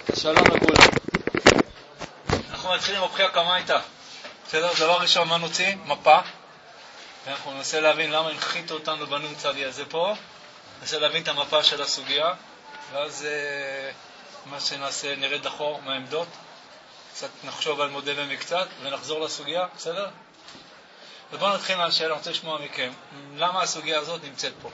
שלום לכולם. אנחנו מתחילים מפחי הקמייתא. בסדר? דבר ראשון, מה נוציא? מפה. ואנחנו ננסה להבין למה הנחיתו אותנו בנום צדי הזה פה. ננסה להבין את המפה של הסוגיה. ואז מה שנעשה, נרד אחור מהעמדות. קצת נחשוב על מודלים מקצת ונחזור לסוגיה. בסדר? ובואו נתחיל מהשאלה, אני רוצה לשמוע מכם. למה הסוגיה הזאת נמצאת פה?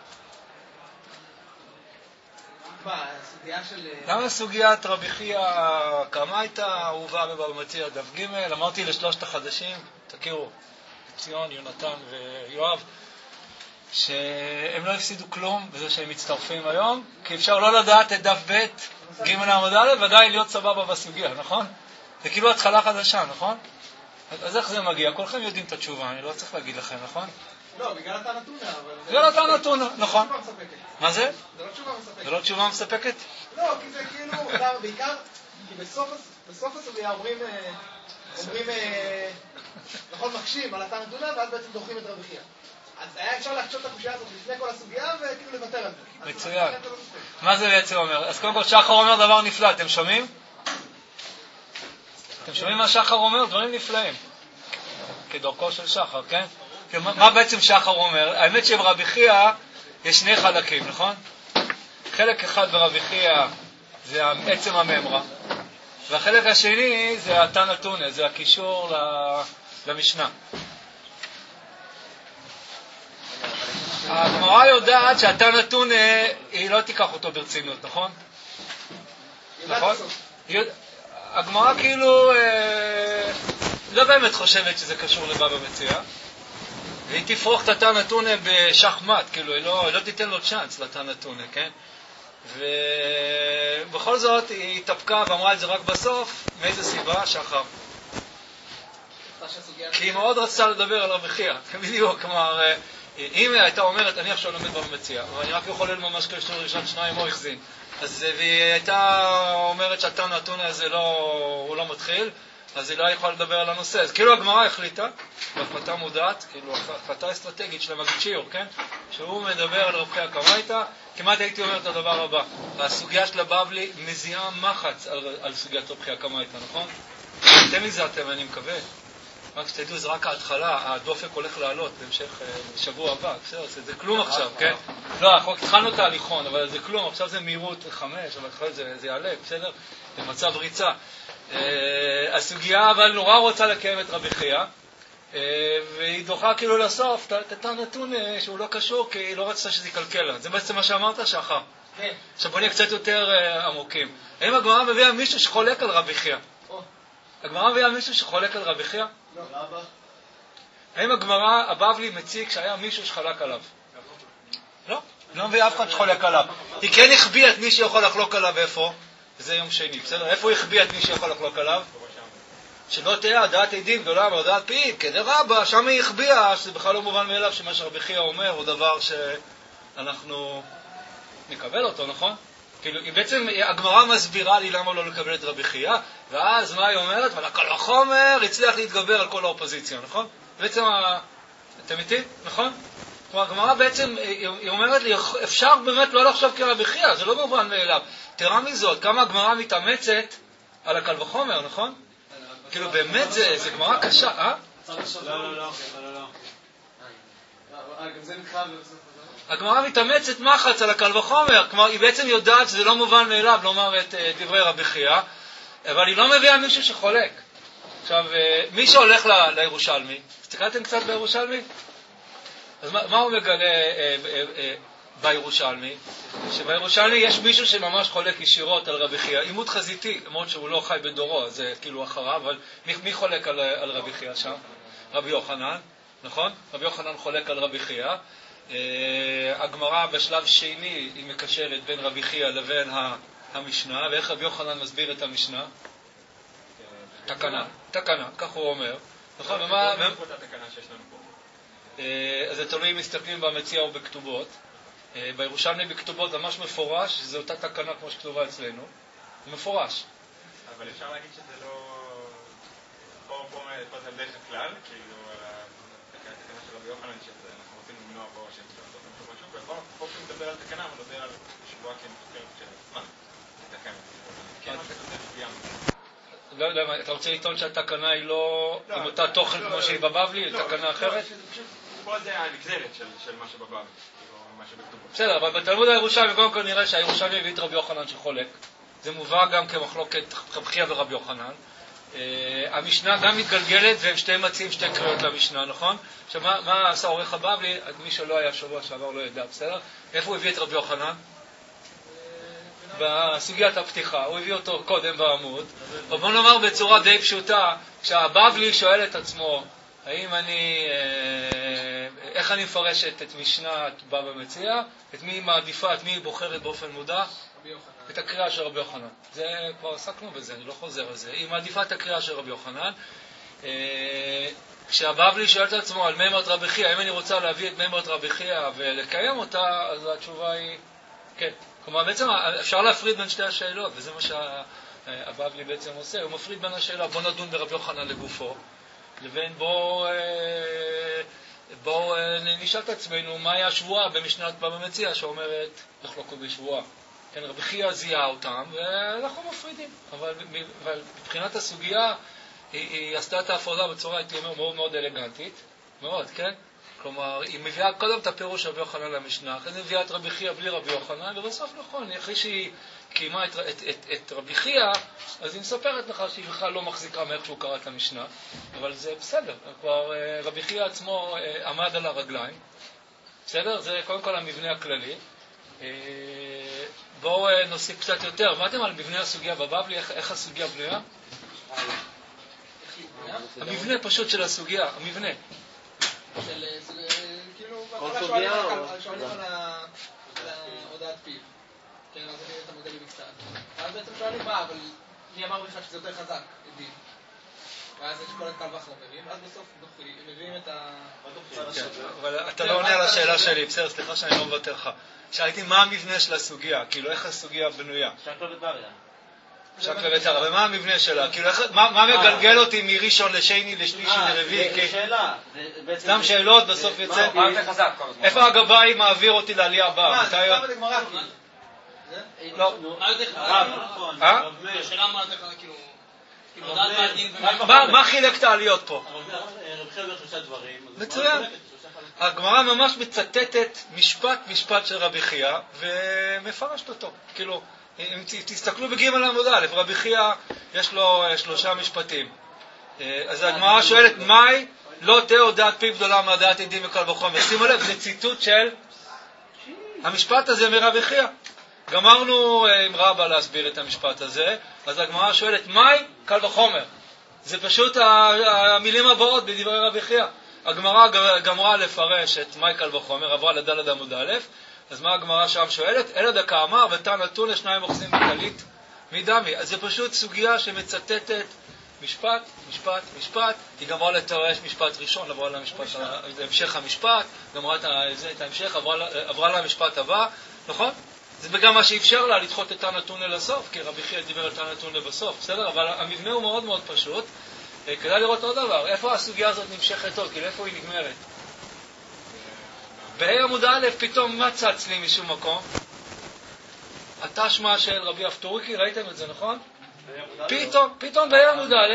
למה סוגיית רבי חייא הקמייתא הובאה בבבא מציעא דף ג'? אמרתי לשלושת החדשים, תכירו, ציון, יונתן ויואב, שהם לא הפסידו כלום בזה שהם מצטרפים היום, כי אפשר לא לדעת את דף ב' ג' עמוד א' ועדיין להיות סבבה בסוגיה, נכון? זה כאילו התחלה חדשה, נכון? אז איך זה מגיע? כולכם יודעים את התשובה, אני לא צריך להגיד לכם, נכון? לא, בגלל אתה נתונה, אבל... בגלל אתה נתונה, נכון. זה לא תשובה מספקת. מה זה? זה לא תשובה מספקת. זה לא תשובה מספקת? לא, כי זה כאילו, בעיקר, כי בסוף הסוגיה אומרים, נכון, מקשים על אתה נתונה, ואז בעצם דוחים את רבי חייא. אז היה אפשר להקשות את הקושיה הזאת לפני כל הסוגיה, וכאילו לוותר על זה. מצוין. מה זה בעצם אומר? אז קודם כל שחר אומר דבר נפלא, אתם שומעים? אתם שומעים מה שחר אומר? דברים נפלאים. כדרכו של שחר, כן? מה בעצם שחר אומר? האמת שברבי חייא יש שני חלקים, נכון? חלק אחד ברבי חייא זה עצם הממרה, והחלק השני זה התא נתונה, זה הקישור למשנה. הגמרא יודעת שהתא נתונה היא לא תיקח אותו ברצינות, נכון? נכון? הגמרא כאילו לא באמת חושבת שזה קשור לבבא מציעא, והיא תפרוך את התא נתונה בשחמט, כאילו היא לא תיתן לו צ'אנס לתא נתונה, כן? ובכל זאת היא התאפקה ואמרה את זה רק בסוף. מאיזה סיבה? שחר. כי היא מאוד רצתה לדבר על רבי חייא, בדיוק, כלומר, אם הייתה אומרת, אני עכשיו לומד בבא מציעא, ואני רק יכול ללמוד ממש קשור ראשון שניים או החזין, אז והיא הייתה אומרת שהתא נתונה הזה הוא לא מתחיל, אז היא לא יכולה לדבר על הנושא. אז כאילו הגמרא החליטה, בהחלטה מודעת, כאילו החלטה אסטרטגית של המגיד שיעור, כן? שהוא מדבר על רבי חייא הקמייתא, כמעט הייתי אומר את הדבר הבא. הסוגיה של הבבלי מזיעה מחץ על סוגיית רבי חייא הקמייתא, נכון? אתם הזעתם, אני מקווה. רק שתדעו, זה רק ההתחלה, הדופק הולך לעלות בהמשך שבוע הבא, בסדר? זה כלום עכשיו, כן? לא, אנחנו התחלנו את ההליכון, אבל זה כלום, עכשיו זה מהירות 5, אבל אחרי זה יעלה, בסדר? זה מצב ריצה. הסוגיה אבל נורא רוצה לקיים את רבי חייא, והיא דוחה כאילו לסוף את התא נתון שהוא לא קשור, כי היא לא רצתה שזה יקלקל לה. זה בעצם מה שאמרת, שחר. כן. עכשיו בוא נהיה קצת יותר עמוקים. האם הגמרא מביאה מישהו שחולק על רבי חייא? הגמרא מביאה מישהו שחולק על רבי חייא? לא. האם הגמרא, הבבלי מציג שהיה מישהו שחלק עליו? לא מביא אף אחד שחולק עליו. היא כן החביאה את מי שיכול לחלוק עליו. איפה? זה יום שני, בסדר? איפה הוא החביאה את מי שיכול לחלוק עליו? שלא תהיה דעת עדים גדולה ודעת פיית, כדרבא, שם היא החביאה, שזה בכלל לא מובן מאליו שמה שרבי חייא אומר הוא דבר שאנחנו נקבל אותו, נכון? כאילו, בעצם הגמרא מסבירה לי למה לא לקבל את רבי חייא, ואז מה היא אומרת? ולקל וחומר הצליח להתגבר על כל האופוזיציה, נכון? בעצם, אתם איתי? נכון? כלומר, הגמרא בעצם, היא אומרת לי, אפשר באמת לא לחשוב כרבי חייא, זה לא מובן מאליו. תראה מזאת, כמה הגמרא מתאמצת על הקל וחומר, נכון? כאילו, באמת זה גמרא קשה, אה? לא. גם זה נקרא... הגמרא מתאמצת מחץ על הקל וחומר, כלומר, היא בעצם יודעת שזה לא מובן מאליו לומר את דברי רבי חייא, אבל היא לא מביאה מישהו שחולק. עכשיו, מי שהולך לירושלמי, הסתכלתם קצת בירושלמי? אז מה הוא מגלה בירושלמי? שבירושלמי יש מישהו שממש חולק ישירות על רבי חייא, עימות חזיתי, למרות שהוא לא חי בדורו, זה כאילו אחריו, אבל מי חולק על רבי חייא שם? רבי יוחנן, נכון? רבי יוחנן חולק על רבי חייא. הגמרא בשלב שני היא מקשרת בין רבי חייא לבין המשנה, ואיך רבי יוחנן מסביר את המשנה? תקנה, כך הוא אומר. נכון? ומה... אז זה תלוי אם מסתכלים במציע או בכתובות. בירושלמי בכתובות ממש מפורש, שזו אותה תקנה כמו שכתובה אצלנו. זה מפורש. אבל אפשר להגיד שזה לא... פה זה דרך הכלל, כאילו, התקנה של רבי יוחנן, שאנחנו רוצים למנוע פה שם של ופה כשהוא מדבר על תקנה, הוא מדבר על שבועה כמסוכרת של עצמה. לא יודע, אתה רוצה לטעון שהתקנה היא לא עם אותה תוכן כמו שהיא בבבלי, תקנה אחרת? פה זה הנגזרת של מה שבבבלי, מה שבכתובות. בסדר, אבל בתלמוד הירושלמי קודם כל נראה שהירושלמי הביא את רבי יוחנן שחולק. זה מובא גם כמחלוקת רבי חייא ורבי יוחנן. המשנה גם מתגלגלת והם שתי מציעים שתי קריאות למשנה, נכון? עכשיו מה עשה עורך הבבלי? מי שלא היה שבוע שעבר לא ידע, בסדר? איפה הוא הביא את רבי יוחנן? בסוגיית הפתיחה, הוא הביא אותו קודם בעמוד. אבל בוא נאמר בצורה די פשוטה, כשהבבלי שואל את עצמו איך אני מפרשת את משנת בבא מציע, את מי היא מעדיפה, את מי היא בוחרת באופן מודע? את הקריאה של רבי יוחנן. זה כבר עסקנו בזה, אני לא חוזר על זה. היא מעדיפה את הקריאה של רבי יוחנן. כשהבבלי שואל את עצמו על מימרת רבי חייא, אם אני רוצה להביא את מימרת רבי חייא ולקיים אותה, אז התשובה היא כן. כלומר, בעצם אפשר להפריד בין שתי השאלות, וזה מה שהבבלי בעצם עושה. הוא מפריד בין השאלה, בוא נדון ברבי יוחנן לגופו, לבין בואו נשאל את עצמנו מהי השבועה במשנת בבא מציע שאומרת לחלוקות בשבועה. כן, רבי חייא זיהה אותם ואנחנו מפרידים. אבל מבחינת הסוגיה היא עשתה את ההפרדה בצורה, הייתי אומר, מאוד מאוד אלגנטית. מאוד, כן? כלומר, היא מביאה קודם את הפירוש רבי יוחנן למשנה, אחרי זה מביאה את רבי חייא בלי רבי יוחנן, ובסוף נכון, אחרי שהיא קיימה את רבי חייא, אז היא מספרת לך שהיא בכלל לא מחזיקה מאיך שהוא קרא את המשנה, אבל זה בסדר, כבר רבי חייא עצמו עמד על הרגליים, בסדר? זה קודם כל המבנה הכללי. בואו נוסיף קצת יותר. מה אתם על מבנה הסוגיה בבבלי? איך הסוגיה בנויה? המבנה פשוט של הסוגיה, המבנה. כאילו, שואלים על הודעת פיו. כן, אז אני את המודלים בקצת. אז בעצם שואלים מה, אבל מי אמר בכלל שזה יותר חזק, עדים. ואז יש כל הקל וחומרים, אז בסוף מביאים את ה... אבל אתה לא עונה על השאלה שלי, בסדר, סליחה שאני לא מוותר לך. שאלתי מה המבנה של הסוגיה, כאילו איך הסוגיה בנויה. שקלא וטריא. שקלא וטריא, אבל מה המבנה שלה? כאילו מה מגלגל אותי מראשון לשני, לשלישי, לרביעי? שאלה. סתם שאלות, בסוף יוצא. איפה הגבאי מעביר אותי לעלייה הבאה? זה כבר בגמרא. לא. השאלה מה זה כאילו... מה חילק את העליות פה? רב חייא אומר 3 דברים. מצוין. הגמרא ממש מצטטת משפט של רבי חייא ומפרשת אותו. כאילו, אם תסתכלו בג' עמוד א', רבי חייא יש לו 3 משפטים. אז הגמרא שואלת, מהי לא תהיה הודעת פיו גדולה מהדעת עדים וקל וחומר? שימו לב, זה ציטוט של המשפט הזה מרבי חייא. גמרנו עם רבא להסביר את המשפט הזה, אז הגמרא שואלת, מהי קל וחומר? זה פשוט המילים הבאות בדברי רבי חייא. הגמרא גמרה לפרש את מהי קל וחומר, עברה לדלת עמוד א', אז מה הגמרא שם שואלת? אלא דקאמר ותנא תונא 2 אוחזין בטלית מדמי. אז זה פשוט סוגיה שמצטטת משפט, היא גמרה לתרש משפט ראשון, עברה להמשך המשפט, גמרה את ההמשך, עברה למשפט הבא, נכון? זה גם מה שאפשר לה לדחות את תנא תונא לסוף, כי רבי חייא דיבר על תנא תונא בסוף, בסדר? אבל המבנה הוא מאוד מאוד פשוט. כדאי לראות עוד דבר, איפה הסוגיה הזאת נמשכת עוד, כאילו איפה היא נגמרת? בה' עמוד א' פתאום מה צץ לי משום מקום? התשמע של רבי אבטוריקי, ראיתם את זה, נכון? פתאום בה' עמוד א',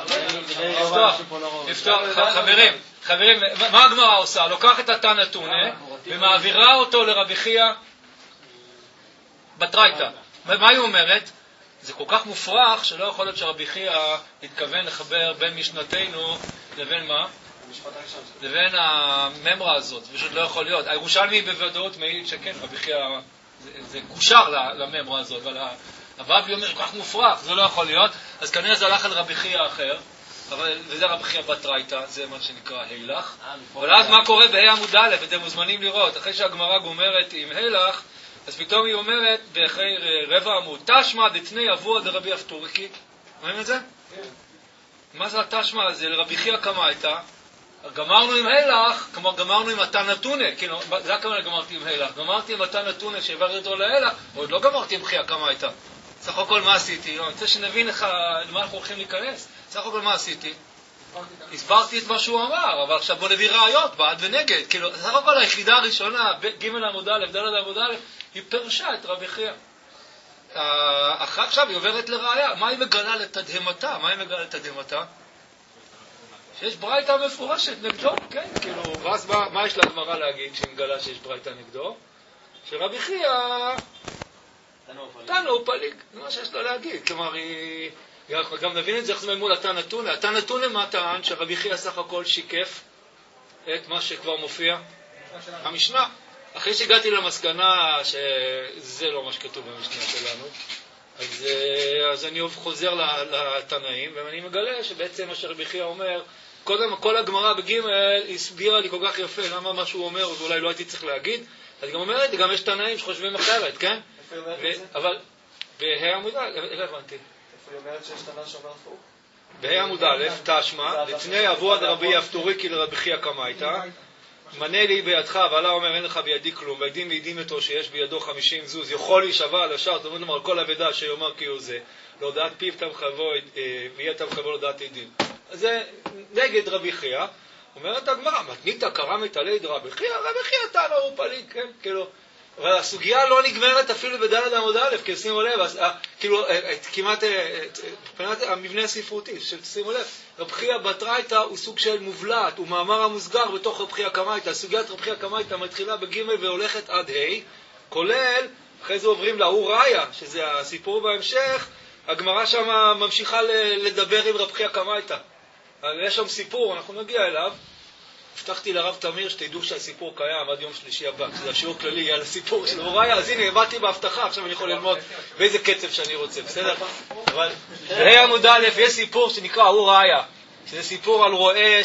לפתוח, חברים, מה הגמרא עושה? לוקח את התנא תונא ומעבירה אותו לרבי חייא בטרייתא. מה היא אומרת? זה כל כך מופרך שלא יכול להיות שרבי חייא התכוון לחבר בין משנתנו לבין מה? לבין הממרה הזאת, פשוט לא יכול להיות. הירושלמי בוודאות מעיד שכן, רבי חייא זה קושר לממרה הזאת, אבל הבבלי אומר כל כך מופרך, זה לא יכול להיות, אז כנראה זה הלך על רבי חייא אחר, וזה רבי חייא בטרייתא, זה מה שנקרא הילך. אבל אז מה קורה בה' עמוד א', אתם מוזמנים לראות, אחרי שהגמרא גומרת עם הילך, אז פתאום היא אומרת, באחרי רבע עמוד, תשמע דתני אבוה דרבי אבטוריקי. רואים את זה? מה זה התשמע הזה? לרבי חייא כמה הייתה? גמרנו עם הילך, כלומר גמרנו עם התנא תונא, כאילו, זה הכוונה גמרתי עם הילך. גמרתי עם התנא תונא שהעברתי אותו להילך, עוד לא גמרתי עם חייא כמה הייתה. סך הכל מה עשיתי? אני רוצה שנבין למה אנחנו הולכים להיכנס. סך הכל מה עשיתי? הסברתי את מה שהוא אמר, אבל עכשיו בוא נביא ראיות, בעד ונגד. כאילו, סך הכל היחידה הראשונה, ג' עמוד א', ד' עמוד א', היא פרשה את רבי חייא. עכשיו היא עוברת לראיה. מה היא מגלה לתדהמתה? שיש ברייתא מפורשת נגדו, כן, כאילו, ואז מה יש לגמרא להגיד שהיא מגלה שיש ברייתא נגדו? שרבי חייא תנו פליג, זה מה שיש לה להגיד. כלומר, אנחנו גם נבין את זה, איך זה מול התנא תונא. התנא תונא מה טען? שרבי חייא סך הכל שיקף את מה שכבר מופיע המשנה. אחרי שהגעתי למסקנה שזה לא מה שכתוב במשנה שלנו, אז אני חוזר לתנאים, ואני מגלה שבעצם מה שרבי חייא אומר, קודם כל הגמרא בג' הסבירה לי כל כך יפה למה מה שהוא אומר, ואולי לא הייתי צריך להגיד, אז היא גם אומרת, גם יש תנאים שחושבים אחרת, כן? אבל בה' עמוד א', לא הבנתי. איפה היא אומרת שיש תנא שאומר הפוך? בה' עמוד א', תשמע, לפני אבוה דרבי אבטורי כי לרבי חייא קמייתא, מנה לי בידך, ועלה אומר אין לך בידי כלום, והעדים מעידים אותו שיש בידו 50 זוז, יכול להישבע על השאר, זאת אומרת לומר כל אבדה שיאמר כי הוא זה, להודעת פיו תמחבו, ויהיה תמחבו להודעת עדים. אז זה נגד רבי חייא, אומרת הגמרא, מתנית קרמת עלי דרבי חייא, רבי חייא תנו הוא פליג, כן, כאילו, אבל הסוגיה לא נגמרת אפילו בד' עמוד א', כי שימו לב, כאילו, כמעט, מבחינת המבנה הספרותי, שימו לב, רבי חייא בתרייתא הוא סוג של מובלעת, הוא מאמר המוסגר בתוך רבי חייא קמייתא, סוגיית רבי חייא קמייתא מתחילה בג' והולכת עד ה', כולל, אחרי זה עוברים להוא ראיה, שזה הסיפור בהמשך, הגמרא שם ממשיכה לדבר עם רבי חייא קמייתא. יש שם סיפור, אנחנו נגיע אליו. הבטחתי לרב תמיר שתדעו שהסיפור קיים עד יום שלישי הבא, שזה השיעור כללי יהיה על הסיפור של אוריה, אז הנה, הבאתי בהבטחה, עכשיו אני יכול ללמוד באיזה קצב שאני רוצה, בסדר? אבל בה' עמוד א' יש סיפור שנקרא אוריה, שזה סיפור על רועה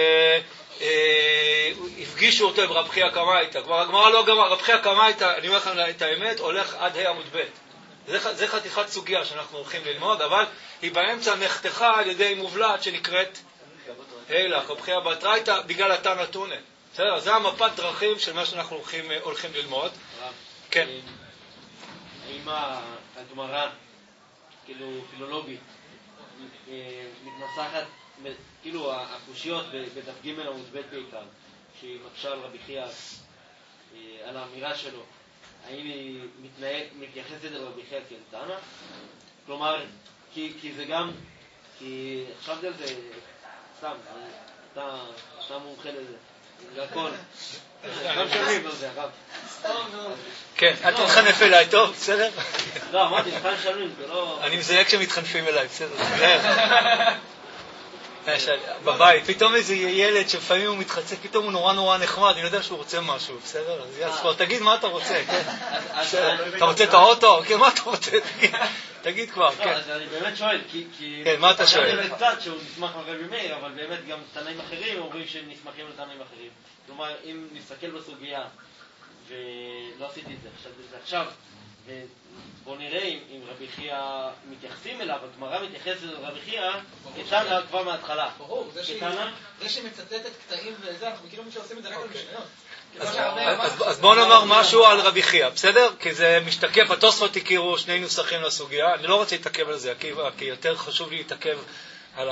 שהפגישו אותו עם רבי חייא קמייתא. כבר הגמרא לא גמרא, רבי חייא קמייתא, אני אומר לכם את האמת, הולך עד ה' עמוד ב'. זה חתיכת סוגיה שאנחנו הולכים ללמוד, אבל היא באמצע נחתכה על ידי מובלעת שנקראת הילך, רבי חייא בתרייתא, בגלל התנא תונא. בסדר, זה המפת דרכים של מה שאנחנו הולכים ללמוד. כן. האם הגמרא, כאילו פילולוגית, מתנסחת, כאילו הקושיות בדף ג' עמוד ב' בעיקר, שהיא מקשה על רבי חייא, על האמירה שלו, האם היא מתייחסת אל רבי חייא כאל תנא? כלומר, כי זה גם, כי חשבתי על זה סתם, אתה מומחה לזה, זה הכל. גם שומעים על זה, הרב. כן, אל תתחנף אליי, טוב, בסדר? לא, אמרתי, לכאן שומעים, זה לא... אני מזהה כשמתחנפים אליי, בסדר? בבית, פתאום איזה ילד שלפעמים הוא מתחצף, פתאום הוא נורא נחמד, אני יודע שהוא רוצה משהו, בסדר? אז כבר תגיד מה אתה רוצה, כן? אתה רוצה את האוטו? כן, מה אתה רוצה? תגיד כבר, כן. אז אני באמת שואל, כי... כן, מה אתה שואל? אני קצת שהוא נסמך לרבי מאיר, אבל באמת גם תנאים אחרים אומרים שהם נסמכים לתנאים אחרים. כלומר, אם נסתכל בסוגיה, ולא עשיתי את זה, חשבתי את זה עכשיו, בוא נראה אם רבי חייא מתייחסים אליו, הגמרא מתייחסת לרבי חייא כתנא כבר מההתחלה. ברור, זה שמצטטת קטעים וזה, אנחנו מכירים שעושים את זה רק על משניות. אז בואו נאמר משהו על רבי חייא, בסדר? כי זה משתקף, התוספות הכירו שני נוסחים לסוגיה, אני לא רוצה להתעכב על זה, כי יותר חשוב לי להתעכב על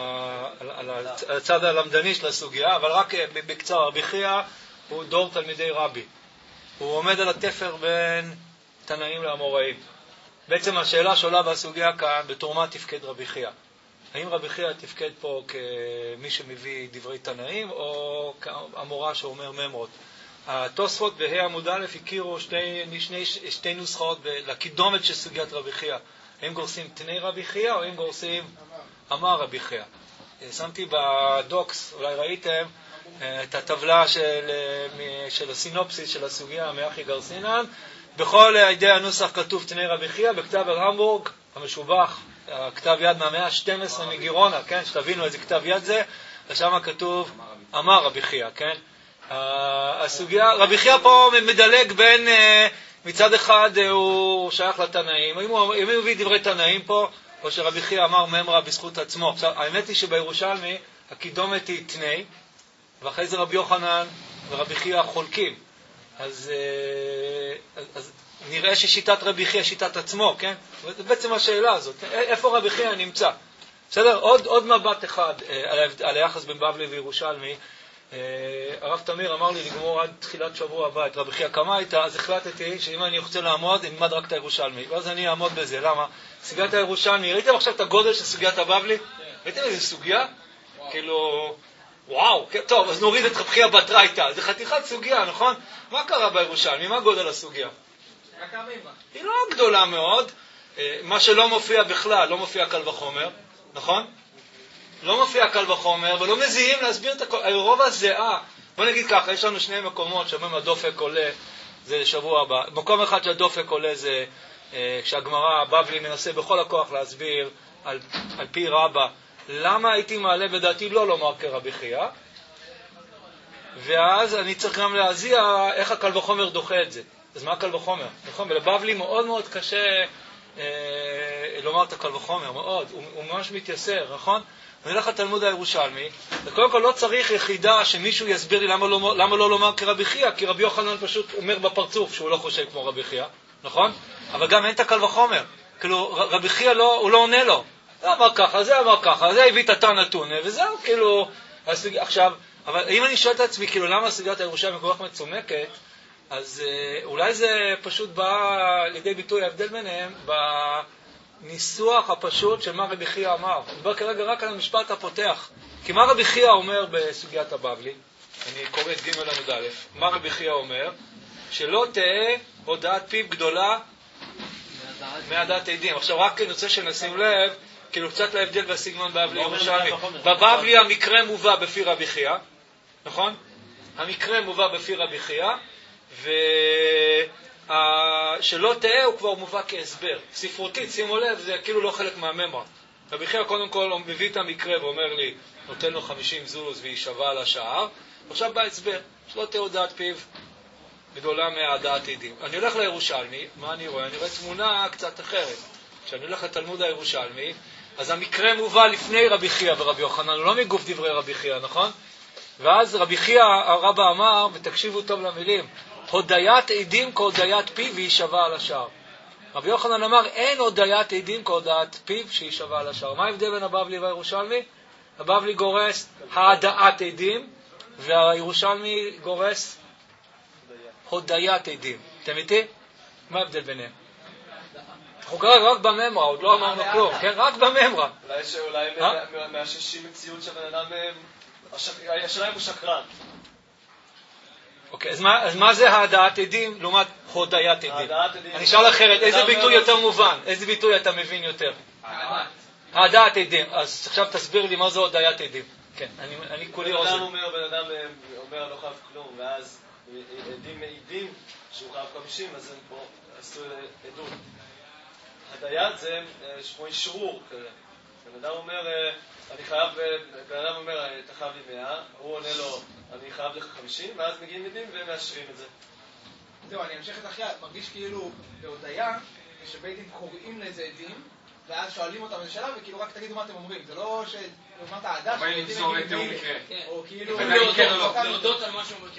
הצד הלמדני של הסוגיה, אבל רק בקצרה, רבי חייא הוא דור תלמידי רבי. הוא עומד על התפר בין תנאים לאמוראים. בעצם השאלה שעולה בסוגיה כאן, בתור מה תפקד רבי חייא? האם רבי חייא תפקד פה כמי שמביא דברי תנאים, או כאמורא שאומר ממרות? התוספות בה' עמוד א' הכירו שתי נוסחאות לקידומת של סוגיית רבי חייא. האם גורסים תני רבי חייא, או האם גורסים אמר רבי חייא? שמתי בדוקס, אולי ראיתם, את הטבלה של הסינופסיס של הסוגיה מאחי גרסינן. בכל עדי הנוסח כתוב תני רבי חייא, בכתב המבורג המשובח, כתב יד מהמאה ה-12 מגירונה, כן, שתבינו איזה כתב יד זה, ושם כתוב אמר רבי חייא, כן. הסוגיה, רבי חייא פה מדלג בין, מצד אחד הוא שייך לתנאים, אם הוא מביא דברי תנאים פה, או שרבי חייא אמר ממרה בזכות עצמו. עכשיו, האמת היא שבירושלמי הקידומת היא תני, ואחרי זה רבי יוחנן ורבי חייא חולקים. אז נראה ששיטת רבי חייא שיטת עצמו, כן? זה בעצם השאלה הזאת. איפה רבי חייא נמצא? בסדר? עוד מבט אחד על היחס בין בבלי וירושלמי. הרב תמיר אמר לי לגמור עד תחילת שבוע הבא את רבי חייא קמאי, אז החלטתי שאם אני רוצה לעמוד, אני אלמד רק את הירושלמי, ואז אני אעמוד בזה. למה? סוגיית הירושלמי, ראיתם עכשיו את הגודל של סוגיית הבבלי? ראיתם איזה סוגיה? כאילו, וואו, טוב, אז נוריד את רבי חייא בתרייתא, זה חתיכת סוגיה, נכון? מה קרה בירושלמי? מה גודל הסוגיה? היא לא גדולה מאוד, מה שלא מופיע בכלל, לא מופיע קל וחומר, נכון? לא מופיע קל וחומר, ולא מזיעים להסביר את הכל, הרוב הזהה. בוא נגיד ככה, יש לנו שני מקומות שבהם הדופק עולה, זה לשבוע הבא. מקום אחד שהדופק עולה זה כשהגמרא הבבלי מנסה בכל הכוח להסביר על פי רבא, למה הייתי מעלה בדעתי לא לומר כרבי חייא, ואז אני צריך גם להזיע איך הקל וחומר דוחה את זה. אז מה הקל וחומר? נכון, ולבבלי מאוד מאוד קשה לומר את הקל וחומר, מאוד, הוא ממש מתייסר, נכון? נלך לתלמוד הירושלמי, וקודם כל לא צריך יחידה שמישהו יסביר לי למה לא לומר כרבי חייא, כי רבי יוחנן פשוט אומר בפרצוף שהוא לא חושב כמו רבי חייא, נכון? אבל גם אין את הקל וחומר, כאילו רבי חייא הוא לא עונה לו, זה אמר ככה, זה אמר ככה, זה הביא את התנא טונה, וזהו, כאילו, עכשיו, אבל אם אני שואל את עצמי, כאילו, למה סוגיית הירושלמי כל כך מצומקת, אז אולי זה פשוט בא לידי ביטוי ההבדל ביניהם בניסוח הפשוט של מה רבי חייא אמר. אני מדבר כרגע רק על המשפט הפותח. כי מה רבי חייא אומר בסוגיית הבבלי? אני קורא את ג' עמוד א'. מה רבי חייא אומר? שלא תהא הודעת פיו גדולה מהדעת עדים. עכשיו רק אני רוצה שנשים לב, כאילו קצת להבדל בסגנון בבבלי ירושלמי. בבבלי המקרה מובא בפי רבי חייא, נכון? המקרה מובא בפי רבי חייא, ושלא תהא הוא כבר מובא כהסבר. ספרותית, שימו לב, זה כאילו לא חלק מהממרה. רבי חייא קודם כל מביא את המקרה ואומר לי, נותן לו 50 זולוס וישבע על השער, ועכשיו בא הסבר, שלא תהא הודעת פיו גדולה מהדעת עדים. אני הולך לירושלמי, מה אני רואה? אני רואה תמונה קצת אחרת. כשאני הולך לתלמוד הירושלמי, אז המקרה מובא לפני רבי חייא ורבי יוחנן, הוא לא מגוף דברי רבי חייא, נכון? ואז רבי חייא הרבא אמר, ותקשיבו טוב למילים, הודיית עדים כהודיית פיו וישבע על השער. רבי יוחנן אמר, אין הודיית עדים כהודעת פיו שישבע על השער. מה ההבדל בין הבבלי והירושלמי? הבבלי גורס העדאת עדים, והירושלמי גורס הודיית עדים. אתם איתי? מה ההבדל ביניהם? אנחנו כרגע רק בממרה, עוד לא אמרנו כלום, כן? רק בממרה. אולי מהששים מציאות שבן אדם, השאלה אם הוא שקרן. אוקיי, אז מה זה העדאת עדים לעומת הודיית עדים? אני אשאל אחרת, איזה ביטוי יותר מובן? איזה ביטוי אתה מבין יותר? העדאת עדים. אז עכשיו תסביר לי מה זה הודיית עדים. כן, אני כולי אוזן. בן אדם אומר לא חייב כלום, ואז עדים מעידים שהוא חייב 50, אז הם פה עשו עדות. הדיית זה כמו אישרור כזה. בן אדם אומר, בן אדם אומר, אתה חייב לי 100, הוא עונה לו, אני חייב לך 50, ואז מגיעים עדים ומאשרים את זה. זהו, אני אמשיך את אחרי, מרגיש כאילו בהודיה, שבית דין קוראים לאיזה עדים, ואז שואלים אותם איזה שאלה, וכאילו רק תגידו מה אתם אומרים. זה לא שאומרת העדה, או כאילו להודות על מה שאומר,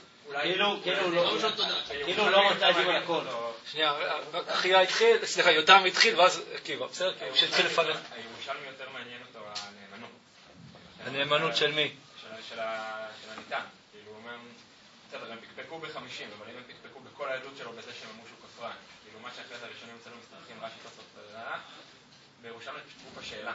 כאילו לא מתעדים על הכל. שנייה, חייא התחיל, סליחה, יותם התחיל, ואז עקיבא, בסדר? שהתחיל לפניך. הירושלמי יותר מעניין אותו הנאמנות. הנאמנות של מי? של הניתן. כאילו הוא אומר, בסדר, הם פקפקו ב-50, אבל אם הם פקפקו בכל העדות שלו בזה שהם אמרו שהוא כפרן, כאילו מה שאחרי זה הראשונים אצלנו מסתרכים רש"י תוספות ולהלן, בירושלמי פקפקו בשאלה,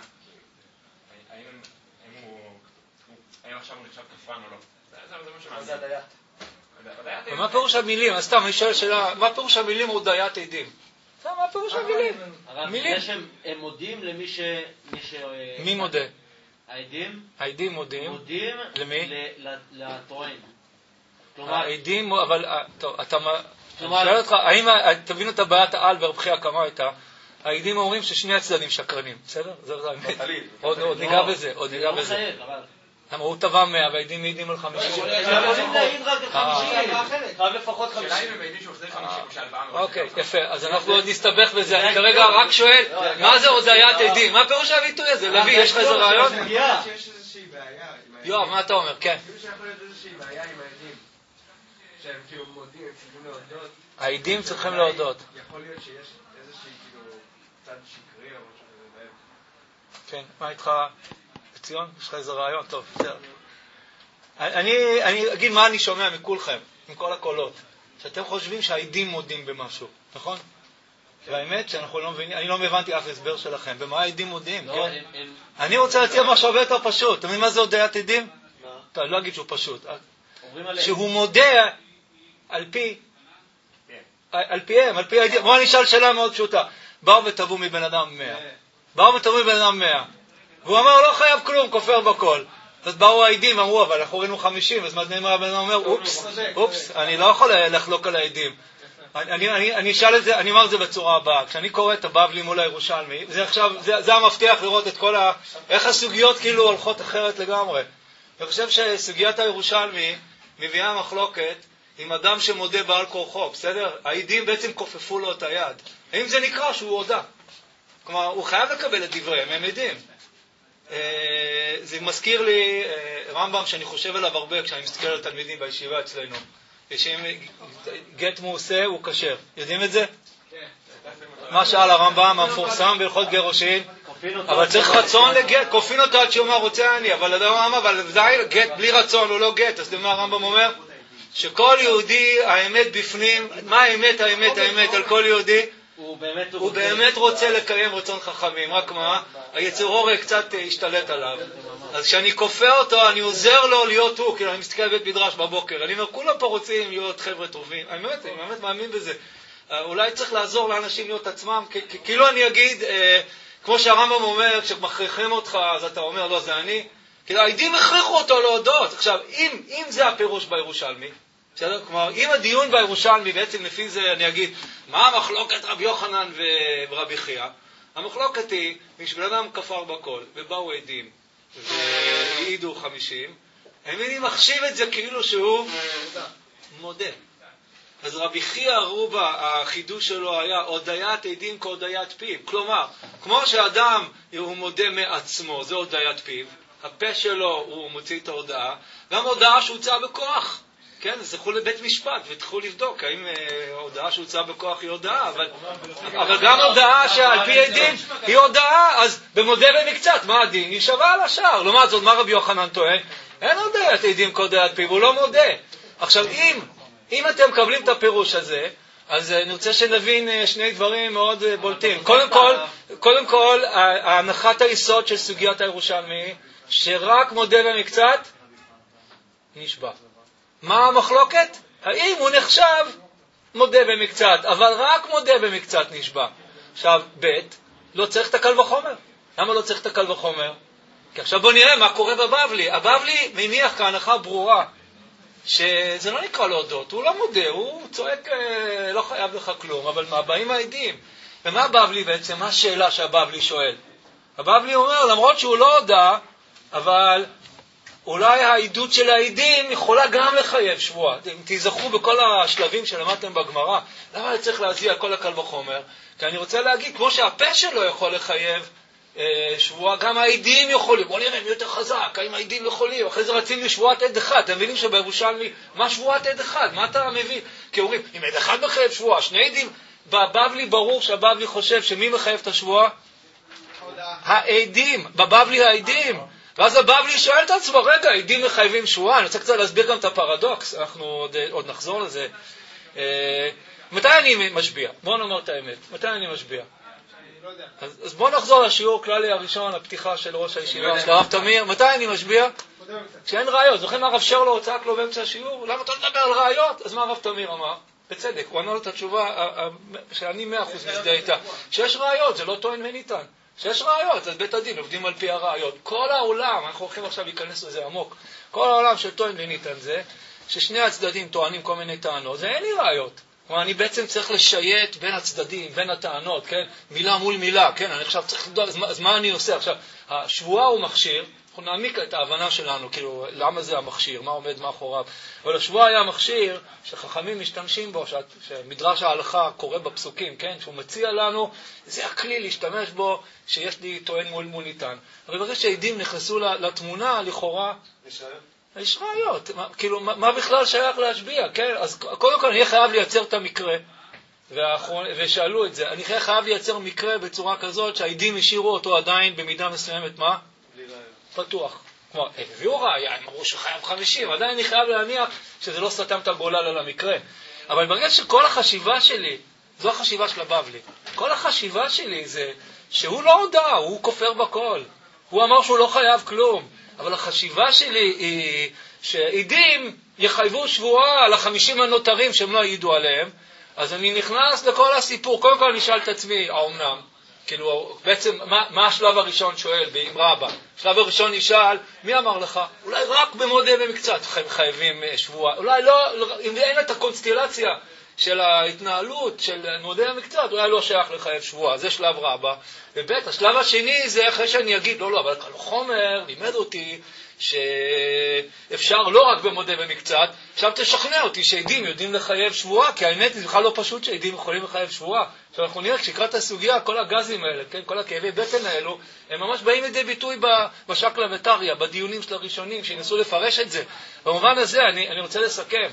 האם עכשיו הוא נחשב כפרן או לא. זה מה שמעניין. זה הדיית. מה פירוש המילים? אז סתם, אני שואל שאלה, מה פירוש המילים הודיית עדים? מה פירוש המילים? מילים? הם מודים למי ש... מי מודה? העדים? העדים מודים. מודים למי? לטוען. העדים, אבל, טוב, אתה... אני שואל אותך, האם, תבינו את הבעיית העל ברבי חייא קמאי הייתה, העדים אומרים ששני הצדדים שקרנים, בסדר? זה האמת. עוד ניגע בזה, עוד ניגע בזה. למה הוא טבע 100 והעדים מעידים על 50. יכולים להעיד רק על 50. חייב לפחות 50. שאלה אם הם מעידים שהוא עושה 50 או שהלוואה. אוקיי, יפה. אז אנחנו עוד נסתבך בזה. אני כרגע רק שואל, מה זה הודיית עדים? מה פירוש הביטוי הזה? לוי, יש לך איזה רעיון? שיש איזושהי בעיה עם העדים. יואב, מה אתה אומר? כן. כאילו שיכול להיות איזושהי בעיה עם העדים. שהם כאילו מודים, הם צריכים להודות. העדים צריכים להודות. יכול להיות שיש איזושהי כאילו צד שקרי או משהו כזה. כן, מה איתך? ציון, יש לך איזה רעיון? טוב, בסדר. אני אגיד מה אני שומע מכולכם, עם כל הקולות. שאתם חושבים שהעדים מודים במשהו, נכון? והאמת שאנחנו לא מבינים, אני לא הבנתי אף הסבר שלכם. במה העדים מודים? אני רוצה להציע משהו הרבה יותר פשוט. אתם יודעים מה זה הודיית עדים? טוב, אני לא אגיד שהוא פשוט. שהוא מודה על פיהם, על פי העדים. בואו אני אשאל שאלה מאוד פשוטה. באו ותבעו מבן אדם 100. והוא אמר, לא חייב כלום, כופר בכל. אז באו העדים, אמרו, אבל אנחנו ראינו 50, אז מה נאמר, הבן אדם אומר, אופס, אני לא יכול לחלוק על העדים. אני אשאל את זה, אני אומר את זה בצורה הבאה. כשאני קורא את הבבלי מול הירושלמי, זה המפתח לראות את כל איך הסוגיות כאילו הולכות אחרת לגמרי. אני חושב שסוגיית הירושלמי מביאה מחלוקת עם אדם שמודה בעל כורחו, בסדר? העדים בעצם כופפו לו את היד. האם זה נקרא שהוא הודה? כלומר, הוא חייב לקבל את דבריהם, הם עדים. זה מזכיר לי רמב"ם שאני חושב עליו הרבה כשאני מסתכל על תלמידים בישיבה אצלנו. שאם גט מעושה הוא כשר. יודעים את זה? מה שאל הרמב"ם המפורסם בהלכות גירושין? אבל צריך רצון לגט, כופין אותו עד שאומר רוצה אני, אבל אדם אמר, אבל ודאי גט בלי רצון הוא לא גט. אז מה הרמב"ם אומר? שכל יהודי האמת בפנים, מה האמת על כל יהודי? הוא באמת רוצה לקיים רצון חכמים, רק מה? היצר הורה קצת השתלט עליו. אז כשאני כופה אותו, אני עוזר לו להיות הוא, כאילו אני מסתכל בבית מדרש בבוקר, אני אומר, כולם פה רוצים להיות חבר'ה טובים, אני באמת מאמין בזה. אולי צריך לעזור לאנשים להיות עצמם, כאילו אני אגיד, כמו שהרמב"ם אומר, כשמכריחים אותך, אז אתה אומר, לא, זה אני. כאילו, העדים הכריחו אותו להודות. עכשיו, אם זה הפירוש בירושלמי, בסדר? כלומר, אם הדיון בירושלמי, בעצם לפי זה אני אגיד, מה המחלוקת רבי יוחנן ורבי חייא? המחלוקת היא, משבן אדם כפר בכל, ובאו עדים, והעידו 50, הם מחשיב את זה כאילו שהוא מודה. אז רבי חייא רובה, החידוש שלו היה הודיית עדים כהודיית פיו. כלומר, כמו שאדם הוא מודה מעצמו, זה הודיית פיו, הפה שלו הוא מוציא את ההודעה, גם הודעה שהוצאה בכוח. כן, אז תלכו לבית משפט ותלכו לבדוק האם הודעה שהוצאה בכוח היא הודעה, אבל גם הודעה שעל פי עדים היא הודעה, אז במודה במקצת, מה הדין? היא שווה על השאר. לעומת זאת, מה רבי יוחנן טוען? אין הודעת עדים כהודיית פיו, הוא לא מודה. עכשיו, אם אתם מקבלים את הפירוש הזה, אז אני רוצה שנבין שני דברים מאוד בולטים. קודם כל, ההנחת היסוד של סוגיית הירושלמי, שרק מודה במקצת, נשבע. מה המחלוקת? האם הוא נחשב מודה במקצת, אבל רק מודה במקצת נשבע. עכשיו, ב' לא צריך את הקל וחומר. למה לא צריך את הקל וחומר? כי עכשיו בוא נראה מה קורה בבבלי. הבבלי מניח כהנחה ברורה, שזה לא נקרא להודות, הוא לא מודה, הוא צועק לא חייב לך כלום, אבל מה באים העדים? ומה הבבלי בעצם? מה השאלה שהבבלי שואל? הבבלי אומר, למרות שהוא לא הודע, אבל אולי העדות של העדים יכולה גם לחייב שבועה. אם תזכרו בכל השלבים שלמדתם בגמרא, למה אני צריך להזיע כל הקל וחומר? כי אני רוצה להגיד, כמו שהפה שלו יכול לחייב שבועה, גם העדים יכולים. בוא נראה, מי יותר חזק, האם העדים יכולים? אחרי זה רצים לשבועת עד אחד. אתם מבינים שבירושלמי, מה שבועת עד אחד? מה אתה מבין? כי אומרים, אם עד אחד מחייב שבועה, שני עדים, בבבלי ברור שהבבלי חושב שמי מחייב את השבועה? העדים, בבבלי העדים. ואז הבבלי שואל את עצמו, רגע, עדים מחייבים שבועה, אני רוצה קצת להסביר גם את הפרדוקס, אנחנו עוד נחזור לזה. מתי אני משביע? בואו נאמר את האמת, מתי אני משביע? אז בואו נחזור לשיעור כללי הראשון, הפתיחה של ראש הישיבה, של הרב תמיר. מתי אני משביע? כשאין ראיות. זוכרים מה הרב שרלו הוצאה לו באמצע השיעור? למה אתה מדבר על ראיות? אז מה הרב תמיר אמר? בצדק, הוא ענה לו את התשובה שאני 100% מזדהה איתה. שיש ראיות, זה לא טוען וניתן. שיש ראיות, אז בית הדין עובדים על פי הראיות. כל העולם, אנחנו הולכים עכשיו להיכנס לזה עמוק, כל העולם של טוען וניתן זה, ששני הצדדים טוענים כל מיני טענות, זה אין לי ראיות. כלומר, אני בעצם צריך לשייט בין הצדדים, בין הטענות, כן? מילה מול מילה, כן? אני עכשיו צריך לדעת, אז מה אני עושה? עכשיו, השבועה הוא מכשיר, אנחנו נעמיק את ההבנה שלנו, כאילו, למה זה המכשיר, מה עומד מאחוריו. אבל השבועה היה מכשיר שחכמים משתמשים בו, שמדרש ההלכה קורא בפסוקים, כן? שהוא מציע לנו, זה הכלי להשתמש בו, שיש לי טוען מול ניתן. אבל ברגע שהעדים נכנסו לתמונה, לכאורה, יש ראיות. כאילו, מה בכלל שייך להשביע, כן? אז קודם כל אני חייב לייצר את המקרה, ושאלו את זה, אני חייב לייצר מקרה בצורה כזאת שהעדים השאירו אותו עדיין במידה מסוימת, מה? פתוח. כלומר, הביאו ראיה, הם אמרו שחייב 50, עדיין אני חייב להניח שזה לא סתם את הגולל על המקרה. אבל ברגע שכל החשיבה שלי, זו החשיבה של הבבלי, כל החשיבה שלי זה שהוא לא הודע, הוא כופר בכל. הוא אמר שהוא לא חייב כלום. אבל החשיבה שלי היא שעידים יחייבו שבועה על 50 הנותרים שהם לא יעידו עליהם. אז אני נכנס לכל הסיפור. קודם כל אני אשאל את עצמי, האומנם? כאילו, בעצם, מה השלב הראשון שואל באמרה הבאה? השלב הראשון נשאל, מי אמר לך? אולי רק במודה במקצת חייבים שבועה. אולי לא, אם אין את הקונסטלציה של ההתנהלות של מודה במקצת, אולי לא שייך לחייב שבועה. זה שלב רבה. ובית, השלב השני זה אחרי שאני אגיד, לא, אבל קל חומר, לימד אותי שאפשר לא רק במודה במקצת, עכשיו תשכנע אותי שעדים יודעים לחייב שבועה, כי האמת זה בכלל לא פשוט שעדים יכולים לחייב שבועה. עכשיו אנחנו נראה, כשקראת הסוגיה, כל הגזים האלה, כן, כל הכאבי בטן האלו, הם ממש באים לידי ביטוי בשקלא וטריא, בדיונים של הראשונים, שינסו לפרש את זה. במובן הזה, אני רוצה לסכם.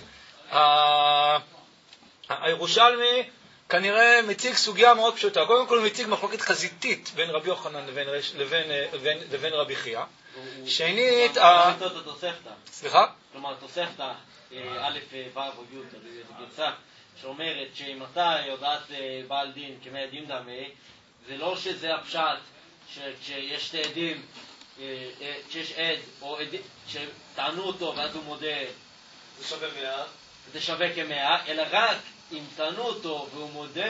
הירושלמי כנראה מציג סוגיה מאוד פשוטה. קודם כל הוא מציג מחלוקת חזיתית בין רבי יוחנן לבין רבי חייא. שנית, סליחה? כלומר, תוספתא א', ו' או י', גרסה שאומרת שאם אתה יודעת בעל דין כמי עדים דמי, זה לא שזה הפשט שכשיש שתי עדים, שיש עד או עדים שטענו אותו ואז הוא מודה זה שווה כ100, אלא רק אם טענו אותו והוא מודה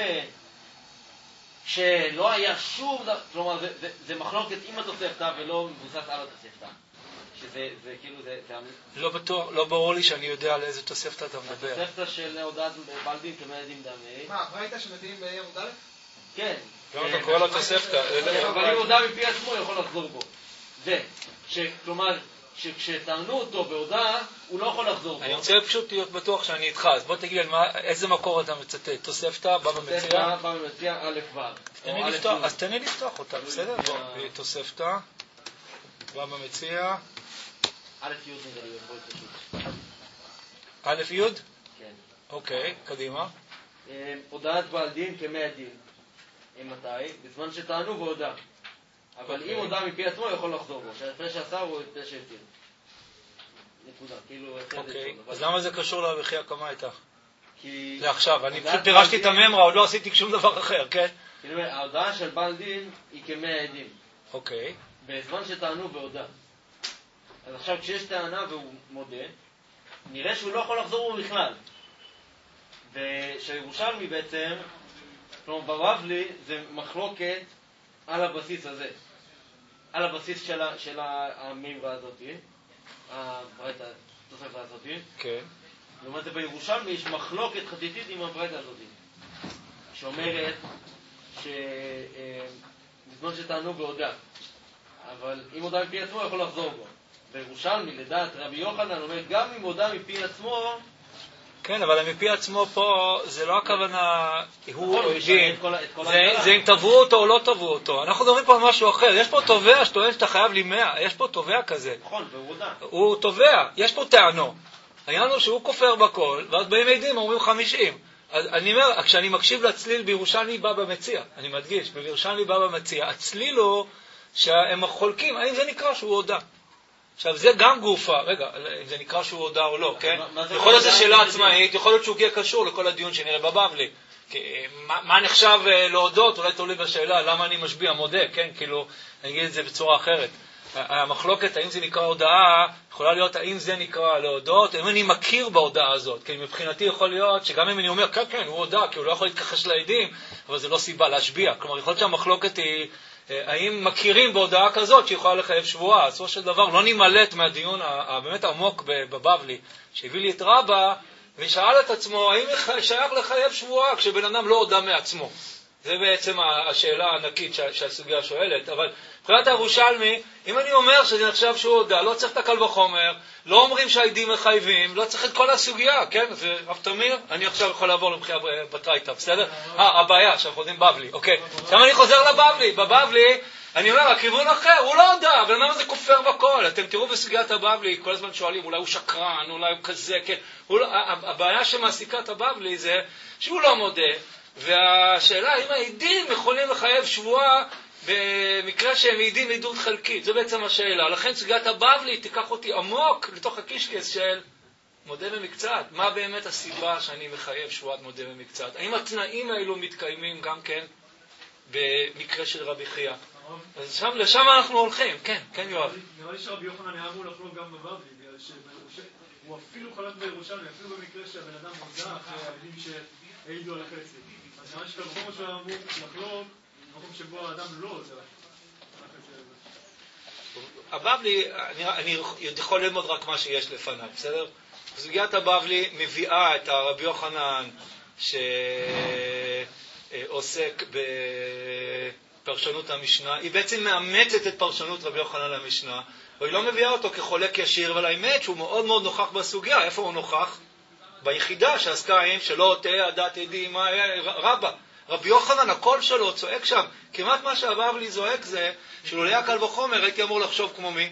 שלא היה שום דבר, כלומר זה מחלוקת עם התוספתא ולא מבוסס על התוספתא. שזה כאילו זה... לא ברור לי שאני יודע על איזה תוספתא אתה מדבר. התוספתא של הודעת בעל דין כמי עדים דמי. מה, הברייתא שמתאים בעמוד א'? כן. לא, אתה קורא לו תוספתא. אבל אם הודע מפי עצמו יכול לחזור בו. זה, כלומר, שכשטענו אותו בהודעה, הוא לא יכול לחזור בו. אני רוצה פשוט להיות בטוח שאני איתך, אז בוא תגיד איזה מקור אתה מצטט. תוספתא, בא במציע? תוספתא, בא במציע, א' ו'. אז תן לי לפתוח אותה, בסדר? תוספתא, בא במציע. א' י' נראה לי, בואי פשוט. א' י'? כן. אוקיי, קדימה. הודעת בעל דין כמי עדים. מתי? בזמן שטענו והודע. אבל אם הודע מפי עצמו, יכול לחזור בו. שההפרש שעשה הוא הפרש שהתיר. נקודה. כאילו... אוקיי. אז למה זה קשור לרבי חייא קמא איתך? כי... זה עכשיו. אני פשוט פירשתי את הממרה, עוד לא עשיתי שום דבר אחר, כן? כאילו, ההודעה של בעל דין היא כמי עדים. אוקיי. בזמן שטענו והודע. אז עכשיו כשיש טענה והוא מודה, נראה שהוא לא יכול לחזור בו בכלל. ושהירושלמי בעצם, כלומר בבבלי, זה מחלוקת על הבסיס הזה. על הבסיס של הממרה הזאת, הברייתא, התוספתא הזאת. כן. לעומת זה בירושלמי יש מחלוקת חזיתית עם הברייתא הזאת. שאומרת שבזמן שטענו והודע. אבל אם הודע מפי עצמו יכול לחזור בו. בירושלמי, לדעת רבי יוחנן, אומר, גם אם הודע מפי עצמו... כן, אבל מפי עצמו פה, זה לא הכוונה, הוא או עדים, זה אם תבעו אותו או לא תבעו אותו. אנחנו מדברים פה על משהו אחר. יש פה תובע שטוען שאתה חייב לי 100, יש פה תובע כזה. נכון, והוא הודע. הוא תובע, יש פה טענו. העניין הוא שהוא כופר בכל, ואז באים עדים, אומרים 50. אז אני אומר, כשאני מקשיב לצליל בירושלמי בא במציע, אני מדגיש, בירושלמי בא במציע, הצליל הוא שהם חולקים, האם זה נקרא שהוא הודע? עכשיו, זה גם גופה, רגע, אם זה נקרא שהוא הודע או לא, כן? יכול להיות זה שאלה עצמאית, יכול להיות שהוא יהיה קשור לכל הדיון שנראה בבבלי. מה נחשב להודות? אולי תולי בשאלה, למה אני משביע מודה, כן? כאילו, אני אגיד את זה בצורה אחרת. המחלוקת, האם זה נקרא הודעה, יכולה להיות האם זה נקרא להודות, האם אני מכיר בהודעה הזאת, כי מבחינתי יכול להיות שגם אם אני אומר, כן, הוא הודע, כי הוא לא יכול להתכחש לעדים, אבל זה לא סיבה להשביע. כלומר, יכול להיות שהמחלוקת היא, האם מכירים בהודעה כזאת שיכולה לחייב שבועה. בסופו של דבר לא נמלט מהדיון הבאמת עמוק בבבלי, שהביא לי את רבא, ושאל את עצמו, האם שייך לחייב שבועה כשבן אדם לא הודע מעצמו? זה בעצם השאלה הענקית שהסוגיה שואלת. אבל מבחינת הירושלמי, אם אני אומר שזה נחשב שהוא הודע, לא צריך את הקל וחומר, לא אומרים שהעדים מחייבים, לא צריך את כל הסוגיה, כן? ורב תמיר, אני עכשיו יכול לעבור לבחייה בטרייטה, בסדר? הבעיה, שאנחנו יודעים בבלי, אוקיי. עכשיו אני חוזר לבבלי. בבבלי, אני אומר, הכיוון אחר, הוא לא הודע, אבל למה זה כופר בכל? אתם תראו בסוגיית הבבלי, כל הזמן שואלים, אולי הוא שקרן, אולי הוא כזה, כן? הבעיה שמעסיקה את הבבלי זה שהוא לא מודה, והשאלה, האם העדים יכולים לחייב שבועה במקרה שהם מעידים עדות חלקית, זו בעצם השאלה. לכן סוגיית הבבלי תיקח אותי עמוק לתוך הקישקס של מודה במקצת. מה באמת הסיבה שאני מחייב שבועת מודה במקצת? האם התנאים האלו מתקיימים גם כן במקרה של רבי חייא? אז לשם אנחנו הולכים. כן, כן יואב. נראה לי שרבי יוחנן היה אמור לחלוק גם בבבלי, בגלל שהוא אפילו חלק בירושלים, אפילו במקרה שהבן אדם מודע אחרי העדים שהעידו על החצי. אז נראה שכל מקום שהוא אמור לחלוק, במקום שבו האדם לא עוזר על החצי הזה. הבבלי, אני יכול ללמוד רק מה שיש לפניו, בסדר? סוגיית הבבלי מביאה את הרבי יוחנן שעוסק בפרשנות המשנה, היא בעצם מאמצת את פרשנות רבי יוחנן למשנה, והיא לא מביאה אותו כחולק ישיר, אבל האמת שהוא מאוד מאוד נוכח בסוגיה. איפה הוא נוכח? ביחידה שעסקה עם שלא תהיה הדת עדים רבה. רבי יוחנן, הקול שלו צועק שם. כמעט מה שהבבלי זועק זה שלולא הקל וחומר הייתי אמור לחשוב כמו מי?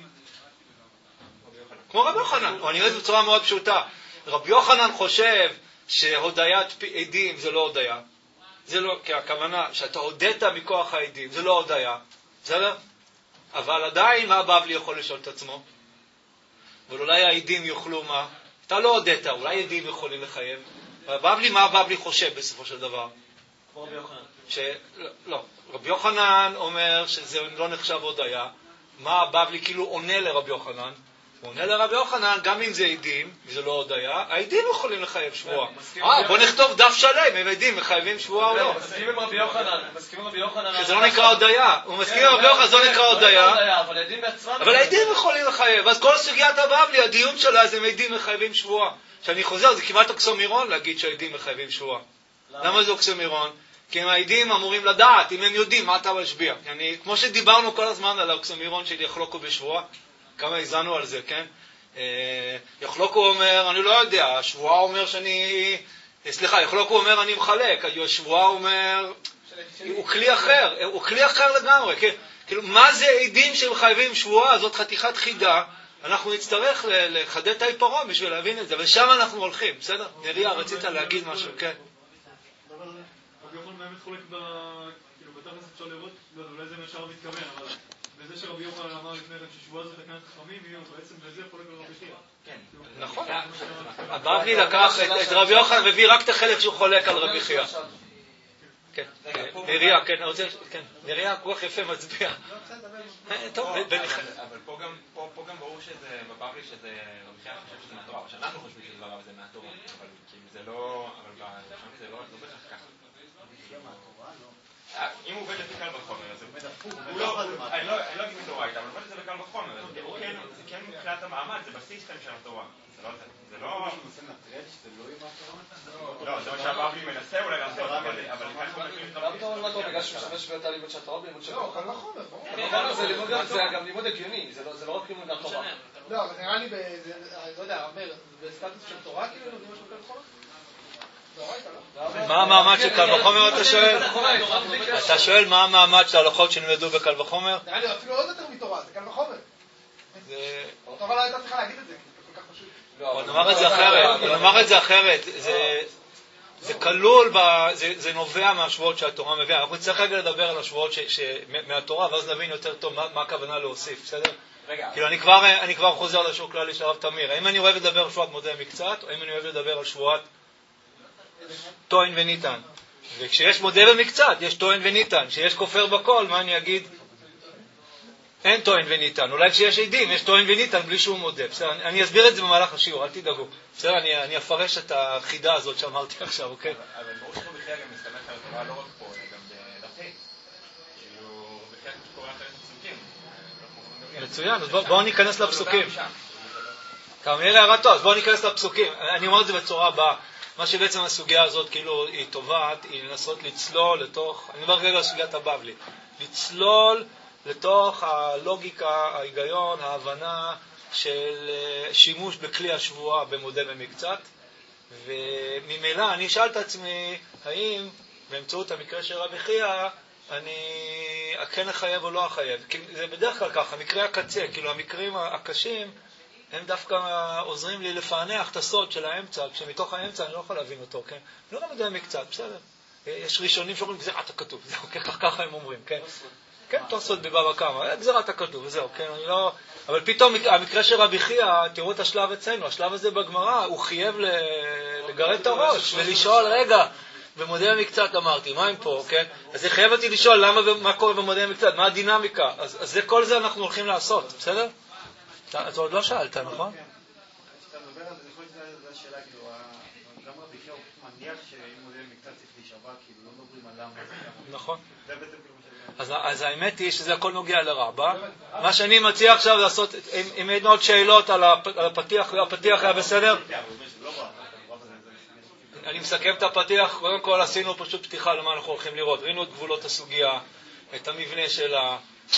כמו רבי יוחנן. אני רואה את זה בצורה מאוד פשוטה. רבי יוחנן חושב שהודיית עדים זה לא הודיה. זה לא, כי הכוונה שאתה הודית מכוח העדים, זה לא הודיה. בסדר? אבל עדיין מה הבבלי יכול לשאול את עצמו? אבל אולי העדים יוכלו מה? אתה לא הודית, אולי עדים יכולים לחייב. הבבלי, מה הבבלי חושב בסופו של דבר? כמו רבי יוחנן. לא, רבי יוחנן אומר שזה לא נחשב הודיה. מה הבבלי כאילו עונה לרבי יוחנן? הוא עונה לרבי יוחנן, גם אם זה עדים, וזה לא הודיה, העדים יכולים לחייב שבועה. בוא נכתוב דף שלם, הם עדים מחייבים שבועה או לא. הוא מסכים עם רבי יוחנן. שזה לא נקרא הודיה. הוא מסכים עם רבי יוחנן, זה לא נקרא הודיה. אבל העדים בעצמם. אבל העדים יכולים לחייב. אז כל סוגיית הבבלי, הדיון שלה זה עדים מחייבים שבועה. כשאני חוזר, זה כמעט אוקסימורון להגיד שהעדים מחייבים שבועה. למה זה אוקסימורון? כי הם העדים אמורים לדעת, אם הם יודעים מה אתה משביע. כמו שדיברנו כל הזמן על האוקסימורון של יחלוקו בשבועה, כמה הזנו על זה, כן? יחלוקו אומר, אני לא יודע, השבועה אומר שאני... סליחה, יחלוקו אומר אני מחלק, השבועה אומר... הוא כלי אחר לגמרי, כן? כאילו, מה זה עדים שמחייבים שבועה? זאת חתיכת חידה. אנחנו נצטרך לחדד את העיפרון בשביל להבין את זה, ושם אנחנו הולכים, בסדר? נריה, רצית להגיד משהו, כן? רבי יוחנן באמת חולק בתכלס אפשר לראות, אולי זה מה שהרב מתכוון, אבל בזה שרבי יוחנן אמר לפני כן ששבועה זה תקנת חכמים, בעצם בזה חולק על רבי חייא. כן, נכון. הבבלי לקח את רבי יוחנן והביא רק את החלק שהוא חולק על רבי חייא. כן, נריה, כן, נריה כל כך יפה מצביע. אבל פה גם ברור שזה בבבלי שזה רבי חייא חושב שזה מהתורה, אבל שאנחנו חושבים שזה דבריו זה מהתורה, אבל זה לא, אבל זה לא בהכרח ככה. אם הוא עובד לפי קל וחומר, אני לא אגיד מדאורייתא, אבל הוא עובד את זה בקל וחומר, זה כן מבחינת המעמד, זה בסיסטם של התורה. זה לא... לא, זה מה שהבבלי מנסה אולי לעשות, אבל כאן הוא מנסים... למה אתה אומר בגלל שהוא משמש ואת הלימוד של התורה בלימוד של התורה? לא, קל וחומר, זה גם לימוד הגיוני, זה לא רק לימוד התורה. לא, אבל נראה לי, לא יודע, בסטטוס של תורה כאילו, לימוד של קל וחומר? מה המעמד של קל וחומר אתה שואל? אתה שואל מה המעמד של ההלכות שנלמדו בקל וחומר? נראה לי אפילו עוד יותר מתורה, זה קל וחומר. התורה לא הייתה צריכה להגיד את זה, כל כך פשוט. נאמר את זה אחרת, זה כלול, זה נובע מהשבועות שהתורה מביאה. אנחנו נצטרך רגע לדבר על השבועות מהתורה, ואז נבין יותר טוב מה הכוונה להוסיף, בסדר? כאילו אני כבר חוזר לשיעור כללי של הרב תמיר. האם אני אוהב לדבר על שבועת מודה מקצת, או האם אני אוהב לדבר על שבועת טוען וניתן? וכשיש מודה במקצת, יש טוען וניתן. כשיש כופר בכל, מה אני אגיד? אין טוען וניתן. אולי כשיש עדים, יש טוען וניתן בלי שהוא מודה. בסדר, אני אסביר את זה במהלך השיעור, אל תדאגו. בסדר, אני אפרש את החידה הזאת שאמרתי עכשיו, אוקיי? אבל ברור שאנחנו בכלל גם מסתמך על התורה לא רק פה, אלא גם בדפי. כאילו, בכלל קורא אחרי פסוקים. מצוין, אז בואו ניכנס לפסוקים. כמובן הערה טוב, אז בואו ניכנס לפסוקים. אני אומר את זה בצורה הבאה. מה שבעצם הסוגיה הזאת כאילו היא טובעת, היא לנסות לצלול לתוך, אני אומר רגע על סוגיית הבבלי, לצלול לתוך הלוגיקה, ההיגיון, ההבנה של שימוש בכלי השבועה במודה במקצת, וממילא אני אשאל את עצמי, האם באמצעות המקרה של רבי חייא, אני כן אחייב או לא אחייב? כי זה בדרך כלל ככה, מקרי הקצה, כאילו המקרים הקשים, הם דווקא עוזרים לי לפענח את הסוד של האמצע, כשמתוך האמצע אני לא יכול להבין אותו, כן? לא גם יודע מקצת, בסדר. יש ראשונים שאומרים, זה אתה כתוב, ככה הם אומרים, כן? כן, תוספות בבבא קמא, גזירת הכתוב, וזהו, כן, אני לא... אבל פתאום המקרה של רבי חייא, תראו את השלב אצלנו, השלב הזה בגמרא, הוא חייב לגרד את הראש ולשאול, רגע, במודל מקצת אמרתי, מה עם פה, כן? אז זה חייב אותי לשאול מה קורה במודל מקצת, מה הדינמיקה, אז כל זה אנחנו הולכים לעשות, בסדר? אתה עוד לא שאלת, נכון? כן. כשאתה מדבר על זה, יכול להיות שזו השאלה, כאילו, גם רבי חייא הוא מניח שאם מודל מקצת צריך להישבע, כאילו, לא מדברים על למה. נכון. זה בעצם כאילו אז האמת היא שזה הכל נוגע לרבה. מה שאני מציע עכשיו לעשות, אם אין עוד שאלות על הפתיח, הפתיח היה בסדר? אני מסכם את הפתיח, קודם כל עשינו פשוט פתיחה למה אנחנו הולכים לראות. ראינו את גבולות הסוגיה, את המבנה שלה,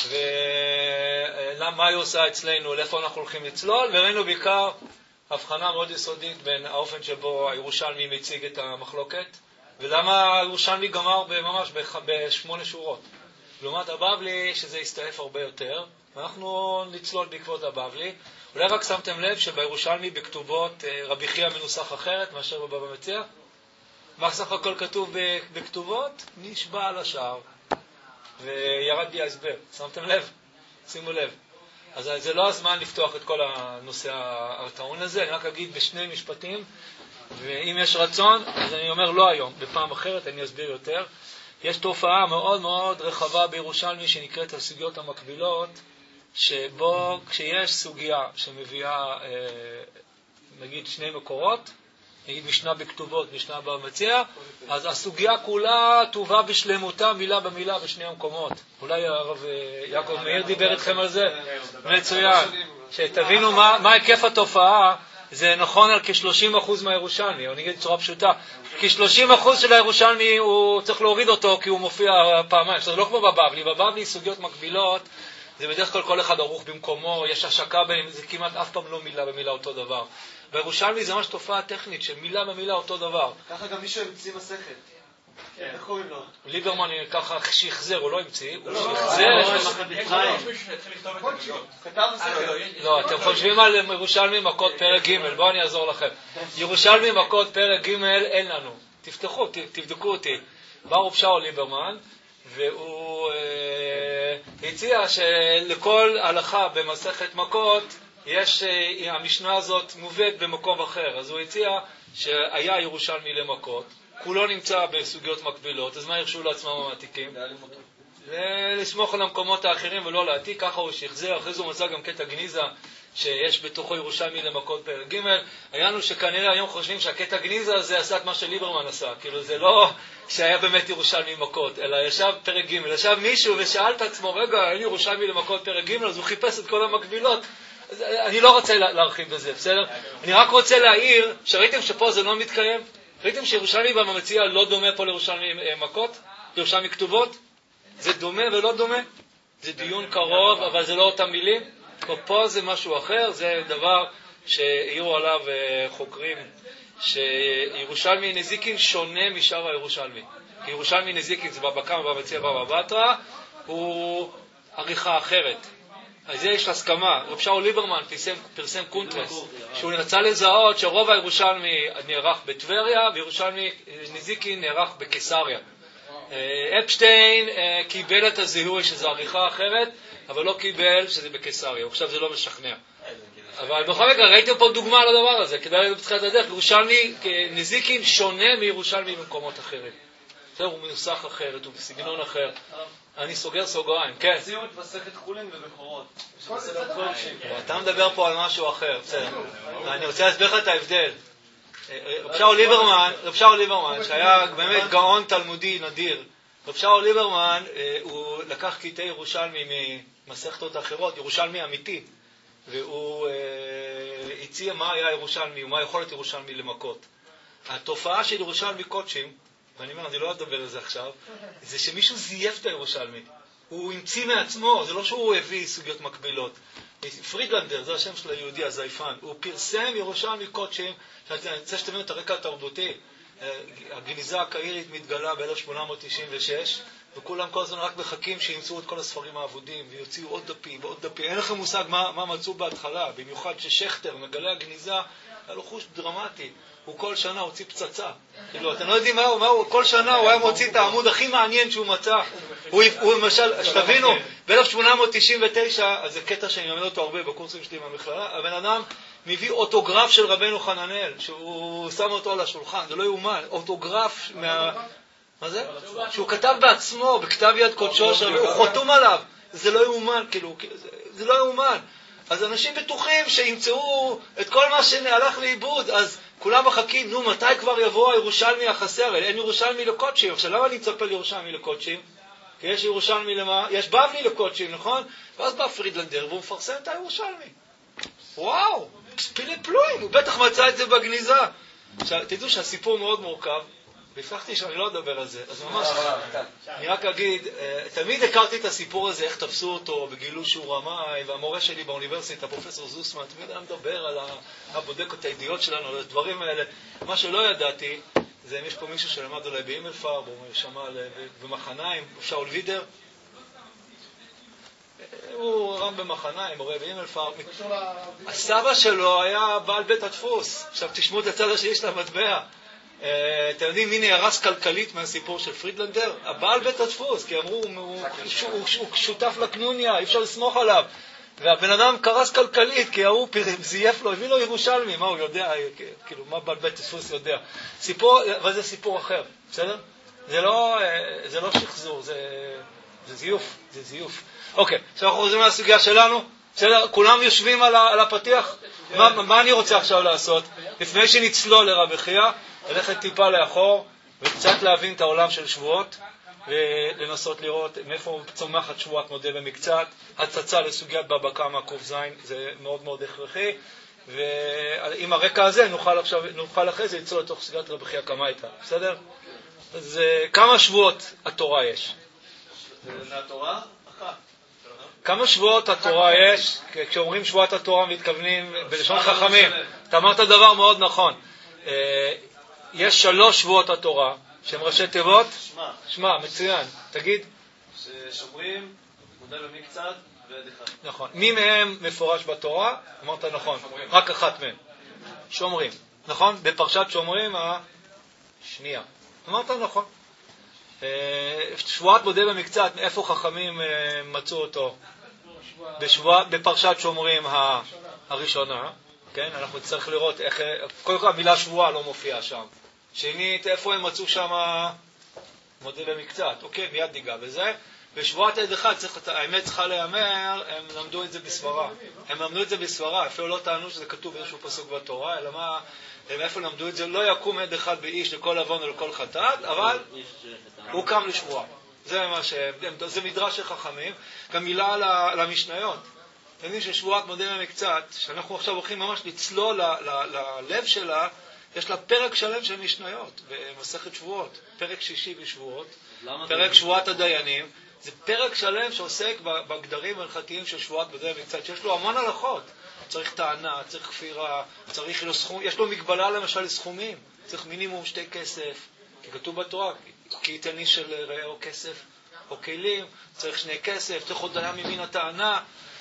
ומה היא עושה אצלנו, לאיפה אנחנו הולכים לצלול, וראינו בעיקר הבחנה מאוד יסודית בין האופן שבו הירושלמי מציג את המחלוקת, ולמה הירושלמי גמר ממש ב8 שורות. לעומת הבבלי, שזה הסתעף הרבה יותר, ואנחנו נצלול בעקבות הבבלי. אולי רק שמתם לב שבירושלמי בכתובות רבי חייא מנוסח אחרת מאשר בבבא מציעא. מה סך הכל כתוב בכתובות? נשבע על השער. וירד בי ההסבר. שמתם לב? שימו לב. אז זה לא הזמן לפתוח את כל הנושא הטעון הזה, אני רק אגיד בשני משפטים, ואם יש רצון, אז אני אומר לא היום, בפעם אחרת אני אסביר יותר. יש תופעה מאוד מאוד רחבה בירושלמי שנקראת הסוגיות המקבילות, שבו כשיש סוגיה שמביאה, נגיד, שני מקורות, נגיד משנה בכתובות, משנה בבא מציעא, אז הסוגיה כולה תובא בשלמותה מילה במילה בשני המקומות. אולי הרב יעקב מאיר דיבר איתכם על זה? מצוין. שתבינו מה היקף התופעה, זה נכון על כ-30% מהירושלמי, אני אגיד בצורה פשוטה, כ-30% של הירושלמי הוא צריך להוריד אותו כי הוא מופיע פעמיים. זה לא כמו בבבלי, בבבלי סוגיות מקבילות, זה בדרך כלל כל אחד ערוך במקומו, יש השקה בהם, זה כמעט אף פעם לא מילה במילה אותו דבר. בירושלמי זה ממש תופעה טכנית של מילה במילה אותו דבר. ככה גם מישהו המציא מסכת. איך קוראים לו? ליברמן ככה שחזר, הוא לא המציא, הוא שחזר. לא, אתם חושבים על ירושלמי מכות פרק ג', בואו אני אעזור לכם. ירושלמי מכות פרק ג' אין לנו. תפתחו, תבדקו אותי. בא רב שאול ליברמן, והוא הציע שלכל הלכה במסכת מכות, המשנה הזאת מובאת במקום אחר. אז הוא הציע שהיה ירושלמי למכות, כולו נמצא בסוגיות מקבילות, אז מה ירשו לעצמם המעתיקים? לסמוך על המקומות האחרים ולא להעתיק, ככה הוא שחזר. אחרי זה הוא מצא גם קטע גניזה שיש בתוכו ירושלמי למכות פרק ג'. העניין הוא שכנראה היום חושבים שהקטע גניזה הזה עשה את מה שליברמן עשה, כאילו זה לא שהיה באמת ירושלמי מכות, אלא ישב פרק ג', ישב מישהו ושאל את עצמו, רגע, אין ירושלמי למכות פרק ג', אז הוא חיפש את כל המקבילות. אני לא רוצה להרחיב בזה, בסדר? אני רק רוצה להעיר שראיתם שפה זה לא מתקיים. ראיתם שירושלמי בבא מציעא לא דומה פה לירושלמי מכות, לירושלמי כתובות? זה דומה ולא דומה? זה דיון קרוב, אבל זה לא אותם מילים. פה זה משהו אחר, זה דבר שהעירו עליו חוקרים, שירושלמי נזיקין שונה משאר הירושלמי. כי ירושלמי נזיקין זה בבא קמא, בבא מציעא, בבא בתרא, הוא עריכה אחרת. אז יש הסכמה. רב שאול ליברמן פרסם קונטרס, שהוא רצה לזהות שרוב הירושלמי נערך בטבריה, וירושלמי נזיקין נערך בקיסריה. אפשטיין קיבל את הזיהוי שזו עריכה אחרת, אבל לא קיבל שזה בקיסריה. עכשיו זה לא משכנע. אבל בכל מקרה ראיתם פה דוגמה על הדבר הזה, כדאי בתחילת הדרך, ירושלמי נזיקין שונה מירושלמי במקומות אחרים. הוא מנוסח אחרת, הוא בסגנון אחר. אני סוגר סוגריים, כן. הציעו את מסכת חולין ובכורות. אתה מדבר פה על משהו אחר, בסדר. אני רוצה להסביר לך את ההבדל. רב שאול ליברמן, שהיה באמת גאון תלמודי נדיר, רב שאול ליברמן, הוא לקח קטעי ירושלמי ממסכתות אחרות, ירושלמי אמיתי, והוא הציע מה היה ירושלמי ומה יכולת ירושלמי למכות. התופעה של ירושלמי קודשים, ואני אומר, אני לא אדבר על זה עכשיו, זה שמישהו זייף את הירושלמי. הוא המציא מעצמו, זה לא שהוא הביא סוגיות מקבילות. פרידלנדר, זה השם של היהודי הזייפן, הוא פרסם ירושלמי קודשים, אני רוצה שתבינו את הרקע התרבותי. הגניזה הקהירית מתגלה ב-1896, וכולם כל הזמן רק מחכים שימצאו את כל הספרים האבודים, ויוציאו עוד דפים ועוד דפים. אין לכם מושג מה מצאו בהתחלה, במיוחד ששכטר, מגלה הגניזה, היה לו חוש דרמטי. הוא כל שנה הוציא פצצה. כאילו, אתם לא יודעים מה הוא, כל שנה הוא היה מוציא את העמוד הכי מעניין שהוא מצא. הוא למשל, שתבינו, ב-1899, אז זה קטע שאני מלמד אותו הרבה בקורסים שלי במכללה, הבן אדם מביא אוטוגרף של רבנו חננאל, שהוא שם אותו על השולחן, זה לא יאומן, אוטוגרף מה זה? שהוא כתב בעצמו, בכתב יד קודשו, הוא חתום עליו. זה לא יאומן, כאילו, זה לא יאומן. אז אנשים בטוחים שימצאו את כל מה שהלך לאיבוד, אז כולם מחכים, נו, מתי כבר יבוא הירושלמי החסר? אין ירושלמי לקודשים. עכשיו, למה אני מצפה לירושלמי לקודשים? כי יש ירושלמי למה? יש בבלי לקודשים, נכון? ואז בא פרידלנדר והוא מפרסם את הירושלמי. וואו, פילי פלואים, הוא בטח מצא את זה בגניזה. עכשיו, תדעו שהסיפור מאוד מורכב, והפרחתי שאני לא אדבר על זה, אז ממש, אני רק אגיד, תמיד הכרתי את הסיפור הזה, איך תפסו אותו, וגילו שהוא רמאי, והמורה שלי באוניברסיטה, פרופסור זוסמן, תמיד היה מדבר על הבודק את הידיעות שלנו, על הדברים האלה. מה שלא ידעתי, זה אם יש פה מישהו שלמד אולי באימלפרב, או שמע במחניים, שאול וידר, הוא רם במחניים, מורה באימלפרב. הסבא שלו היה בעל בית הדפוס. עכשיו תשמעו את הצד השני של המטבע. אתם יודעים מי נהרס כלכלית מהסיפור של פרידלנדר? הבעל בית הדפוס, כי אמרו, הוא שותף לקנוניה, אי אפשר לסמוך עליו. והבן אדם קרס כלכלית, כי הוא זייף לו, הביא לו ירושלמי, מה הוא יודע, כאילו, מה בעל בית הדפוס יודע. סיפור, אבל זה סיפור אחר, בסדר? זה לא שחזור, זה זיוף, זה זיוף. אוקיי, עכשיו אנחנו חוזרים לסוגיה שלנו, בסדר? כולם יושבים על הפתיח? מה אני רוצה עכשיו לעשות? לפני שנצלול לרבי חייא, ללכת טיפה לאחור, וקצת להבין את העולם של שבועות, ולנסות לראות מאיפה צומחת שבועת מודה במקצת, הצצה לסוגיית בבא קמא ק"ז, זה מאוד מאוד הכרחי, ועם הרקע הזה נוכל אחרי זה לצלול לתוך סוגיית רבי חייא קמייתא, בסדר? אז כמה שבועות התורה יש? מהתורה? אחת. כמה שבועות התורה יש? כשאומרים שבועת התורה מתכוונים בלשון חכמים. אתה אמרת דבר מאוד נכון. יש 3 שבועות התורה, שהם ראשי תיבות. שמע, מצוין. תגיד. ששומרים, מודה במקצת ועד אחד. נכון. מי מהם מפורש בתורה? אמרת נכון. רק אחת מהם. שומרים. נכון? בפרשת שומרים השנייה. אמרת נכון. שבועת מודה במקצת, מאיפה חכמים מצאו אותו? בפרשת שומרים הראשונה, כן? אנחנו צריך לראות איך, קודם כל המילה שבועה לא מופיעה שם. שנית, איפה הם מצאו שם מודה במקצת? אוקיי, מיד ניגע בזה. בשבועת עד אחד, האמת צריכה להיאמר, הם למדו את זה בסברה. הם למדו את זה בסברה, אפילו לא טענו שזה כתוב באיזשהו פסוק בתורה, אלא מה, הם איפה למדו את זה? לא יקום עד אחד באיש לכל עוון ולכל חטאת, אבל הוא קם לשבועה. זה מדרש של חכמים. גם מילה על המשניות. אתם יודעים ששבועת מודה במקצת, שאנחנו עכשיו הולכים ממש לצלול ללב שלה, יש לה פרק שלם של משניות במסכת שבועות. פרק 6 בשבועות, פרק שבועת הדיינים. זה פרק שלם שעוסק בגדרים ההלכתיים של שבועת מודה במקצת, שיש לו המון הלכות. צריך טענה, צריך כפירה, צריך לו סכום, יש לו מגבלה למשל לסכומים. צריך מינימום 2 כסף, כי כתוב בתורה, כי ייתן איש של רעהו כסף או כלים, צריך 2 כסף, צריך הודיה ממין הטענה.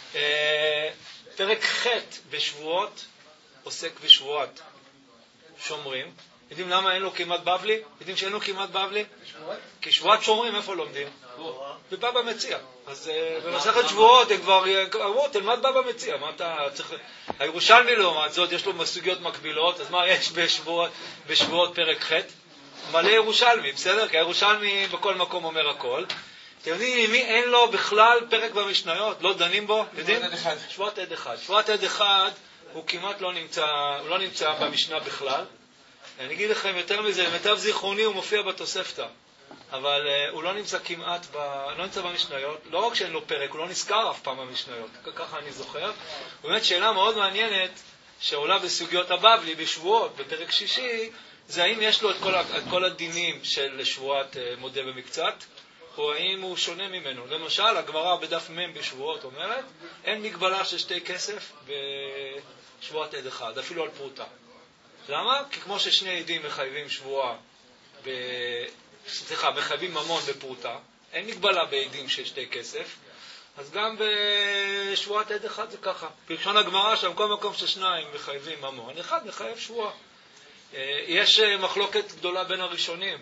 פרק ח' בשבועות עוסק בשבועת שומרים. יודעים למה אין לו כמעט בבלי? יודעים שאין לו כמעט בבלי? כי שבועת שומרים איפה לומדים? בבבא מציעא. אז במסכת שבועות הם כבר אמרו, תלמד בבא מציעא. מה אתה צריך... הירושלמי לעומת זאת יש לו סוגיות מקבילות, אז מה יש בשבועות פרק ח'? מלא ירושלמי, בסדר? כי הירושלמי בכל מקום אומר הכל. אתם יודעים מי אין לו בכלל פרק במשניות? לא דנים בו? יודעים? שבועת עד אחד. שבועת עד אחד הוא כמעט לא נמצא במשנה בכלל. אני אגיד לכם יותר מזה, למיטב זיכרוני הוא מופיע בתוספתא. אבל הוא לא נמצא כמעט, לא נמצא במשניות. לא רק שאין לו פרק, הוא לא נזכר אף פעם במשניות. ככה אני זוכר. באמת שאלה מאוד מעניינת שעולה בסוגיות הבבלי, בשבועות, בפרק 6, זה האם יש לו את כל הדינים של שבועת מודה במקצת, או האם הוא שונה ממנו. למשל, הגמרא בדף מ' בשבועות אומרת, אין מגבלה של 2 כסף בשבועת עד אחד, אפילו על פרוטה. למה? כי כמו ששני עדים מחייבים שבועה, מחייבים ממון בפרוטה, אין מגבלה בעדים של שתי כסף, אז גם בשבועת עד אחד זה ככה. בלשון הגמרא שם כל מקום ששניים מחייבים ממון, אחד מחייב שבועה. יש מחלוקת גדולה בין הראשונים.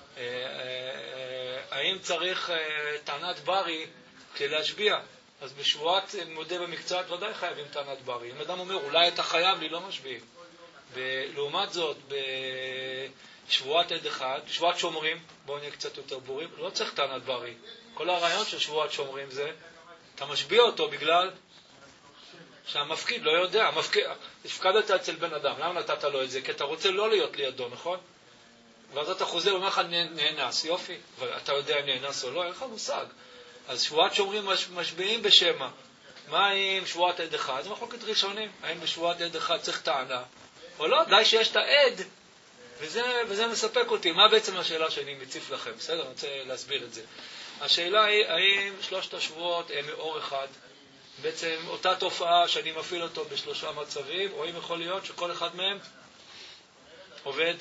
האם צריך טענת ברי כדי להשביע? אז בשבועת מודה במקצת ודאי חייבים טענת ברי. אם אדם אומר, אולי אתה חייב לי, לא משביעים. לעומת זאת, בשבועת עד אחד, שבועת שומרים, בואו נהיה קצת יותר בורים, לא צריך טענת ברי. כל הרעיון של שבועת שומרים זה, אתה משביע אותו בגלל שהמפקיד לא יודע. הפקדת אצל בן אדם, למה נתת לו את זה? כי אתה רוצה לא להיות לידו, נכון? ואז אתה חוזר ואומר לך נאנס, יופי, ואתה יודע אם נאנס או לא, אין לך מושג. אז שבועת שומרים משביעים בשמה. מה עם שבועת עד אחד? זה מחלוקת ראשונים. האם בשבועת עד אחד צריך טענה? או לא, די שיש את העד, וזה מספק אותי. מה בעצם השאלה שאני מציף לכם? בסדר, אני רוצה להסביר את זה. השאלה היא, האם שלושת השבועות הם מאור אחד? בעצם אותה תופעה שאני מפעיל אותו בשלושה מצבים, או אם יכול להיות שכל אחד מהם עובד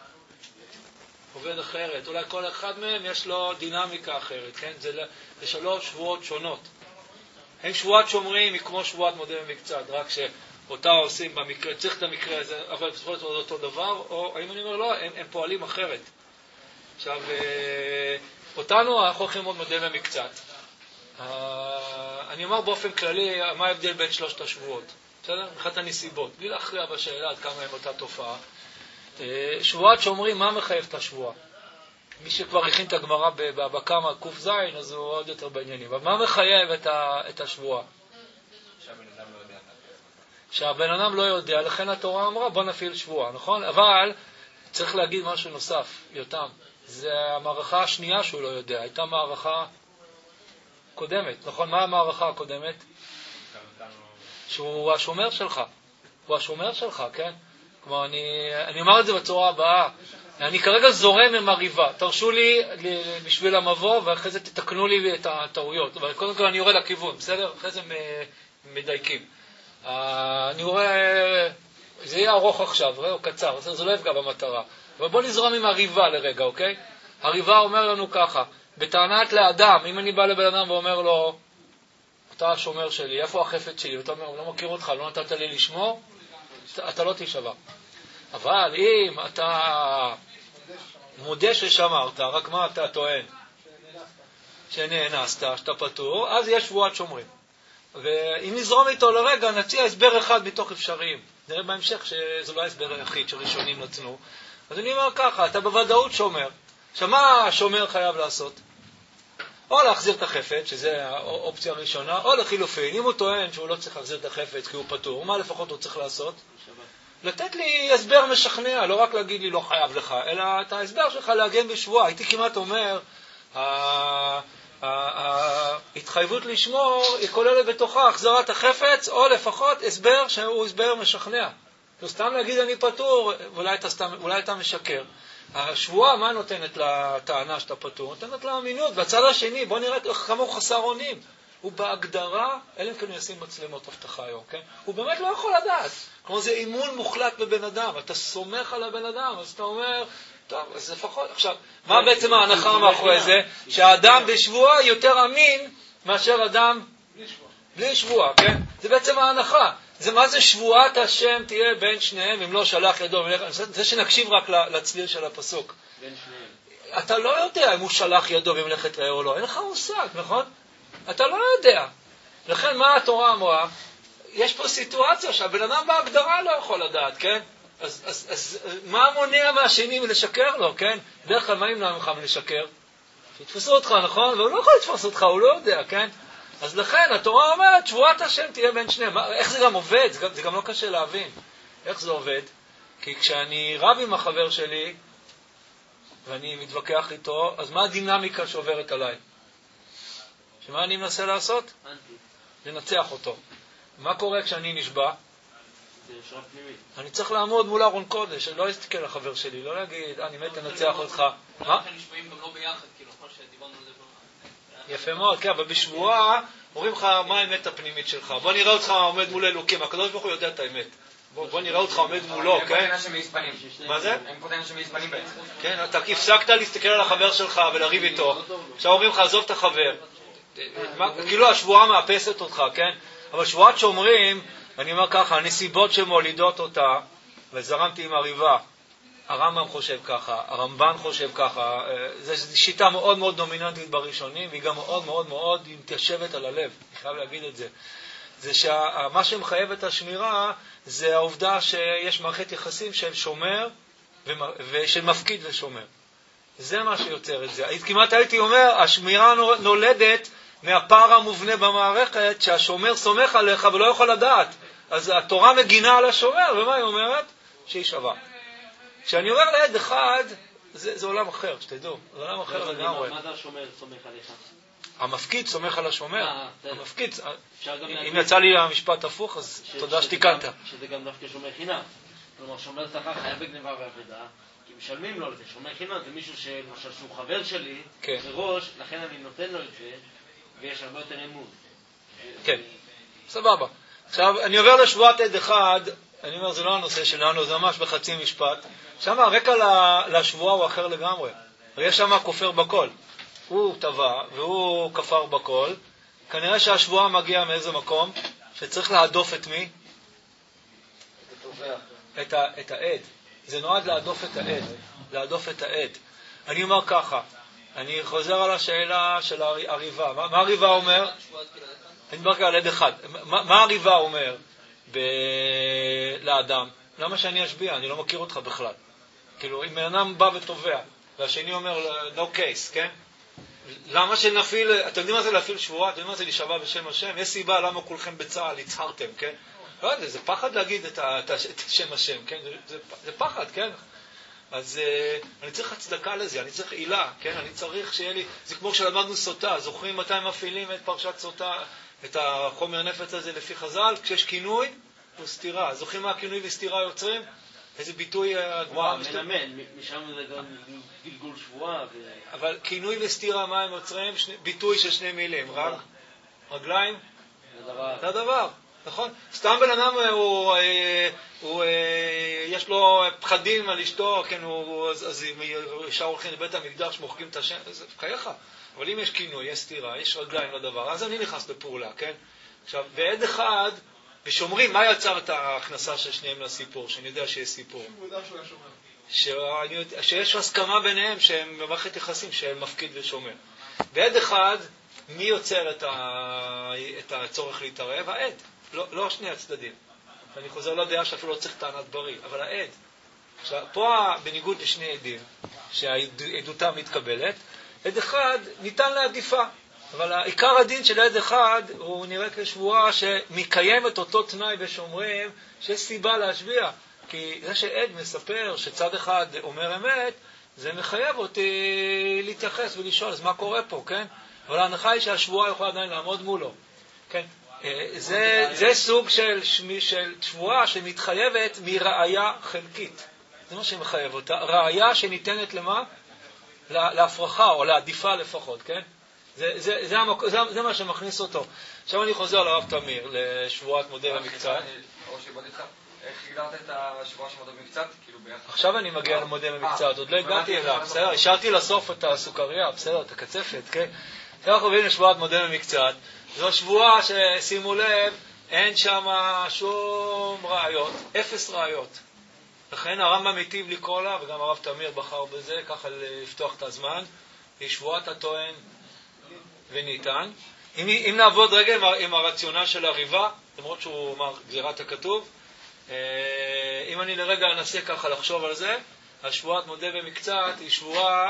אחרת. אולי כל אחד מהם יש לו דינמיקה אחרת, כן? זה שלוש שבועות שונות. הם שבועת שומרים היא כמו שבועת מודה במקצת, רק שאותה עושים במקרה, צריך את המקרה הזה, אבל בסופו של דבר אותו דבר, או האם אני אומר לא, הם פועלים אחרת. עכשיו, אותנו אנחנו הולכים מאוד מודה במקצת. אני אומר באופן כללי, מה ההבדל בין שלושת השבועות? בסדר? אחת הנסיבות, בלי להכריע בשאלה עד כמה הם אותה תופעה. שבועת שומרים, מה מחייב את השבועה? מי שכבר הכין את הגמרא בקמה קוף זין, אז הוא עוד יותר בעניינים. אבל מה מחייב את השבועה? שהבן אדם לא יודע, לכן התורה אמרה, בוא נפעיל שבועה, נכון? אבל צריך להגיד משהו נוסף, יותם. זה המערכה השנייה שהוא לא יודע, הייתה מערכה קודמת, נכון? מה המערכה הקודמת? שהוא השומר שלך. הוא השומר שלך, כן? כלומר, אני אומר את זה בצורה הבאה. אני כרגע זורם עם הריבה. תרשו לי בשביל המבוא, ואחרי זה תתקנו לי את הטעויות. אבל קודם כל אני יורד לכיוון, בסדר? אחרי זה מדייקים. אני רואה, זה יהיה ארוך עכשיו, או קצר, זה לא יפגע במטרה. אבל בוא נזרום עם הריבה לרגע, אוקיי? הריבה אומר לנו ככה, בטענת לאדם, אם אני בא לבן אדם ואומר לו, אתה השומר שלי, איפה החפץ שלי? ואתה אומר, הוא לא מכיר אותך, לא נתת לי לשמור, אתה לא תישבע. אבל אם אתה מודה ששמרת, רק מה אתה טוען? שנאנסת, שאתה פטור, אז יש שבועת שומרים. ואם נזרום איתו לרגע, נציע הסבר אחד מתוך אפשריים. נראה בהמשך שזה לא ההסבר היחיד שראשונים נתנו. אז אני אומר ככה, אתה בוודאות שומר. שמה השומר חייב לעשות? או להחזיר את החפץ, שזה האופציה הראשונה, או לחילופין, אם הוא טוען שהוא לא צריך להחזיר את החפץ כי הוא פטור, מה לפחות הוא צריך לעשות? לתת לי הסבר משכנע, לא רק להגיד לי לא חייב לך, אלא את ההסבר שלך להגן בשבועה. הייתי כמעט אומר, ההתחייבות לשמור היא כוללת בתוכה החזרת החפץ, או לפחות הסבר שהוא הסבר משכנע. סתם להגיד אני פטור, אולי אתה משקר. השבועה, מה נותנת לטענה שאתה פטור? נותנת לה אמינות. בצד השני, בוא נראה כמה הוא חסר אונים. הוא בהגדרה, אלא אם כן הוא ישים מצלמות הבטחה היום, כן? הוא באמת לא יכול לדעת. כלומר, זה אימון מוחלט בבן אדם. אתה סומך על הבן אדם, אז אתה אומר, טוב, אז לפחות. עכשיו, מה בעצם ההנחה מאחורי זה? שהאדם בשבועה יותר אמין מאשר אדם בלי שבועה, כן? זה בעצם ההנחה. זה מה זה שבועת השם תהיה בין שניהם, אם לא שלח ידו. זה שנקשיב רק לצליל של הפסוק. בין שניהם. אתה לא יודע אם הוא שלח ידו במלאכת רעהו או לא. אין לך מושג, נכון? אתה לא יודע. לכן מה התורה אמרה? יש פה סיטואציה שהבן אדם בהגדרה לא יכול לדעת, כן? אז מה מונע מהשני מלשקר לו, כן? בדרך כלל מה ימנע ממך מלשקר? שיתפסו אותך, נכון? והוא לא יכול לתפוס אותך, הוא לא יודע, כן? אז לכן התורה אומרת, שבועת השם תהיה בין שניהם. איך זה גם עובד? זה גם לא קשה להבין. איך זה עובד? כי כשאני רב עם החבר שלי, ואני מתווכח איתו, אז מה הדינמיקה שעוברת עליי? שמה אני מנסה לעשות? לנצח אותו. מה קורה כשאני נשבע? אני צריך לעמוד מול ארון קודש, אני לא אסתכל לחבר שלי, לא להגיד, אני מת לנצח אותך. מה? נשבעים גם לא ביחד, כאילו, כמו שדיברנו על זה. יפה מאוד, כן, אבל בשבועה אומרים לך מה האמת הפנימית שלך. בוא נראה אותך עומד מול אלוקים, הקדוש ברוך הוא יודע את האמת. בוא נראה אותך עומד מולו, כן? מה זה? הם פותחים שמהספנים בעצם. כן, אתה הפסקת להסתכל על החבר שלך ולריב איתו. עכשיו אומרים לך, עזוב את החבר. כאילו השבועה מאפסת אותך, כן? אבל שבועת שומרים, אני אומר ככה, הנסיבות שמולידות אותה, וזרמתי עם הריבה, הרמב"ם חושב ככה, הרמב"ן חושב ככה, זו שיטה מאוד מאוד דומיננטית בראשונים, והיא גם מאוד מאוד מאוד מתיישבת על הלב, אני חייב להגיד את זה. זה שמה שמחייב את השמירה, זה העובדה שיש מערכת יחסים של שומר, ושל מפקיד ושומר. זה מה שיוצר את זה. כמעט הייתי אומר, השמירה נולדת מהפער המובנה במערכת, שהשומר סומך עליך ולא יכול לדעת. אז התורה מגינה על השומר, ומה היא אומרת? שהיא שווה. כשאני אומר לעד אחד, זה עולם אחר, שתדעו. זה עולם אחר לגמרי. מה זה השומר סומך עליך? המפקיד סומך על השומר. המפקיד, אם יצא לי המשפט הפוך, אז תודה שתיקנת. שזה גם דווקא שומר חינם. כלומר, שומר שכר חייב בגניבה ועבדה, כי משלמים לו לזה. שומר חינם זה מישהו שלמשל שהוא חבר שלי, מראש, לכן אני נותן לו את זה, ויש הרבה יותר אמון. כן, סבבה. עכשיו, אני עובר לשבועת עד אחד, אני אומר, זה לא הנושא שלנו, זה ממש בחצי משפט. שם הרקע לשבועה הוא אחר לגמרי. ויש שם כופר בכל. הוא טבע והוא כפר בכל. כנראה שהשבועה מגיעה מאיזה מקום, שצריך להדוף את מי? את העד. זה נועד להדוף את העד. להדוף את העד. אני אומר ככה, אני חוזר על השאלה של הריבה. מה הריבה אומר? אני מדבר כאן על עד אחד. מה הריבה אומר לאדם? למה שאני אשביע? אני לא מכיר אותך בכלל. כאילו, אם אדם בא ותובע, והשני אומר, no case, כן? למה שנפיל, אתם יודעים מה זה להפיל שבועה? אתם יודעים מה זה להישבע בשם השם? יש סיבה למה כולכם בצה"ל הצהרתם, כן? לא יודע, זה פחד להגיד את שם השם, כן? זה פחד, כן? אז אני צריך הצדקה לזה, אני צריך עילה, כן? אני צריך שיהיה לי, זה כמו שלמדנו סוטה, זוכרים מתי מפעילים את פרשת סוטה, את החומר נפץ הזה לפי חז"ל? כשיש כינוי, הוא סתירה. זוכרים מה הכינוי וסתירה יוצרים? איזה ביטוי הגמרא מנמן, משם זה גם גלגול שבועה. אבל כינוי וסתירה, מה הם יוצרים? ביטוי של שני מילים. רגליים? זה הדבר. נכון? סתם בן אדם יש לו פחדים על אשתו, כן, אז ישר הולכים לבית המקדש, מוחקים את השם, זה חייך. אבל אם יש כינוי, יש סתירה, יש רגליים לדבר, אז אני נכנס לפעולה, כן? עכשיו, בעד אחד, ושומרים, מה יצר את ההכנסה של שניהם לסיפור, שאני יודע שיש סיפור? שיש הסכמה ביניהם שהם במערכת יחסים, שהם מפקיד ושומר. בעד אחד, מי יוצר את הצורך להתערב? העד. לא שני הצדדים. אני חוזר לדעה שאפילו לא צריך טענת בריא, אבל העד. עכשיו, פה בניגוד לשני עדים, שהעדותם מתקבלת, עד אחד ניתן לעדיפה. אבל העיקר הדין של עד אחד הוא נראה כשבועה שמקיים את אותו תנאי ושומרים שיש סיבה להשביע. כי זה שעד מספר שצד אחד אומר אמת, זה מחייב אותי להתייחס ולשאול, אז מה קורה פה, כן? אבל ההנחה היא שהשבועה יכולה עדיין לעמוד מולו. כן? זה סוג של שבועה שמתחייבת מראיה חלקית. זה מה שמחייב אותה. ראיה שניתנת למה? להפרחה או לעדיפה לפחות, כן? זה מה שמכניס אותו. עכשיו אני חוזר לרב תמיר, לשבועת מודה במקצת. איך הגדרת את השבועה של מודה במקצת? עכשיו אני מגיע למודה במקצת, עוד לא הגעתי אליו, בסדר? השארתי לסוף את הסוכריה, בסדר, את הקצפת, כן? אנחנו מביאים לשבועת מודה במקצת. זו שבועה ששימו לב, אין שם שום ראיות, אפס ראיות. לכן הרמב"ם היטיב לקרוא לה, וגם הרב תמיר בחר בזה, ככה לפתוח את הזמן, היא שבועת הטוען וניתן. אם נעבוד רגע עם הרציונל של הריבה, למרות שהוא אומר גזירת הכתוב, אם אני לרגע אנסה ככה לחשוב על זה, השבועת מודה במקצת היא שבועה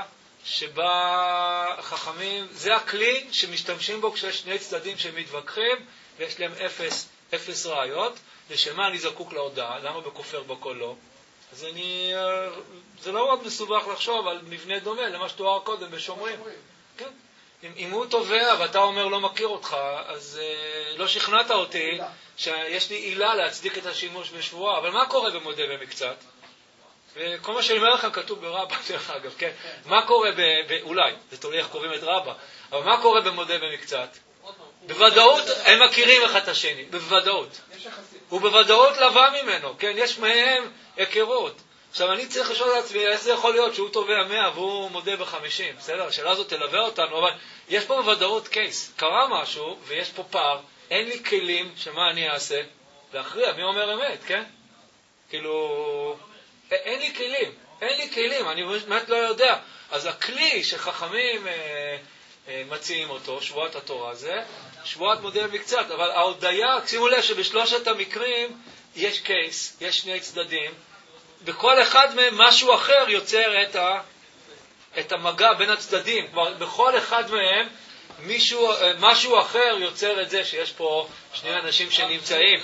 שבה חכמים, זה הכלי שמשתמשים בו כשיש שני צדדים שמתווכחים ויש להם אפס ראיות, לשמה אני זקוק להודעה, למה בכופר בכל לא? אז זה לא מאוד מסובך לחשוב על מבנה דומה למה שתואר קודם בשומרים. כן? אם הוא תובע ואתה אומר לא מכיר אותך, אז לא שכנעת אותי שיש לי עילה להצדיק את השימוש בשבועה. אבל מה קורה במודה במקצת? וכל מה שאני אומר לכם כתוב ברבא, דרך אגב, כן? מה קורה אולי, זה תולי איך קוראים את רבא, אבל מה קורה במודה במקצת? בוודאות הם מכירים אחד את השני, בוודאות. הוא בוודאות לבא ממנו, כן? יש מהם היכרות. עכשיו אני צריך לשאול את עצמי, איך זה יכול להיות שהוא תובע 100 והוא מודה ב50? בסדר, השאלה הזאת תלווה אותנו, אבל יש פה בוודאות קייס. קרה משהו ויש פה פער, אין לי כלים שמה אני אעשה? להכריע, מי אומר אמת, כן? כאילו, אין לי כלים, אני באמת לא יודע. אז הכלי שחכמים מציעים אותו, שבועת התורה זה, שבועת מודה במקצת, אבל ההודיה, שימו לב שבשלושת המקרים יש קייס, יש שני צדדים, בכל אחד מהם משהו אחר יוצר את המגע בין הצדדים, כלומר בכל אחד מהם משהו אחר יוצר את זה שיש פה שני אנשים שנמצאים,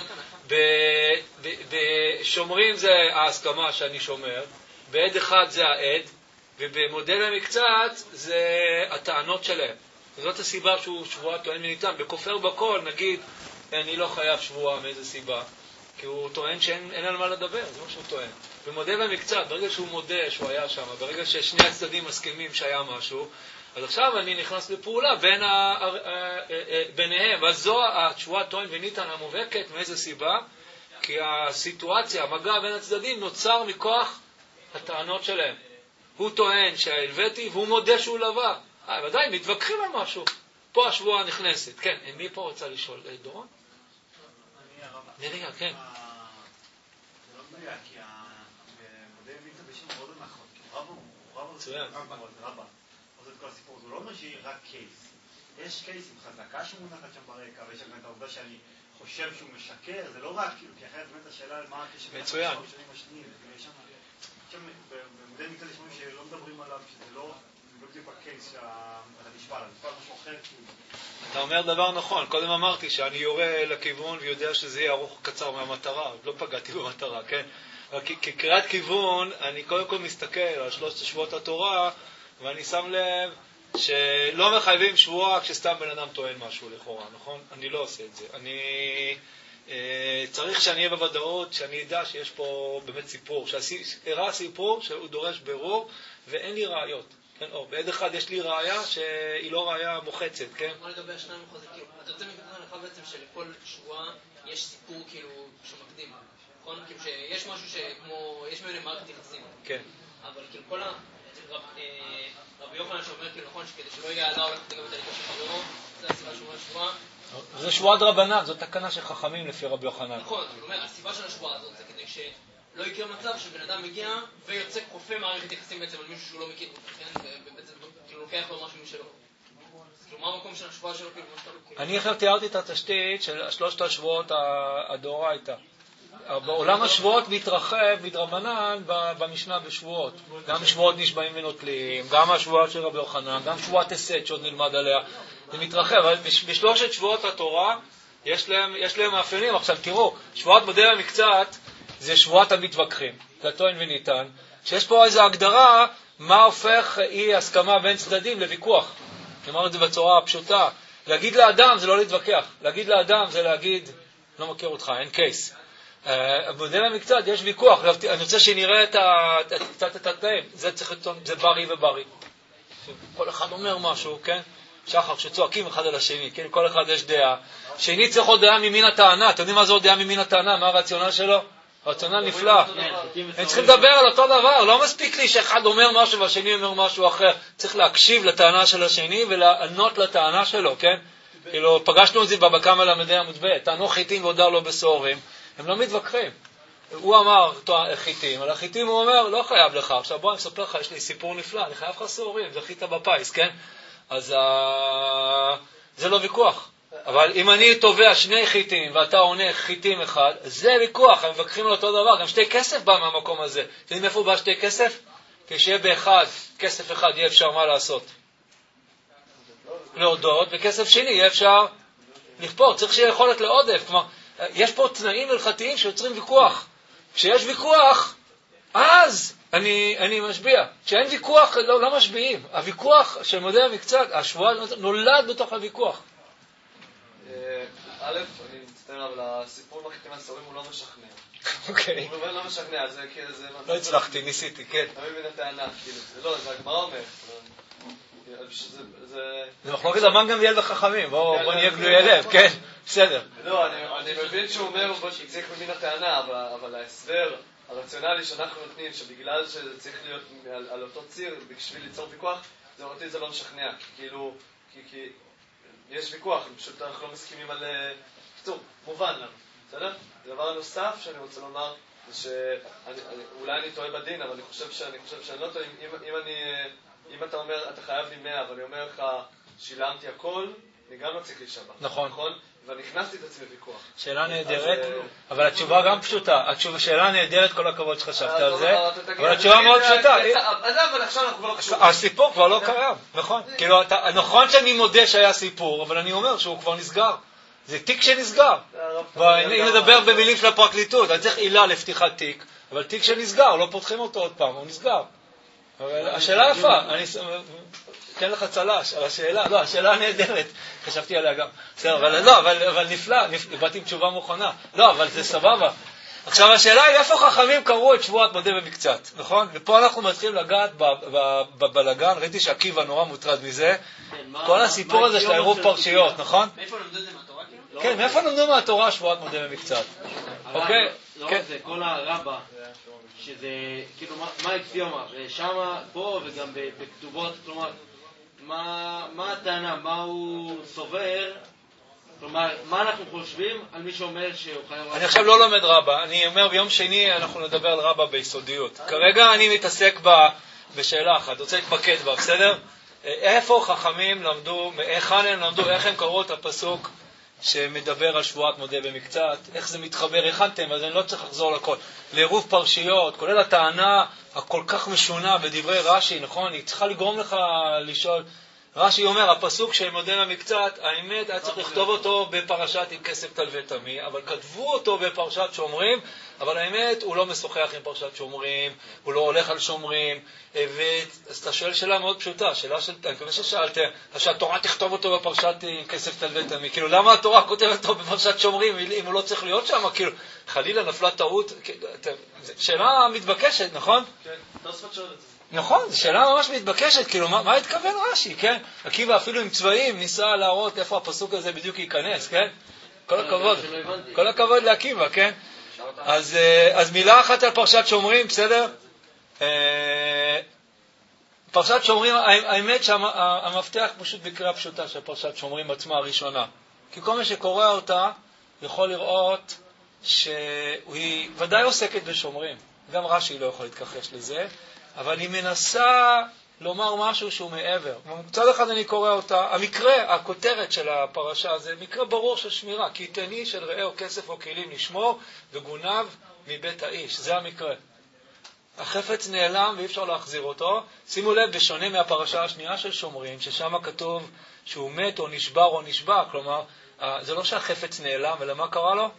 בשומרים זה ההסכמה שאני שומר, בעד אחד זה העד, ובמודה במקצת זה הטענות שלהם. זאת הסיבה שהוא שבועה טוען וניתן. בכופר בכל, נגיד, אני לא חייב שבועה מאיזה סיבה, כי הוא טוען שאין על מה לדבר, זה מה שהוא טוען. במודה במקצת, ברגע שהוא מודה שהוא היה שם, ברגע ששני הצדדים מסכימים שהיה משהו, אז עכשיו אני נכנס לפעולה ביניהם, אז זו השבועה טוען וניתן המובהקת, מאיזה סיבה? כי הסיטואציה, המגע בין הצדדים נוצר מכוח הטענות שלהם. הוא טוען שהלוויתי והוא מודה שהוא לווה. ודאי, מתווכחים על משהו. פה השבועה נכנסת. כן, מי פה רוצה לשאול? דורון? אני הרבה. נראה, כן. זה לא מדויק, כי המודה במצע בשם מאוד נכון. רבא זה רבא. עושה את כל הסיפור. זה לא אומר שהיא רק קייס. יש קייס עם חזקה שמונחת שם ברקע, ויש גם את העובדה שאני חושב שהוא משקר. זה לא רק, כי אחרת באמת השאלה על מה הקשר בין השנים השניים. במודה במצע יש משהו שלא מדברים עליו, שזה לא בדיוק הקייס שאתה נשפע עליו. זה כל משהו אחר. אתה אומר דבר נכון. קודם אמרתי שאני יורה לכיוון ויודע שזה יהיה ארוך קצר מהמטרה. לא פגעתי במטרה, כן? אבל כקריאת כיוון, אני קודם כל מסתכל על שלושת שבועות התורה, ואני שם לב שלא מחייבים שבועה כשסתם בן אדם טוען משהו לכאורה, נכון? אני לא עושה את זה. אני צריך שאני אהיה בוודאות, שאני אדע שיש פה באמת סיפור, שהראה סיפור שהוא דורש ברור, ואין לי ראיות. כן, או, בעד אחד יש לי ראיה שהיא לא ראיה מוחצת, כן? מה לגבי השניים מחוזקים? אתה יוצא מפתחן לך בעצם שלכל שבועה יש סיפור כאילו שמקדים, נכון? כאילו שיש משהו שכמו, יש ממנו מערכת יחסים. כן. אבל כאילו כל רבי יוחנן שאומר כאילו נכון שכדי שלא יהיה עלה הולכת לגבי את הליכה של חברו, זה הסיבה שהוא אומר שבועה. זה שבועת רבנן, זאת תקנה של חכמים לפי רבי יוחנן. נכון, אני אומר, הסיבה של השבועה הזאת זה כדי שלא יקרה מצב שבן אדם מגיע ויוצא כופה מערכת יחסים בעצם על מישהו שהוא לא מכיר, כן? ובעצם כאילו לוקח לו משהו משלו. כאילו מה המקום של השבועה שלו כאילו? אני עכשיו תיארתי את התשתית של שלושת השבועות הדורה הייתה. בעולם השבועות מתרחב מדרבנן במשנה בשבועות. גם שבועות נשבעים ונוטלים, גם השבועה של רבי יוחנן, גם שבועת הסת שעוד נלמד עליה. זה מתרחב, אבל בשלושת שבועות התורה יש להם מאפיינים. עכשיו תראו, שבועת מודה במקצת זה שבועת המתווכחים, זה טוען וניתן, שיש פה איזו הגדרה מה הופך אי הסכמה בין צדדים לוויכוח. נאמר את זה בצורה הפשוטה. להגיד לאדם זה לא להתווכח, להגיד לאדם זה להגיד לא מכיר אותך, אין קייס. מודה במקצת יש ויכוח, אני רוצה שנראה קצת את התנאים, זה ברי וברי. כל אחד אומר משהו, כן? שחר שצועקים אחד על השני, כן? כל אחד יש דעה. שני צריך עוד דעה ממין הטענה, אתם יודעים מה זה עוד דעה ממין הטענה? מה הרציונל שלו? רציונל נפלא. הם צריכים לדבר על אותו דבר, לא מספיק לי שאחד אומר משהו והשני אומר משהו אחר. צריך להקשיב לטענה של השני ולענות לטענה שלו, כן? כאילו, פגשנו את זה בבקמה למדי המוטבע, טענו חיטים והודר לו בסוהרים, הם לא מתווכחים. הוא אמר חיטים, על החיטים הוא אומר, לא חייב לך. עכשיו בוא אני אספר לך, יש לי סיפור נפלא, אני חייב לך סוהרים, זכית בפיס, כן? אז זה לא ויכוח. אבל אם אני תובע שני חיטים ואתה עונה חיטים אחד, זה ויכוח, הם מבקחים על אותו דבר, גם שתי כסף בא מהמקום הזה. אתם יודעים איפה בא שתי כסף? כשיהיה באחד, כסף אחד יהיה אפשר מה לעשות? להודות, וכסף שני יהיה אפשר לכפור, צריך שיהיה יכולת לעודף. כלומר, יש פה תנאים הלכתיים שיוצרים ויכוח. כשיש ויכוח, אז אני משביע. כשאין ויכוח, לא משביעים. הוויכוח של מודה במקצת, השבועה נולד בתוך הוויכוח. א', אני מצטער, אבל הסיפור מחתימה סורים הוא לא משכנע. אוקיי. הוא לא משכנע, זה כאילו... לא הצלחתי, ניסיתי, כן. תמיד מן הטענה, כאילו. זה לא, זה הגמרא אומר. זה מחלוקת רבן גמליאל וחכמים, בוא נהיה גלויי לב, כן, בסדר. לא, אני מבין שהוא אומר שצריך מבין הטענה, אבל ההסבר הרציונלי שאנחנו נותנים, שבגלל שזה צריך להיות על אותו ציר בשביל ליצור ויכוח, זה אותי זה לא משכנע, כאילו, כי יש ויכוח, פשוט אנחנו לא מסכימים על קיצור, מובן לנו, בסדר? דבר הנוסף שאני רוצה לומר, זה שאולי אני טועה בדין, אבל אני חושב שאני לא טועה, אם אתה אומר, אתה חייב לי 100, ואני אומר לך, שילמתי הכל, אני גם לא צריך להישבע. נכון. ואני הכנסתי את עצמי ויכוח. שאלה נהדרת, אבל התשובה גם פשוטה. שאלה נהדרת, כל הכבוד שחשבת על זה, אבל התשובה מאוד פשוטה. אבל עכשיו אנחנו כבר לא קשורים. הסיפור כבר לא קיים, נכון. כאילו, נכון שאני מודה שהיה סיפור, אבל אני אומר שהוא כבר נסגר. זה תיק שנסגר. אם נדבר במילים של הפרקליטות, אני צריך עילה לפתיחת תיק, אבל תיק שנסגר, לא פותחים אותו עוד פעם, הוא נסגר. השאלה יפה, אני אתן לך צלש על השאלה, לא, השאלה נהדרת, חשבתי עליה גם, אבל נפלא, באתי עם תשובה מוכנה, לא, אבל זה סבבה. עכשיו השאלה היא איפה חכמים קראו את שבועת מודה במקצת, נכון? ופה אנחנו מתחילים לגעת בבלגן, ראיתי שעקיבא נורא מוטרד מזה, כל הסיפור הזה של העירוב פרשיות, נכון? מאיפה למדו את זה מהתורה כאילו? כן, מאיפה למדו מהתורה שבועת מודה במקצת? אוקיי? לא, זה כל הרבה. שזה, כאילו, מה אקסיומה? ושמה, פה וגם בכתובות, כלומר, מה הטענה, מה הוא סובר, כלומר, מה אנחנו חושבים על מי שאומר שהוא חייב רבה? אני עכשיו לא לומד רבה, אני אומר ביום שני אנחנו נדבר על רבה ביסודיות. כרגע אני מתעסק בשאלה אחת, רוצה להתמקד בה, בסדר? איפה חכמים למדו, היכן הם למדו, איך הם קראו את הפסוק שמדבר על שבועת מודה במקצת, איך זה מתחבר, הכנתם, אז אני לא צריך לחזור לכל. לעירוב פרשיות, כולל הטענה הכל כך משונה בדברי רש"י, נכון? היא צריכה לגרום לך לשאול. רש"י אומר, הפסוק של מודה במקצת, האמת היה צריך לכתוב אותו בפרשת עם כסף תלווה תמי, אבל כתבו אותו בפרשת שומרים, אבל האמת הוא לא משוחח עם פרשת שומרים, הוא לא הולך על שומרים, אז אתה שואל שאלה מאוד פשוטה, שאלה אני מקווה ששאלתם, שהתורה תכתוב אותו בפרשת עם כסף תלווה תמי, כאילו למה התורה כותבת אותו בפרשת שומרים אם הוא לא צריך להיות שם, כאילו חלילה נפלה טעות, שאלה מתבקשת, נכון? כן, תוספות שואל את זה. נכון, זו שאלה ממש מתבקשת, כאילו, מה התכוון רש"י, כן? עקיבא אפילו עם צבעים ניסה להראות איפה הפסוק הזה בדיוק ייכנס, כן? כל הכבוד לעקיבא, כן? אז מילה אחת על פרשת שומרים, בסדר? פרשת שומרים, האמת שהמפתח פשוט בקריאה פשוטה של פרשת שומרים עצמה הראשונה. כי כל מי שקורא אותה יכול לראות שהיא ודאי עוסקת בשומרים. גם רש"י לא יכול להתכחש לזה. אבל היא מנסה לומר משהו שהוא מעבר. מצד אחד אני קורא אותה, המקרה, הכותרת של הפרשה זה מקרה ברור של שמירה, כי תני של ראה או כסף או כלים לשמור וגונב מבית האיש, זה המקרה. החפץ נעלם ואי אפשר להחזיר אותו. שימו לב, בשונה מהפרשה השנייה של שומרים, ששם כתוב שהוא מת או נשבר או נשבע, כלומר, זה לא שהחפץ נעלם, אלא מה קרה לו?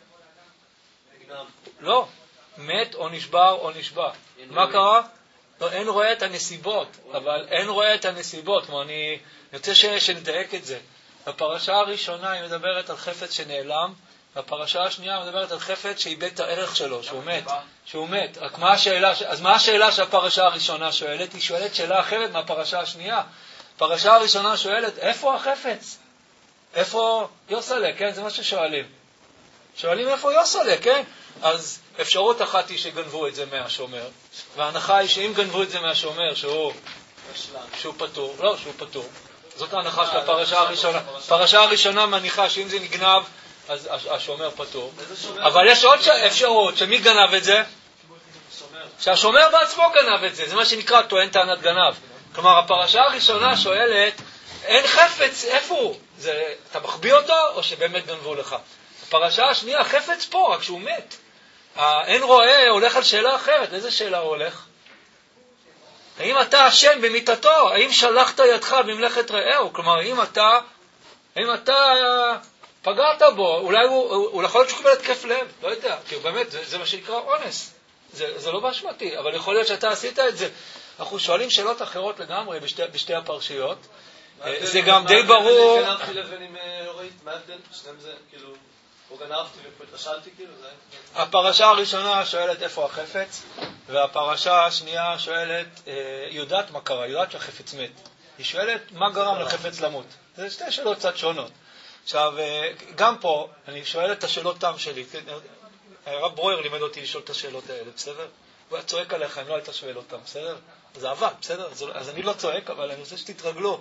לא, מת או נשבר או נשבע. מה קרה? לא, אין רואה את הנסיבות, אבל אין רואה את הנסיבות, כמו אני רוצה שנדייק את זה. בפרשה הראשונה היא מדברת על חפץ שנעלם, בפרשה השנייה היא מדברת על חפץ שאיבד את הערך שלו, שהוא מת. רק אז מה השאלה שהפרשה הראשונה שואלת? היא שואלת שאלה אחרת מהפרשה השנייה. הפרשה הראשונה שואלת, איפה החפץ? איפה יוסלה, כן? זה מה ששואלים. שואלים איפה יוסלה, כן? אז אפשרות אחת היא שגנבו את זה מהשומר, וההנחה היא שאם גנבו את זה מהשומר שהוא פטור, לא, שהוא פטור. זאת ההנחה של הפרשה הראשונה. הפרשה הראשונה מניחה שאם זה נגנב, אז השומר פטור. אבל יש עוד אפשרות, שמי גנב את זה? שהשומר בעצמו גנב את זה. זה מה שנקרא טוען טענת גנב. כלומר, הפרשה הראשונה שואלת, אין חפץ, איפה הוא? אתה מחביא אותו או שבאמת גנבו לך? הפרשה השנייה, חפץ פה, רק שהוא מת. אין רואה הולך על שאלה אחרת. איזה שאלה הוא הולך? האם אתה אשם במיתתו? האם שלחת ידך במלאכת רעהו? כלומר, האם אתה פגעת בו? אולי הוא יכול להיות שהוא קיבל התקף לב, לא יודע, כי באמת זה מה שנקרא אונס. זה לא באשמתי, אבל יכול להיות שאתה עשית את זה. אנחנו שואלים שאלות אחרות לגמרי בשתי הפרשיות. זה גם די ברור. מה גנבתי לבן עם אורית? מה ההבדל? שניהם זה כאילו... או גנבתי ופתשלתי כאילו, זה... הפרשה הראשונה שואלת איפה החפץ, והפרשה השנייה שואלת, יודעת מה קרה, יודעת שהחפץ מת. היא שואלת מה גרם לחפץ למות. זה שתי שאלות קצת שונות. עכשיו, גם פה אני שואל את השאלות תם שלי. הרב ברויר לימד אותי לשאול את השאלות האלה, בסדר? הוא היה צועק עליך אם לא היית שואל אותם, בסדר? זה עבד, בסדר? אז אני לא צועק, אבל אני רוצה שתתרגלו.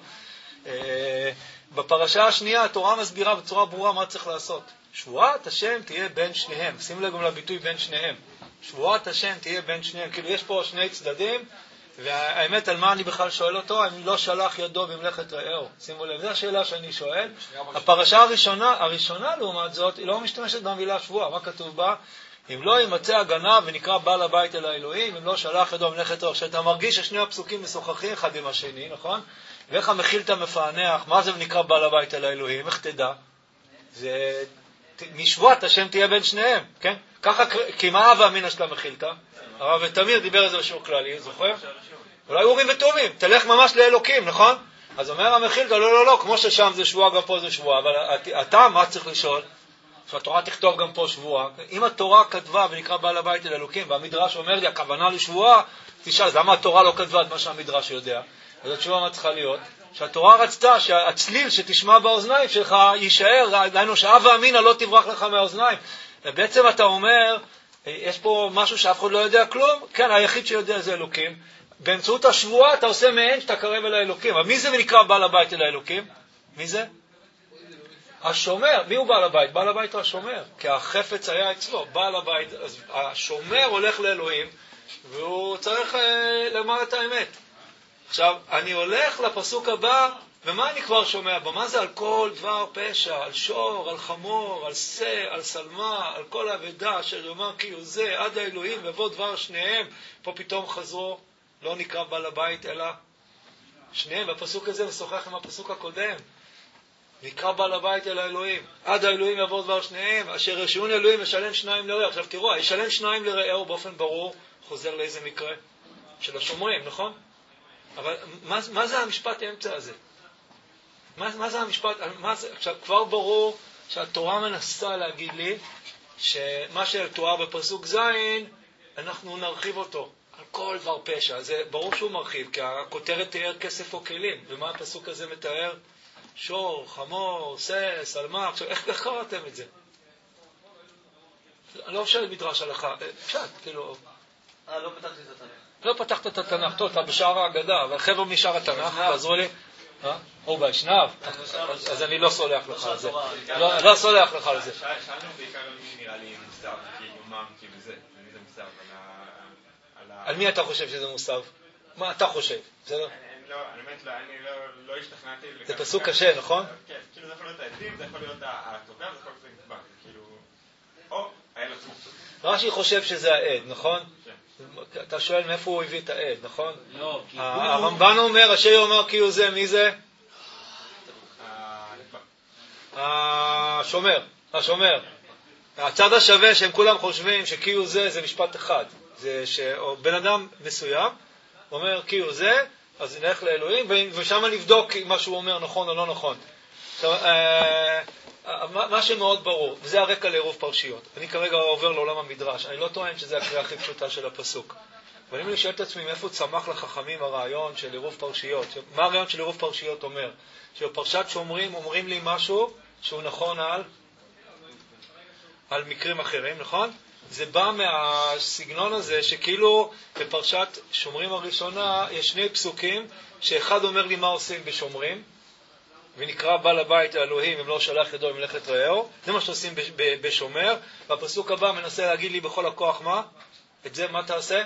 בפרשה השנייה התורה מסבירה בצורה ברורה מה צריך לעשות. שבועת השם תהיה בין שניהם. שים לב גם לביטוי בין שניהם. שבועת השם תהיה בין שניהם. כאילו יש פה שני צדדים, והאמת על מה אני בכלל שואל אותו? אני לא שלח ידו במלאכת רעהו. שימו לב, זו השאלה שאני שואל. הפרשה הראשונה לעומת זאת, היא לא משתמשת במילה שבועה. מה כתוב בה? אם לא יימצא הגנב ונקרא בעל הבית אל האלוהים, אם לא שלח ידו במלאכת רעהו. שאתה מרגיש ששני הפסוקים משוחחים אחד עם השני, נכון? ואיך המכיל את המפענח, מה זה נקרא בעל הבית אל האלוהים? איך תדע? זה משבועת השם תהיה בין שניהם, כן? ככה, כי מה אבא אמינה שאתה מכילת? הרב תמיר דיבר על זה בשיעור כללי, זוכר? אולי אורים וטובים, תלך ממש לאלוקים, נכון? אז אומר המכילת, לא, כמו ששם זה שבועה, גם פה זה שבועה, אבל אתה מה צריך לשאול? שהתורה תכתוב גם פה שבועה. אם התורה כתבה ונקרא בעל הבית אל אלוקים, והמדרש אומר לי, הכוונה לשבועה, תשאל, אז למה התורה לא כתבה את מה שהמדרש יודע? אז התשובה מה צריכה להיות? שהתורה רצתה שהצליל שתשמע באוזניים שלך יישאר, דהיינו שאבא אמינה לא תברח לך מהאוזניים. ובעצם אתה אומר, יש פה משהו שאף אחד לא יודע כלום, כן, היחיד שיודע זה אלוקים. באמצעות השבועה אתה עושה מעין שאתה קרב אל האלוקים. אבל מי זה ונקרא בעל הבית אל האלוקים? מי זה? השומר. מי הוא בעל הבית? בעל הבית הוא השומר, כי החפץ היה אצלו. בעל הבית, אז השומר הולך לאלוהים, והוא צריך לומר את האמת. עכשיו, אני הולך לפסוק הבא, ומה אני כבר שומע בו? מה זה על כל דבר פשע? על שור, על חמור, על שא, על סלמה, על כל העבדה אשר יאמר כי הוא זה, עד האלוהים ובוא דבר שניהם. פה פתאום חזרו, לא נקרא בעל הבית, אלא שניהם. והפסוק הזה משוחח עם הפסוק הקודם. נקרא בעל הבית אל האלוהים. עד האלוהים יבוא דבר שניהם, אשר ישאון אלוהים ישלם שניים לרעהו. עכשיו תראו, ישלם שניים לרעהו באופן ברור, חוזר לאיזה מקרה? של השומרים, נכון? אבל מה זה המשפט האמצע הזה? מה זה המשפט? עכשיו כבר ברור שהתורה מנסה להגיד לי שמה שתואר בפסוק זין, אנחנו נרחיב אותו על כל דבר פשע. זה ברור שהוא מרחיב, כי הכותרת תיאר כסף או כלים. ומה הפסוק הזה מתאר? שור, חמור, שא, סלמה. עכשיו, איך קראתם את זה? אני לא חושב מדרש הלכה. פשט, כאילו... לא פתחתי את התנ"ך. לא פתחת את התנ"ך, טוב, אתה בשער ההגדה, אבל חבר'ה משער התנ"ך, תעזרו לי. או באשנב, אז אני לא סולח לך על זה. לא סולח לך על זה. שאלנו בעיקר על מי נראה לי מוסר, כאילו מה, כאילו זה, מי זה מוסר, על מי אתה חושב שזה מוסר? מה אתה חושב? בסדר? אני לא השתכנעתי. זה פסוק קשה, נכון? כן, כאילו זה יכול להיות העדים, זה יכול להיות התוקף, זה יכול להיות נקבע, כאילו... או, העד עצמו. רש"י חושב שזה העד, נכון? אתה שואל מאיפה הוא הביא את העד, נכון? לא, כי... הרמב"ן אומר, אשר יאמר כי הוא זה, מי זה? השומר. הצד השווה שהם כולם חושבים שכי הוא זה משפט אחד. זה שבן אדם מסוים אומר כי הוא זה, אז נלך לאלוהים, ושם נבדוק מה שהוא אומר נכון או לא נכון. מה שמאוד ברור, וזה הרקע לעירוב פרשיות. אני כרגע עובר לעולם המדרש, אני לא טוען שזה הקריאה הכי פשוטה של הפסוק. אבל אם אני שואל את עצמי מאיפה צמח לחכמים הרעיון של עירוב פרשיות, מה הרעיון של עירוב פרשיות אומר? שבפרשת שומרים אומרים לי משהו שהוא נכון על מקרים אחרים, נכון? זה בא מהסגנון הזה שכאילו בפרשת שומרים הראשונה יש שני פסוקים שאחד אומר לי מה עושים בשומרים, ונקרא בעל הבית האלוהים אם לא שלח ידו במלאכת רעהו. זה מה שעושים בשומר, והפסוק הבא מנסה להגיד לי בכל הכוח מה? את זה מה תעשה?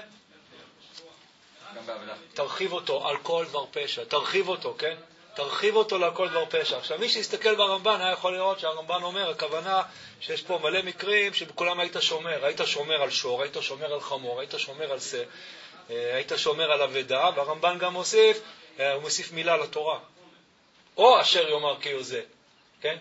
תרחיב אותו על כל דבר פשע. תרחיב אותו, כן? תרחיב אותו על כל דבר פשע. עכשיו מי שיסתכל ברמב"ן היה יכול לראות שהרמב"ן אומר, הכוונה שיש פה מלא מקרים שבכולם היית שומר. היית שומר על שור, היית שומר על חמור, היית שומר על שא, היית שומר על עבדה, והרמב"ן גם מוסיף, הוא מוסיף מילה לתורה. או אשר יאמר כי הוא זה, כן?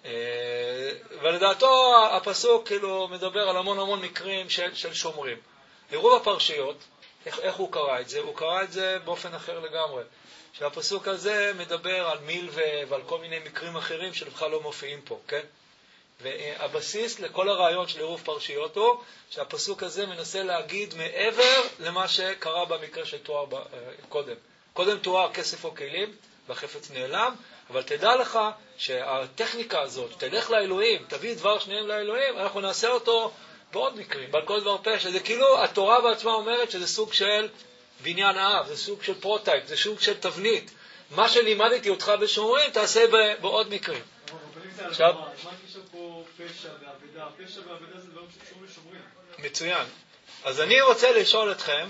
ולדעתו הפסוק כאילו מדבר על המון מקרים של שומרים. עירוב הפרשיות, איך הוא קרא את זה? הוא קרא את זה באופן אחר לגמרי. שהפסוק הזה מדבר על מילווה ועל כל מיני מקרים אחרים שבכלל לא מופיעים פה, כן? והבסיס לכל הרעיון של עירוב פרשיות הוא שהפסוק הזה מנסה להגיד מעבר למה שקרה במקרה שתואר קודם. קודם תואר כסף או כלים, והחפץ נעלם, אבל תדע לך שהטכניקה הזאת, תלך לאלוהים, תביא דבר שניהם לאלוהים, אנחנו נעשה אותו בעוד מקרים, בעל כל דבר פשע. זה כאילו התורה בעצמה אומרת שזה סוג של בניין האב, זה סוג של פרוטייפ, זה סוג של תבנית. מה שלימדתי אותך בשומרים, תעשה בעוד מקרים. עכשיו, מה נשאר פה פשע ועבדה? פשע ועבדה זה דברים שקשורים לשומרים. מצוין. אז אני רוצה לשאול אתכם,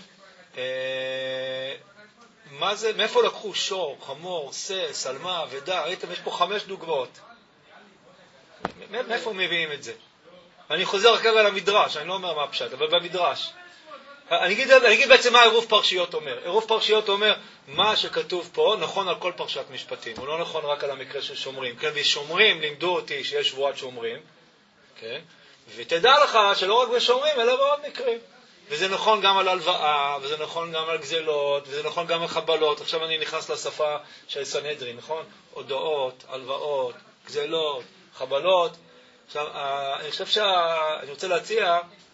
מה זה, מאיפה לקחו שור, חמור, סה, סלמה, עבדה? ראיתם, יש פה 5 דוגמאות. מאיפה מביאים את זה? אני חוזר כרגע למדרש, אני לא אומר מה הפשט, אבל במדרש. אני אגיד בעצם מה עירוב פרשיות אומר. עירוב פרשיות אומר, מה שכתוב פה נכון על כל פרשת משפטים. הוא לא נכון רק על המקרה של שומרים. כן, ושומרים לימדו אותי שיש שבועת שומרים. כן? ותדע לך שלא רק בשומרים, אלא בעוד מקרים. וזה נכון גם על הלוואה, וזה נכון גם על גזלות, וזה נכון גם על חבלות. עכשיו אני נכנס לשפה של סנהדרין, נכון? הודעות, הלוואות, גזלות, חבלות. עכשיו, אני חושב אני רוצה להציע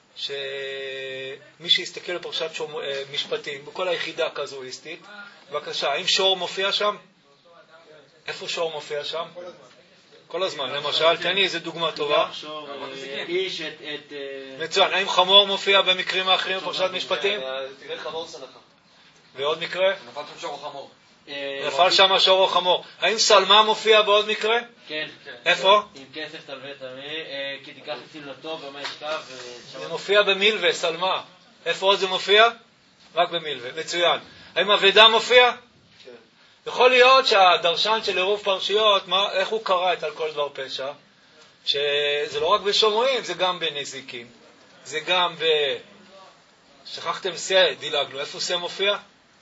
שמי שיסתכל לפרשת משפטים, בכל היחידה קזואיסטית, בבקשה, האם שור מופיע שם? איפה שור מופיע שם? כל הזמן, למשל, תן לי איזה דוגמה טובה. מצוין, האם חמור מופיע במקרים האחרים בפרשת משפטים? תראה חמור סנחה. ועוד מקרה? נפל שם שור או חמור. נפל שם שור או חמור. האם סלמה מופיע בעוד מקרה? כן. איפה? עם כסף תלווה תלווה, כי תיקח את סמלתו ומה ישכב. זה מופיע במילווה, סלמה. איפה עוד זה מופיע? רק במילווה, מצוין. האם עבדה מופיע? כן. יכול להיות שהדרשן של עירוב פרשיות, איך הוא קרא את על כל דבר פשע? שזה לא רק בשומרים, זה גם בנזיקים. זה גם שכחתם סה, דילגנו. איפה סה מופיע?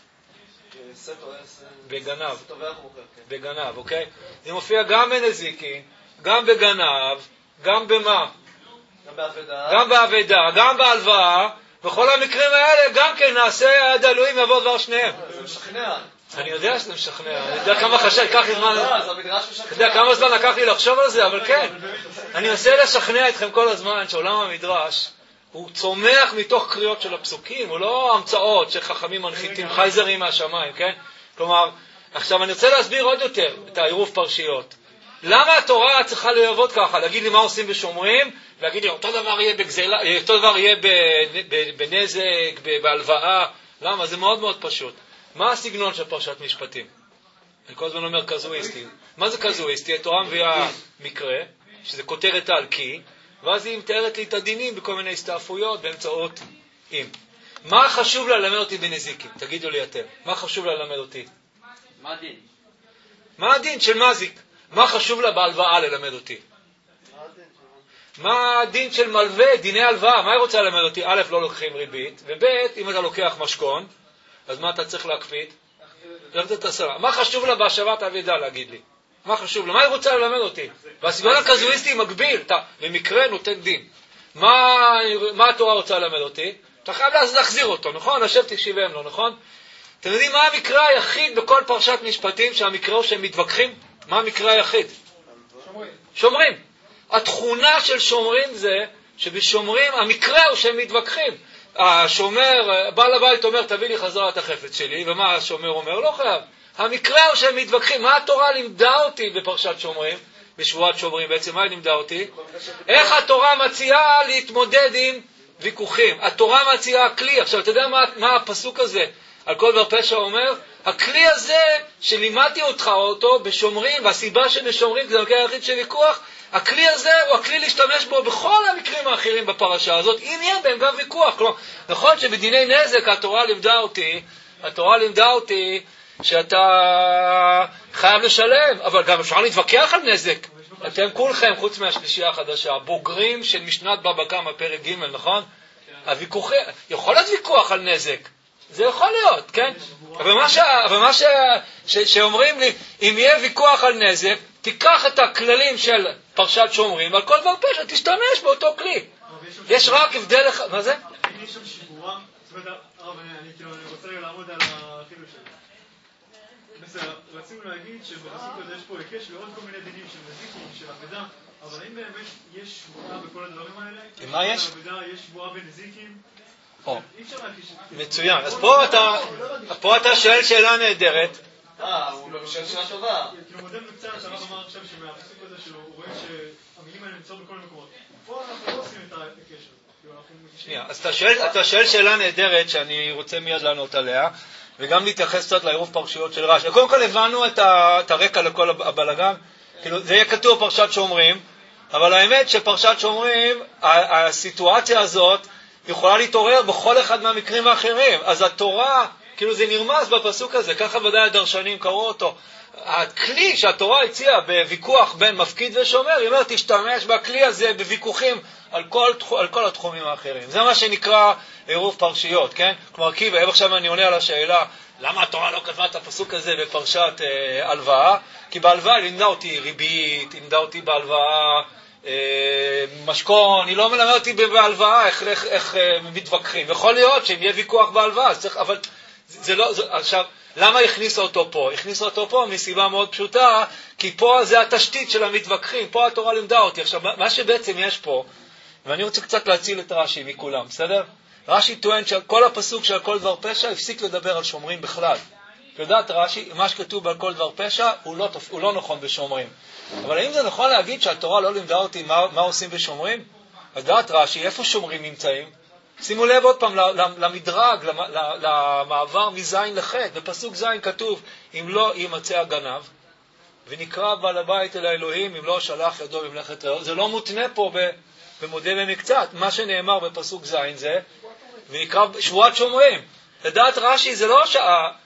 בגנב. בגנב, אוקיי? זה מופיע גם בנזיקין, גם בגנב, גם במה? גם בעבדה, גם בהלוואה. בכל המקרים האלה גם כן נעשה עד אלוהים יבוא דבר שניהם. זה משכנע. אני יודע שזה משכנע, אני יודע כמה חשב, לקח לי זמן, אתה יודע כמה זמן לקח לי לחשוב על זה, אבל כן, אני מנסה לשכנע אתכם כל הזמן שעולם המדרש הוא צומח מתוך קריאות של הפסוקים, הוא לא המצאות שחכמים מנחיתים חייזרים מהשמיים, כן? כלומר, עכשיו אני רוצה להסביר עוד יותר את העירוב פרשיות. למה התורה צריכה לעבוד ככה? להגיד לי מה עושים בשומרים, להגיד לי אותו דבר יהיה בגזלה, אותו דבר יהיה בנזק, בהלוואה. למה? זה מאוד מאוד פשוט. מה הסגנון של פרשת משפטים? אני כל הזמן אומר קזואיסטי. מה זה קזואיסטי? התורה מביאה מקרה, שזה כותרת על כי, ואז היא מתארת לי את הדינים בכל מיני הסתעפויות באמצעות אם. מה חשוב ללמד אותי בנזיקים? תגידו לי אתם. מה חשוב ללמד אותי? מה הדין? מה הדין של מזיק? מה חשוב לה בהלוואה ללמד אותי? מה הדין של מלווה, דיני הלוואה? מה היא רוצה ללמד אותי? א', לא לוקחים ריבית, וב', אם אתה לוקח משכון, אז מה אתה צריך להקפיד? מה חשוב לה בהשבת עבדה להגיד לי? מה חשוב לה? מה היא רוצה ללמד אותי? והסגנון הקזואיסטי מגביל, אתה במקרה נותן דין. מה התורה רוצה ללמד אותי? אתה חייב להחזיר אותו, נכון? השב תקשיבם לו, נכון? אתם יודעים מה המקרה היחיד בכל פרשת משפטים שהמקרה הוא שהם מתווכחים? מה המקרה היחיד? שומרים. התכונה של שומרים זה שבשומרים המקרה הוא שהם מתווכחים. השומר, בעל הבית אומר תביא לי חזרה את החפץ שלי, ומה השומר אומר? לא חייב. המקרה הוא שהם מתווכחים. מה התורה לימדה אותי בפרשת שומרים? בשבועת שומרים בעצם, מה היא לימדה אותי? איך התורה מציעה להתמודד עם ויכוחים. התורה מציעה כלי. עכשיו אתה יודע מה הפסוק הזה על כל דבר פשע אומר? הכלי הזה שלימדתי אותך אותו בשומרים, והסיבה שבשומרים זה המקרה היחיד של ויכוח, הכלי הזה הוא הכלי להשתמש בו בכל המקרים האחרים בפרשה הזאת, אם יהיה בהם גם ויכוח. כלומר, נכון שבדיני נזק התורה לימדה אותי שאתה חייב לשלם, אבל גם אפשר להתווכח על נזק. אתם כולכם, חוץ מהשלישייה החדשה, בוגרים של משנת בבא קמא פרק ג', נכון? הוויכוח, יכול להיות ויכוח על נזק. זה יכול להיות, כן? אבל מה שאומרים לי, אם יהיה ויכוח על נזק, תיקח את הכללים של פרשת שומרים, על כל דבר פשע, תשתמש באותו כלי. יש רק הבדל אחד, מה זה? אם יש שם שיבורה, זאת אומרת, הרב, אני רוצה לעמוד על החילוש שלי. בסדר, רצינו להגיד שבפסוק הזה יש פה היקש לעוד כל מיני דינים של נזיקים, של עבדה, אבל האם באמת יש שבועה בכל הדברים האלה? מה יש? יש שבועה בנזיקים? מצוין. אז פה אתה שואל שאלה נהדרת. הוא שואל שאלה טובה. כאילו מודה במקצת שהרב אמר עכשיו שמהפסוק הזה שהוא רואה שהמילים האלה נמצאות בכל מקומות. פה אנחנו לא עושים את הקשר. שנייה, אז אתה שואל שאלה נהדרת שאני רוצה מיד לענות עליה, וגם להתייחס קצת לעירוב פרשיות של רש"י. קודם כל הבנו את הרקע לכל הבלגן, כאילו זה יהיה כתוב פרשת שומרים, אבל האמת שפרשת שומרים, הסיטואציה הזאת יכולה להתעורר בכל אחד מהמקרים האחרים. אז התורה, כאילו זה נרמז בפסוק הזה, ככה ודאי הדרשנים קראו אותו. הכלי שהתורה הציעה בוויכוח בין מפקיד ושומר, היא אומרת, תשתמש בכלי הזה בוויכוחים על כל התחומים האחרים. זה מה שנקרא עירוב פרשיות, כן? כלומר, עכשיו אני עונה על השאלה, למה התורה לא כתבה את הפסוק הזה בפרשת הלוואה? כי בהלוואה היא לימדה אותי ריבית, לימדה אותי בהלוואה משכון, היא לא מלמדה אותי בהלוואה איך מתווכחים. יכול להיות שאם יהיה ויכוח בהלוואה, אבל זה לא, עכשיו, למה הכניסה אותו פה? הכניסה אותו פה מסיבה מאוד פשוטה, כי פה זה התשתית של המתווכחים, פה התורה לימדה אותי. עכשיו, מה שבעצם יש פה, ואני רוצה קצת להציל את רש"י מכולם, בסדר? רש"י טוען שכל הפסוק של כל דבר פשע הפסיק לדבר על שומרים בכלל. יודעת רש"י, מה שכתוב על כל דבר פשע הוא לא נכון בשומרים. אבל האם זה נכון להגיד שהתורה לא לימדה אותי מה עושים בשומרים? אז דעת רש"י, איפה שומרים נמצאים? שימו לב עוד פעם למדרג, למעבר מזין לחטא. בפסוק זין כתוב, אם לא יימצא הגנב, ונקרא בעל הבית אל האלוהים, אם לא שלח ידו במלאכת רעהו. זה לא מותנה פה במודה במקצת. מה שנאמר בפסוק זין זה, ונקרא שבועת שומרים. לדעת רש"י זה לא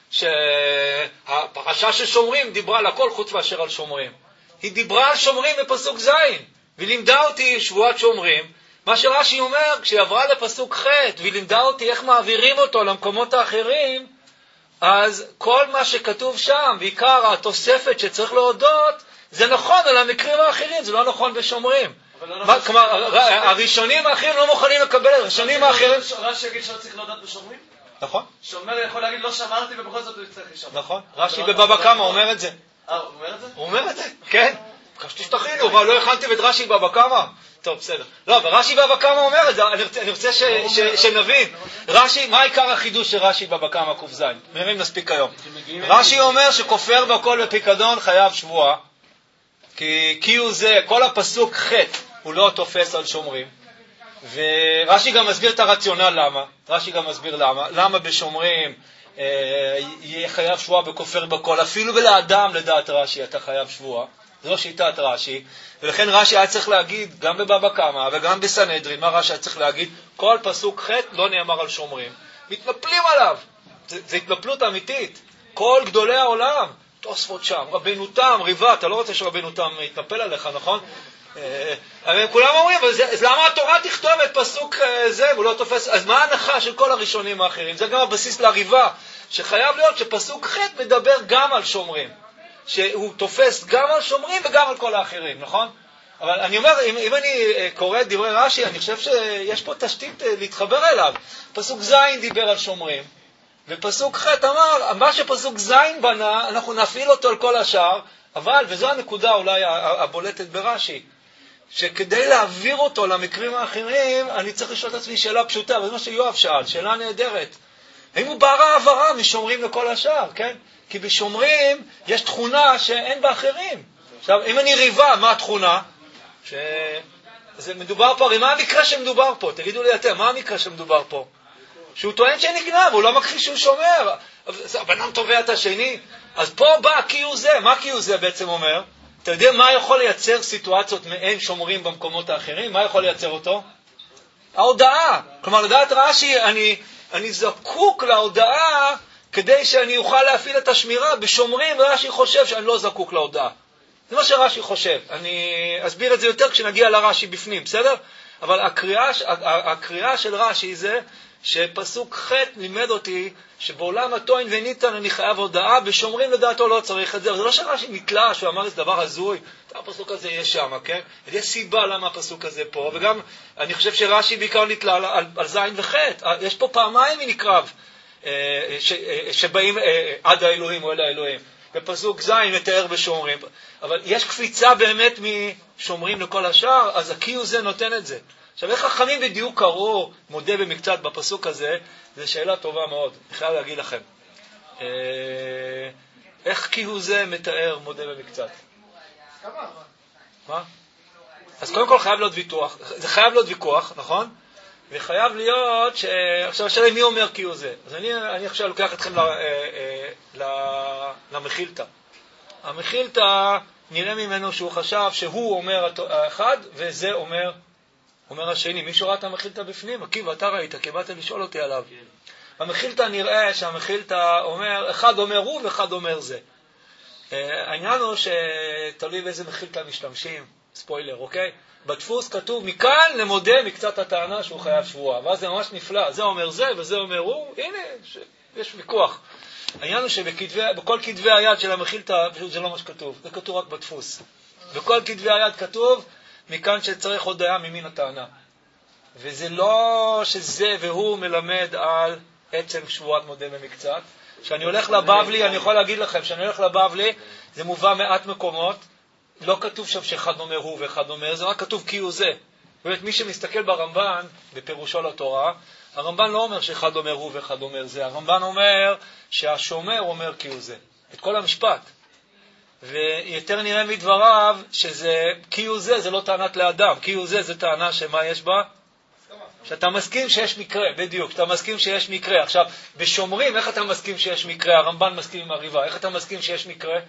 שהפרשה של שומרים דיברה על הכל חוץ מאשר על שומרים. היא דיברה על שומרים בפסוק זין, ולימדה אותי שבועת שומרים. מה שרש"י אומר, כשהיא עברה לפסוק ח' והיא לימדה אותי איך מעבירים אותו למקומות האחרים, אז כל מה שכתוב שם, בעיקר התוספת שצריך להודות, זה נכון על המקרים האחרים, זה לא נכון בשומרים. כלומר, הראשונים האחרים לא מוכנים לקבל, הראשונים האחרים... רש"י יגיד שלא צריך להודות בשומרים? נכון. שומר יכול להגיד לא שמרתי ובכל זאת הוא יצטרך לשמור. נכון, רש"י בבבא קמא אומר את זה. הוא אומר את זה? הוא אומר את זה, כן. חשבתי שתכינו, אבל לא הכנתם את רש"י בבבא קמא. טוב, בסדר. לא, אבל רש"י בבבא קמא אומר את זה, אני רוצה שנבין. רש"י, מה עיקר החידוש של רש"י בבבא קמא ק"ז? נראה אם נספיק היום. רש"י אומר שכופר בכל בפיקדון חייב שבועה, כי הוא זה, כל הפסוק ח' הוא לא תופס על שומרים. ורש"י גם מסביר את הרציונל למה. רש"י גם מסביר למה בשומרים יהיה חייב שבועה בכופר בכל, אפילו בלאדם לדעת רש"י אתה חייב שבועה. זו שיטת רש"י, ולכן רש"י היה צריך להגיד, גם בבבא קמא וגם בסנהדרין, מה רש"י היה צריך להגיד? כל פסוק ח' לא נאמר על שומרים. מתנפלים עליו. זה התנפלות אמיתית. כל גדולי העולם, תוספות שם, רבנו תם, ריבה, אתה לא רוצה שרבנו תם יתנפל עליך, נכון? אבל כולם אומרים, אז למה התורה תכתוב את פסוק זה, והוא לא תופס? אז מה ההנחה של כל הראשונים האחרים? זה גם הבסיס לריבה, שחייב להיות שפסוק ח' מדבר גם על שומרים. שהוא תופס גם על שומרים וגם על כל האחרים, נכון? אבל אני אומר, אם אני קורא את דברי רש"י, אני חושב שיש פה תשתית להתחבר אליו. פסוק ז' דיבר על שומרים, ופסוק ח' אמר, מה שפסוק ז' בנה, אנחנו נפעיל אותו על כל השאר, אבל, וזו הנקודה אולי הבולטת ברש"י, שכדי להעביר אותו למקרים האחרים, אני צריך לשאול את עצמי שאלה פשוטה, וזה מה שיואב שאל, שאלה נהדרת. האם הוא ברא העברה משומרים לכל השאר, כן? כי בשומרים יש תכונה שאין באחרים. עכשיו, אם אני ריבה, מה התכונה? זה מדובר פה, הרי מה המקרה שמדובר פה? תגידו לי אתם, מה המקרה שמדובר פה? שהוא טוען שנגנב, הוא לא מכחיש שהוא שומר. הבנם תובע את השני. אז פה בא קיו זה, מה קיו זה בעצם אומר? אתה יודע מה יכול לייצר סיטואציות מעין שומרים במקומות האחרים? מה יכול לייצר אותו? ההודעה. כלומר, לדעת רש"י, אני זקוק להודעה כדי שאני אוכל להפעיל את השמירה. בשומרים רש"י חושב שאני לא זקוק להודעה. זה מה שרש"י חושב. אני אסביר את זה יותר כשנגיע לרש"י בפנים, בסדר? אבל הקריאה של רש"י זה שפסוק ח' לימד אותי שבעולם התוין וניתן אני חייב הודעה, בשומרים לדעתו לא צריך את זה. אבל זה לא שרש"י נתלה שהוא אמר איזה דבר הזוי, הפסוק הזה יהיה שם, כן? יש סיבה למה הפסוק הזה פה, וגם אני חושב שרש"י בעיקר נתלה על זין וח'. יש פה פעמיים מנקרב שבאים עד האלוהים או אל האלוהים. בפסוק זין מתאר בשומרים. אבל יש קפיצה באמת משומרים לכל השאר, אז הקיו זה נותן את זה. עכשיו, איך חכמים בדיוק קראו מודה במקצת בפסוק הזה, זו שאלה טובה מאוד, אני חייב להגיד לכם. איך כי הוא זה מתאר מודה במקצת? מה? אז קודם כל חייב להיות ויכוח, זה חייב להיות ויכוח, נכון? וחייב להיות עכשיו השאלה מי אומר כי הוא זה. אז אני עכשיו לוקח אתכם למחילתא. המחילתא נראה ממנו שהוא חשב שהוא אומר האחד וזה אומר השני. מישהו ראה את המחילתא בפנים? עקיבא, אתה ראית, כי באת לשאול אותי עליו. המחילתא נראה שהמחילתא אומר, אחד אומר הוא ואחד אומר זה. העניין הוא שתלוי באיזה מחילתא משתמשים, ספוילר, אוקיי? בדפוס כתוב מכאן למודה מקצת הטענה שהוא חייב שבועה, ואז זה ממש נפלא, זה אומר זה וזה אומר הוא, הנה, יש ויכוח. העניין הוא שבכל כתבי היד של המחילתא, פשוט זה לא מה שכתוב, זה כתוב רק בדפוס. בכל כתבי היד כתוב מכאן שצריך הודעה ממין הטענה. וזה לא שזה והוא מלמד על עצם שבועת מודה במקצת. כשאני הולך לבבלי, אני יכול להגיד לכם, כשאני הולך לבבלי, זה מובא מעט מקומות, לא כתוב שם שאחד אומר הוא ואחד אומר, זה רק כתוב כי הוא זה. באמת, מי שמסתכל ברמב"ן, בפירושו לתורה, הרמב"ן לא אומר שאחד אומר הוא ואחד אומר זה, הרמב"ן אומר שהשומר אומר כי הוא זה. את כל המשפט. ויותר נראה מדבריו שזה כי הוא זה, זה לא טענת לאדם, כי הוא זה, זה טענה שמה יש בה? שאתה מסכים שיש מקרה, בדיוק, שאתה מסכים שיש מקרה. עכשיו, בשומרים, איך אתה מסכים שיש מקרה? הרמב"ן מסכים עם הריבה. איך אתה מסכים שיש מקרה?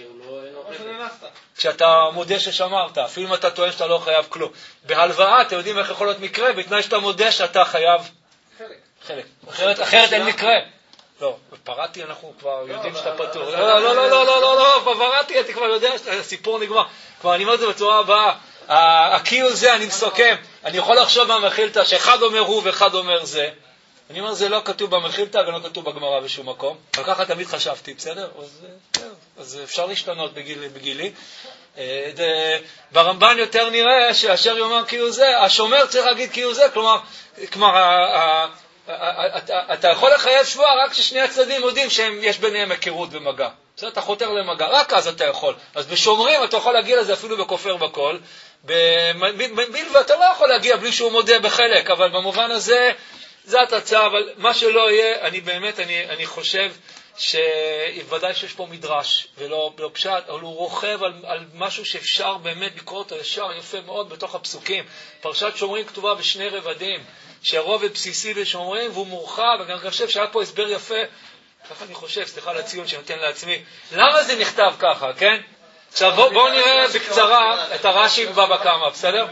כשאתה מודה ששמרת, אפילו אם אתה טוען שאתה לא חייב כלום. בהלוואה, אתם יודעים איך יכול להיות מקרה? בתנאי שאתה מודה שאתה חייב חלק. אחרת אין מקרה. לא, בפרעתי אנחנו כבר יודעים שאתה פטור. לא, בפרעתי אתה כבר יודע שהסיפור נגמר. כבר אני אומר את זה בצורה הבאה. הקיו זה, אני מסוכם. אני יכול לחשוב במחילתא שאחד אומר הוא ואחד אומר זה. אני אומר, זה לא כתוב במחילתא ולא כתוב בגמרא בשום מקום. אבל ככה תמיד חשבתי, בסדר? אז אפשר להשתנות בגילי. ברמב"ן יותר נראה שאשר יאמר כאילו זה, השומר צריך להגיד כאילו זה, כלומר, אתה יכול לחייב שבועה רק כששני הצדדים יודעים שיש ביניהם היכרות ומגע. בסדר? אתה חותר למגע, רק אז אתה יכול. אז בשומרים אתה יכול להגיע לזה אפילו בכופר בכל. בלבד אתה לא יכול להגיע בלי שהוא מודה בחלק, אבל במובן הזה, זה התצאה, אבל מה שלא יהיה, אני חושב שוודאי שיש פה מדרש, ולא פשט, אבל הוא רוכב על משהו שאפשר באמת לקרוא אותו ישר, יפה מאוד בתוך הפסוקים. פרשת שומרים כתובה בשני רבדים, שהרובד בסיסי בשומרים, והוא מורחב, ואני חושב שהיה פה הסבר יפה, ככה אני חושב, סליחה על הציון שנותן לעצמי, למה זה נכתב ככה, כן? עכשיו בואו נראה בקצרה את הרש"י בבא קמא, בסדר?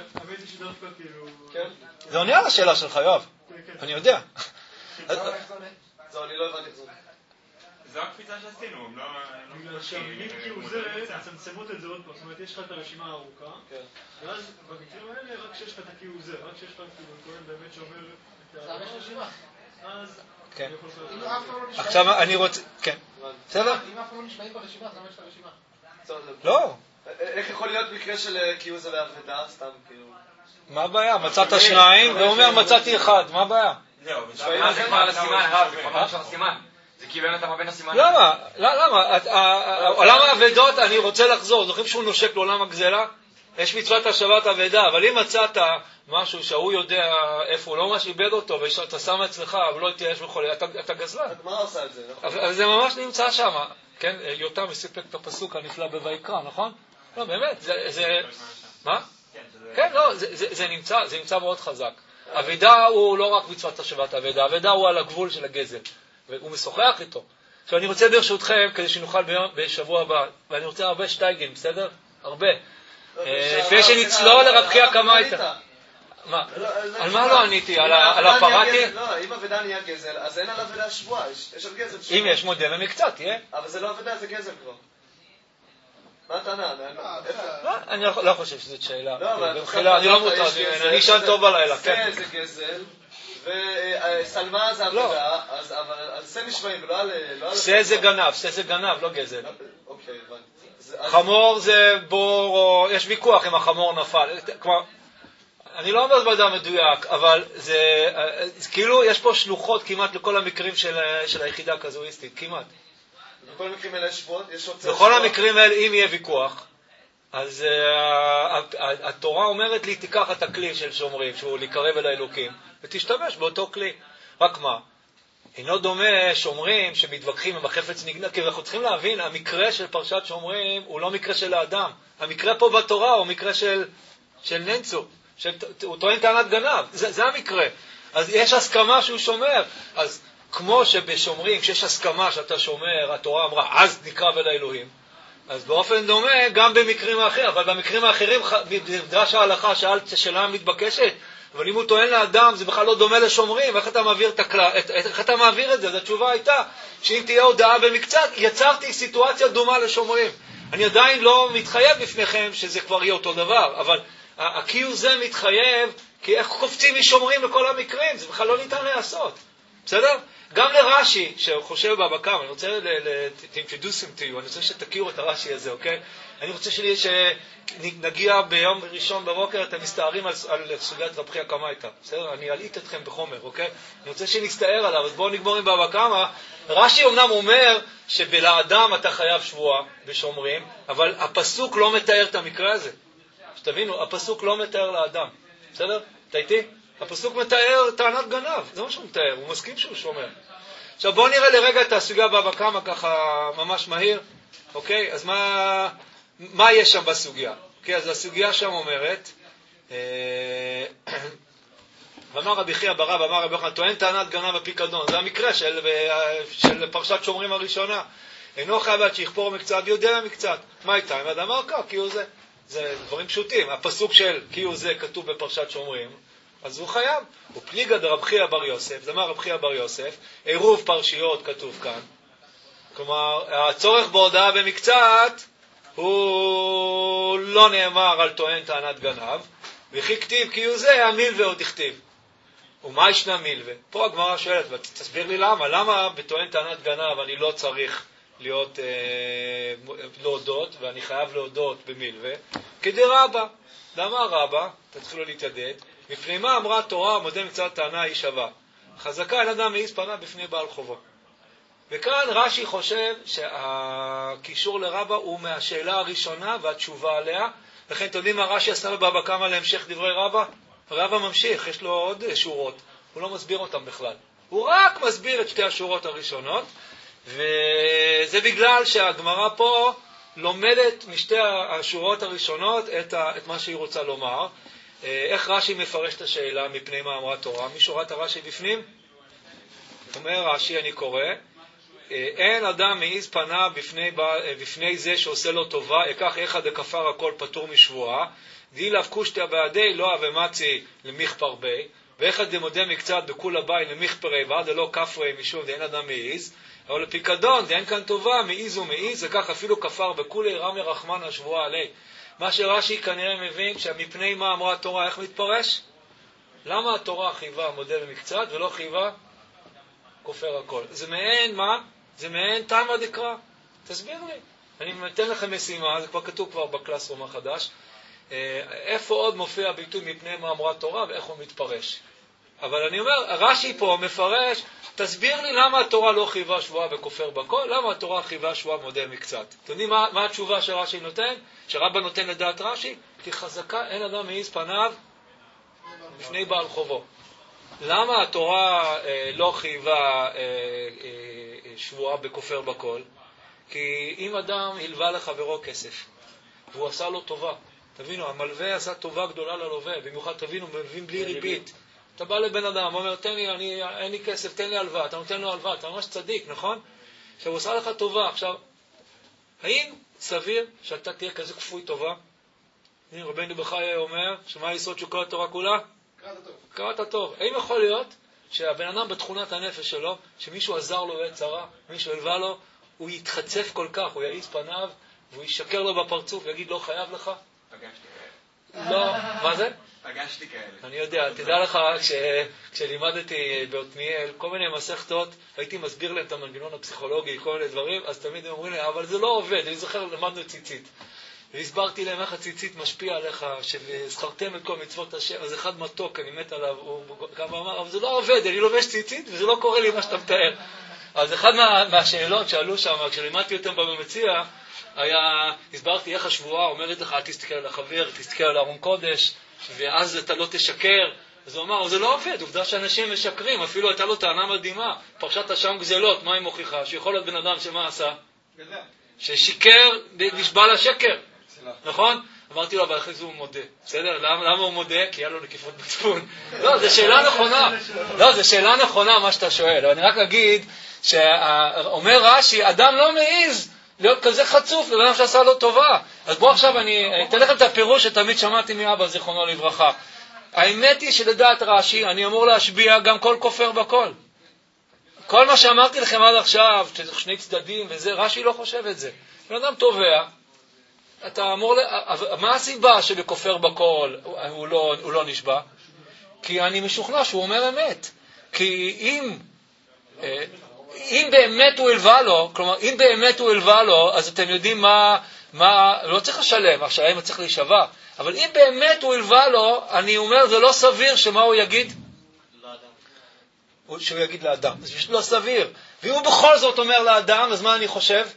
זה עונה על השאלה שלך, יואב. אני יודע. זו, אני לא הבנתי את זה. זו הקפיצה שעשינו, הם לא... בגלל שהמילים כאילו זה, צמצמות את זה עוד פעם. זאת אומרת, יש לך את הרשימה הארוכה, ואז במקרים האלה, רק שיש לך את כאילו זה, רק שיש לך כאילו כהן באמת שאומר את ה... זה רשימה. אז... כן. עכשיו עכשיו אני רוצה... כן. בסדר? אם אף לא נשמעים ברשימה, אז למה יש את הרשימה? לא. איך יכול להיות מקרה של כאילו זה לעבדה, סתם כאילו... מה הבעיה? מצאת שניים, והוא אומר מצאתי אחד, מה הבעיה? זהו, זה כבר על הסימן, הרב, זה כבר ממש על הסימן. זה כי באמת אתה מבין הסימן. למה? עולם העבדות, אני רוצה לחזור, זוכרים שהוא נושק לעולם הגזלה? יש מצוות השבת עבדה, אבל אם מצאת משהו שהוא יודע איפה, הוא לא ממש איבד אותו, ואתה שם אצלך, אבל לא תהיה וכולי, אתה גזלן. מה עושה את זה? אבל זה ממש נמצא שם, כן? יותם מסיפק את הפסוק הנפלא בויקרא, נכון? לא, באמת, זה... מה? כן, לא, זה נמצא מאוד חזק. עבדה הוא לא רק מצוות השבת עבדה, עבדה הוא על הגבול של הגזל, והוא משוחח איתו. עכשיו אני רוצה ברשותכם, כדי שנוכל בשבוע הבא, ואני רוצה הרבה שטייגן, בסדר? הרבה. לפני שנצלול לרב חייא קמייתא. מה? על מה לא עניתי? על הפרעתי? לא, אם עבדה נהיה גזל, אז אין על עבדה שבועה, יש על גזל שבועה. אם יש מודה במקצת, תהיה. אבל זה לא עבדה, זה גזל כבר. מה טענה? אני לא חושב שזאת שאלה. במחילה, אני לא מוטרד, אני אשן טוב בלילה, כן. זה גזל, וסלמה זה עבודה, אבל על זה נשמעים, ולא על... זה גנב, לא גזל. אוקיי, הבנתי. חמור זה בור, יש ויכוח אם החמור נפל. כלומר, אני לא אומר בדע מדויק, אבל זה כאילו יש פה שלוחות כמעט לכל המקרים של היחידה הקזואיסטית, כמעט. בכל המקרים האלה יש שבועות? בכל המקרים האלה, אם יהיה ויכוח, אז התורה אומרת לי, תיקח את הכלי של שומרים, שהוא לקרב אל האלוקים, ותשתמש באותו כלי. רק מה? אינו דומה שומרים שמתווכחים אם החפץ נגנב, כי אנחנו צריכים להבין, המקרה של פרשת שומרים הוא לא מקרה של האדם. המקרה פה בתורה הוא מקרה של ננצו, הוא טוען טענת גנב, זה המקרה. אז יש הסכמה שהוא שומר. אז כמו שבשומרים, כשיש הסכמה שאתה שומר, התורה אמרה, אז נקרב אל האלוהים. אז באופן דומה, גם במקרים האחרים, אבל במקרים האחרים, מדרש ההלכה שאלה מתבקשת, אבל אם הוא טוען לאדם, זה בכלל לא דומה לשומרים. איך אתה מעביר איך אתה מעביר את זה? אז התשובה הייתה, שאם תהיה הודעה במקצת, יצרתי סיטואציה דומה לשומרים. אני עדיין לא מתחייב בפניכם שזה כבר יהיה אותו דבר, אבל הקיום זה מתחייב, כי איך קופצים משומרים בכל המקרים? זה בכלל לא ניתן לעשות. בסדר? גם לרש"י, שחושב בבקם, אני רוצה introduce him to you, אני רוצה שתכירו את הרש"י הזה, אוקיי? אני רוצה שנגיע ביום ראשון בבוקר, אתם מסתערים על סוגיית רב חייא קמייתא, בסדר? אני אלעיט אתכם בחומר, אוקיי? אני רוצה שנסתער עליו, אז בואו נגמור עם בבקם. רש"י אומנם אומר שבלאדם אתה חייב שבועה בשומרים, אבל הפסוק לא מתאר את המקרה הזה. שתבינו, הפסוק לא מתאר לאדם, בסדר? אתה איתי? הפסוק מתאר טענת גנב, זה מה שהוא מתאר, הוא מסכים שהוא שומר. עכשיו בואו נראה לרגע את הסוגיה בבא קמא ככה ממש מהיר, אוקיי? אז מה יש שם בסוגיה? אוקיי, אז הסוגיה שם אומרת, ואמר רבי חייא בר אבא, אמר רבי יוחנן, טוען טענת גנב בפיקדון, זה המקרה של פרשת שומרים הראשונה. אינו חייב עד שיכפור מקצת, יודע מקצת. מה הייתה? אם אדם אמר כי הוא זה דברים פשוטים. הפסוק של כי הוא זה כתוב בפרשת שומרים, אז הוא חייב. הוא פליגא דרב חייא בר יוסף, זה אמר רב חייא בר יוסף, עירוב פרשיות כתוב כאן. כלומר, הצורך בהודעה במקצת הוא לא נאמר על טוען טענת גנב, וכי כתיב כי הוא זה, המילווה עוד הכתיב. ומה ישנה מילווה? פה הגמרא שואלת, ותסביר לי למה בטוען טענת גנב אני לא צריך להודות, ואני חייב להודות במילווה, כדי רבא. למה רבא? תתחילו להתיידד. מפני מה אמרה התורה, מודה מקצת טענה היא שווה. חזקה אין אדם מעיז פנה בפני בעל חובו. וכאן רש"י חושב שהקישור לרבא הוא מהשאלה הראשונה והתשובה עליה. לכן אתם יודעים מה רש"י עשה בבבא קמא להמשך דברי רבא? רבא ממשיך, יש לו עוד שורות. הוא לא מסביר אותם בכלל. הוא רק מסביר את שתי השורות הראשונות, וזה בגלל שהגמרא פה לומדת משתי השורות הראשונות את מה שהיא רוצה לומר. איך רש"י מפרש את השאלה מפני מה אמרה תורה? משורת הרש"י בפנים? אומר רש"י, אני קורא, אין אדם מעיז פנה בפני זה שעושה לו טובה, אקח אחד הכפר הכל פטור משבועה, די לאו קושטיה בעדי לא אבמצי למכפר בי, ואחד דמודה מקצת בכול הבית למכפרי ועד לא כפרי משום דאין אדם מעיז, אבל לפיקדון דאין כאן טובה, מעיז ומעיז, וכך אפילו כפר בכולי רמי רחמן השבועה עלי. מה שרש"י כנראה מבין, שמפני מה אמרה התורה, איך מתפרש? למה התורה חייבה מודה במקצת ולא חייבה כופר הכל? זה מעין מה? זה מעין תמה דקרא. תסביר לי. אני אתן לכם משימה, זה כבר כתוב כבר בקלאסרום החדש. איפה עוד מופיע ביטוי מפני מה אמרה התורה ואיך הוא מתפרש? אבל אני אומר, רש"י פה מפרש, תסביר לי למה התורה לא חייבה שבועה וכופר בכל, למה התורה חייבה שבועה מודה מקצת. אתם יודעים מה התשובה שרש"י נותן? שרבא נותן לדעת רש"י? כי חזקה אין אדם מעיז פניו בפני בעל חובו. למה התורה לא חייבה שבועה בכופר בכל? כי אם אדם הלווה לחברו כסף והוא עשה לו טובה, תבינו, המלווה עשה טובה גדולה ללווה, במיוחד תבינו, מלווים בלי ריבית. אתה בא לבן אדם, אומר, תן לי, אין לי כסף, תן לי הלוואה, אתה נותן לו הלוואה, אתה ממש צדיק, נכון? עכשיו הוא עשה לך טובה, עכשיו, האם סביר שאתה תהיה כזה כפוי טובה? רבנו בחיי אומר, שמה היסוד של כל התורה כולה? קראת טוב. האם יכול להיות שהבן אדם בתכונת הנפש שלו, שמישהו עזר לו בעת צרה, מישהו הלווה לו, הוא יתחצף כל כך, הוא יעיז פניו, והוא ישקר לו בפרצוף ויגיד לא חייב לך? פגשתי כאלה. לא, מה זה? פגשתי כאלה. אני יודע, תדע לך, כשלימדתי בעתניאל, כל מיני מסכתות, הייתי מסביר להם את המנגנון הפסיכולוגי, כל מיני דברים, אז תמיד הם אומרים לי, אבל זה לא עובד, אני זוכר, למדנו ציצית. והסברתי להם איך הציצית משפיע עליך, שזכרתם את כל מצוות השם, אז אחד מתוק, אני מת עליו, הוא גם אמר, אבל זה לא עובד, אני לובש ציצית, וזה לא קורה לי מה שאתה מתאר. אז אחד מהשאלות שעלו שם, כשלימדתי אותם במציע, הסברתי איך השבועה אומרת לך, תסתכל על החבר, תסתכל על ארון קודש, ואז אתה לא תשקר, אז הוא אמר, זה לא עובד, עובדה שאנשים משקרים, אפילו הייתה לו טענה מדהימה, פרשת השם גזלות, מה היא מוכיחה? שיכול להיות בן אדם שמה עשה? ששיקר, נשבע לשקר, נכון? אמרתי לו, אבל אחרי זה הוא מודה. בסדר? למה הוא מודה? כי היה לו נקיפות מצפון. לא, זו שאלה נכונה. לא, זו שאלה נכונה מה שאתה שואל. אני רק אגיד שאומר רש"י, אדם לא מעיז להיות כזה חצוף לבן אדם שעשה לו טובה. אז בואו עכשיו אני אתן לכם את הפירוש שתמיד שמעתי מאבא, זיכרונו לברכה. האמת היא שלדעת רש"י, אני אמור להשביע גם כל כופר בכל. כל מה שאמרתי לכם עד עכשיו, שצריך שני צדדים וזה, רש"י לא חושב את זה. בן אדם תובע, אתה אמור, מה הסיבה שבכופר בכל הוא לא נשבע? כי אני משוכנע שהוא אומר אמת. כי אם באמת הוא הלווה לו, כלומר, אם באמת הוא הלווה לו, אז אתם יודעים מה לא צריך לשלם, עכשיו אם צריך להישבע. אבל אם באמת הוא הלווה לו, אני אומר, זה לא סביר שמה הוא יגיד? לאדם. שהוא יגיד לאדם. זה פשוט לא סביר. ואם הוא בכל זאת אומר לאדם, אז מה אני חושב?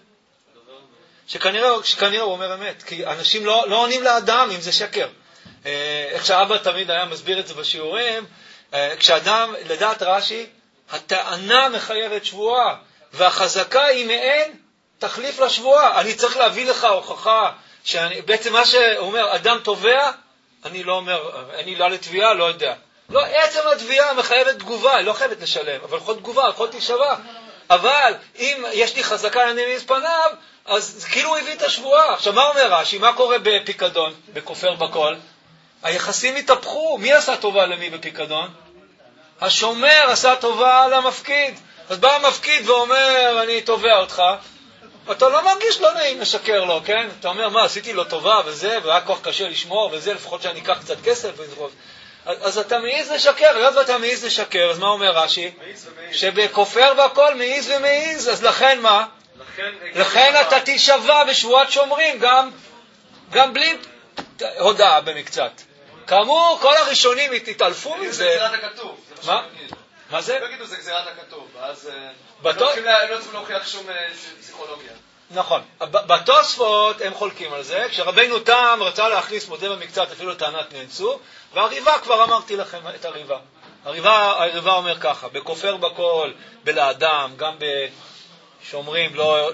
שכנראה הוא אומר אמת, כי אנשים לא עונים לאדם אם זה שקר. איך שאבא תמיד היה מסביר את זה בשיעורים, כשאדם, לדעת רש"י, הטענה מחייבת שבועה, והחזקה היא מעין תחליף לשבועה. אני צריך להביא לך הוכחה, בעצם מה שהוא אומר, אדם תובע, אני לא אומר, אני לא לתביעה, לא יודע. לא, עצם התביעה מחייבת תגובה, היא לא חייבת לשלם, אבל יכול תגובה, יכול תישבע. אבל אם יש לי חזקה אני מעיז פניו, אז כאילו הוא הביא את השבועה. עכשיו מה אומר רש"י? מה קורה בפיקדון, בכופר בכל? היחסים התהפכו. מי עשה טובה למי בפיקדון? השומר עשה טובה למפקיד. אז בא המפקיד ואומר, אני תובע אותך. אתה לא מרגיש לא נעים לשקר לו, כן? אתה אומר, מה, עשיתי לו טובה וזה, והיה כוח קשה לשמור וזה, לפחות שאני אקח קצת כסף. אז אתה מעיז לשקר, היות ואתה מעיז לשקר, אז מה אומר רש"י? שבכופר בכל מעיז ומעיז, אז לכן מה? לכן אתה תישבע בשבועת שומרים, גם בלי הודעה במקצת. כאמור, כל הראשונים התעלפו מזה. זה גזירת הכתוב. מה זה? לא יגידו זה גזירת הכתוב, אז לא צריכים להוכיח שום פסיכולוגיה. נכון. בתוספות הם חולקים על זה, כשרבנו תם רצה להכניס מודה במקצת אפילו טענת נאנסו, והריבה כבר אמרתי לכם את הריבה. הריבה אומר ככה, בכופר בכל, בלאדם, גם בשומרים,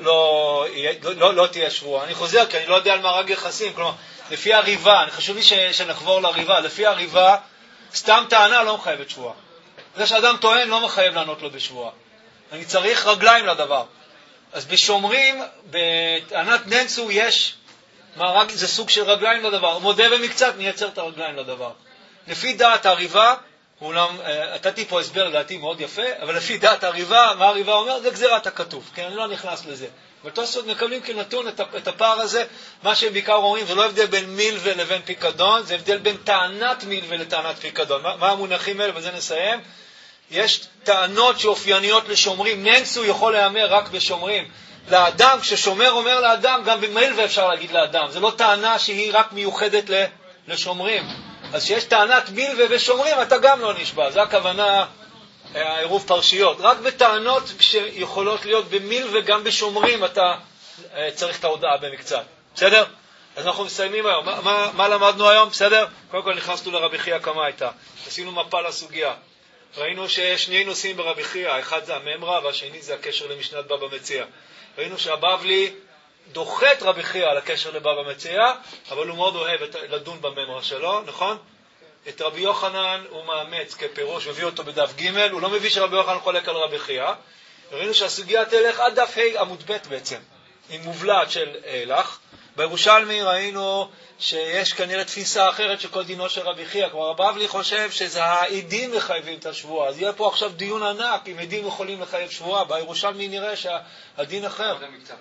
לא תהיה שבועה. אני חוזר כי אני לא יודע על מארג יחסים, כלומר, לפי הריבה, חשוב לי שנחבור לריבה, לפי הריבה, סתם טענה לא מחייבת שבועה. זה שאדם טוען לא מחייב לענות לו בשבועה. אני צריך רגליים לדבר. אז בשומרים, בטענת נאנסו יש מארג, זה סוג של רגליים לדבר. מודה במקצת מייצר את הרגליים לדבר. לפי דעת הריבה, נתתי פה הסבר לדעתי מאוד יפה, אבל לפי דעת הריבה, מה הריבה אומר? זה גזירת הכתוב, כן? אני לא נכנס לזה. בתוספות מקבלים כנתון את הפער הזה, מה שהם בעיקר אומרים, זה לא הבדל בין מילווה לבין פיקדון, זה הבדל בין טענת מילווה לטענת פיקדון. מה המונחים האלה? וזה נסיים. יש טענות שאופייניות לשומרים, נאנסו יכול להיאמר רק בשומרים. לאדם, כששומר אומר לאדם, גם במילווה אפשר להגיד לאדם. זה לא טענה שהיא רק מיוחדת לשומרים. אז שיש טענת מילווה ושומרים, אתה גם לא נשבע. זה הכוונה, העירוב פרשיות. רק בטענות שיכולות להיות במילווה וגם בשומרים, אתה צריך את ההודעה במקצת. בסדר? אז אנחנו מסיימים היום. מה למדנו היום? בסדר? קודם כל נכנסנו לרבי חייא כמה הייתה. עשינו מפה לסוגיה. ראינו שיש שני נושאים ברבי חייא, האחד זה הממרה והשני זה הקשר למשנת בבא מציעא. ראינו שהבבלי דוחה את רבי חייא על הקשר לבבא מציעא, אבל הוא מאוד אוהב לדון בממרה שלו, נכון? את רבי יוחנן הוא מאמץ כפירוש, מביא אותו בדף ג', הוא לא מביא שרבי יוחנן חולק על רבי חייא. ראינו שהסוגיה תלך עד דף ה' עמוד ב' בעצם, עם מובלעת של הלך. בירושלמי ראינו שיש כנראה תפיסה אחרת שכל דינו של רבי חייא, כלומר הבבלי חושב שזה העדים מחייבים את השבועה, אז יהיה פה עכשיו דיון ענק אם עדים יכולים לחייב שבועה. בירושלמי נראה שהדין אחר,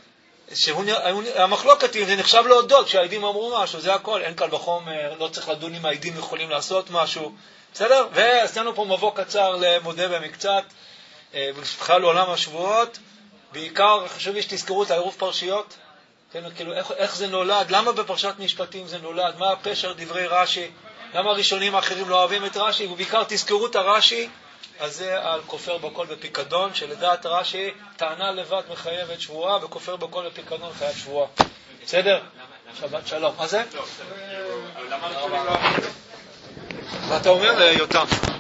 המחלוקת היא, זה נחשב להודות שהעדים אמרו משהו, זה הכל, אין קל וחומר, לא צריך לדון אם העדים יכולים לעשות משהו, בסדר? ועשינו פה מבוא קצר למודה במקצת, ובכלל לעולם השבועות, בעיקר חשוב לי שתזכרו את העירוב פרשיות, כן, כאילו, איך זה נולד, למה בפרשת משפטים זה נולד, מה הפשר דברי רש"י, למה הראשונים האחרים לא אוהבים את רש"י, ובעיקר תזכרו את הרש"י, אז זה על כופר בכל בפיקדון, שלדעת רש"י טענה לבד מחייבת שבועה, וכופר בכל בפיקדון חייב שבועה. בסדר? שבת שלום. מה זה? מה אתה אומר ליותם?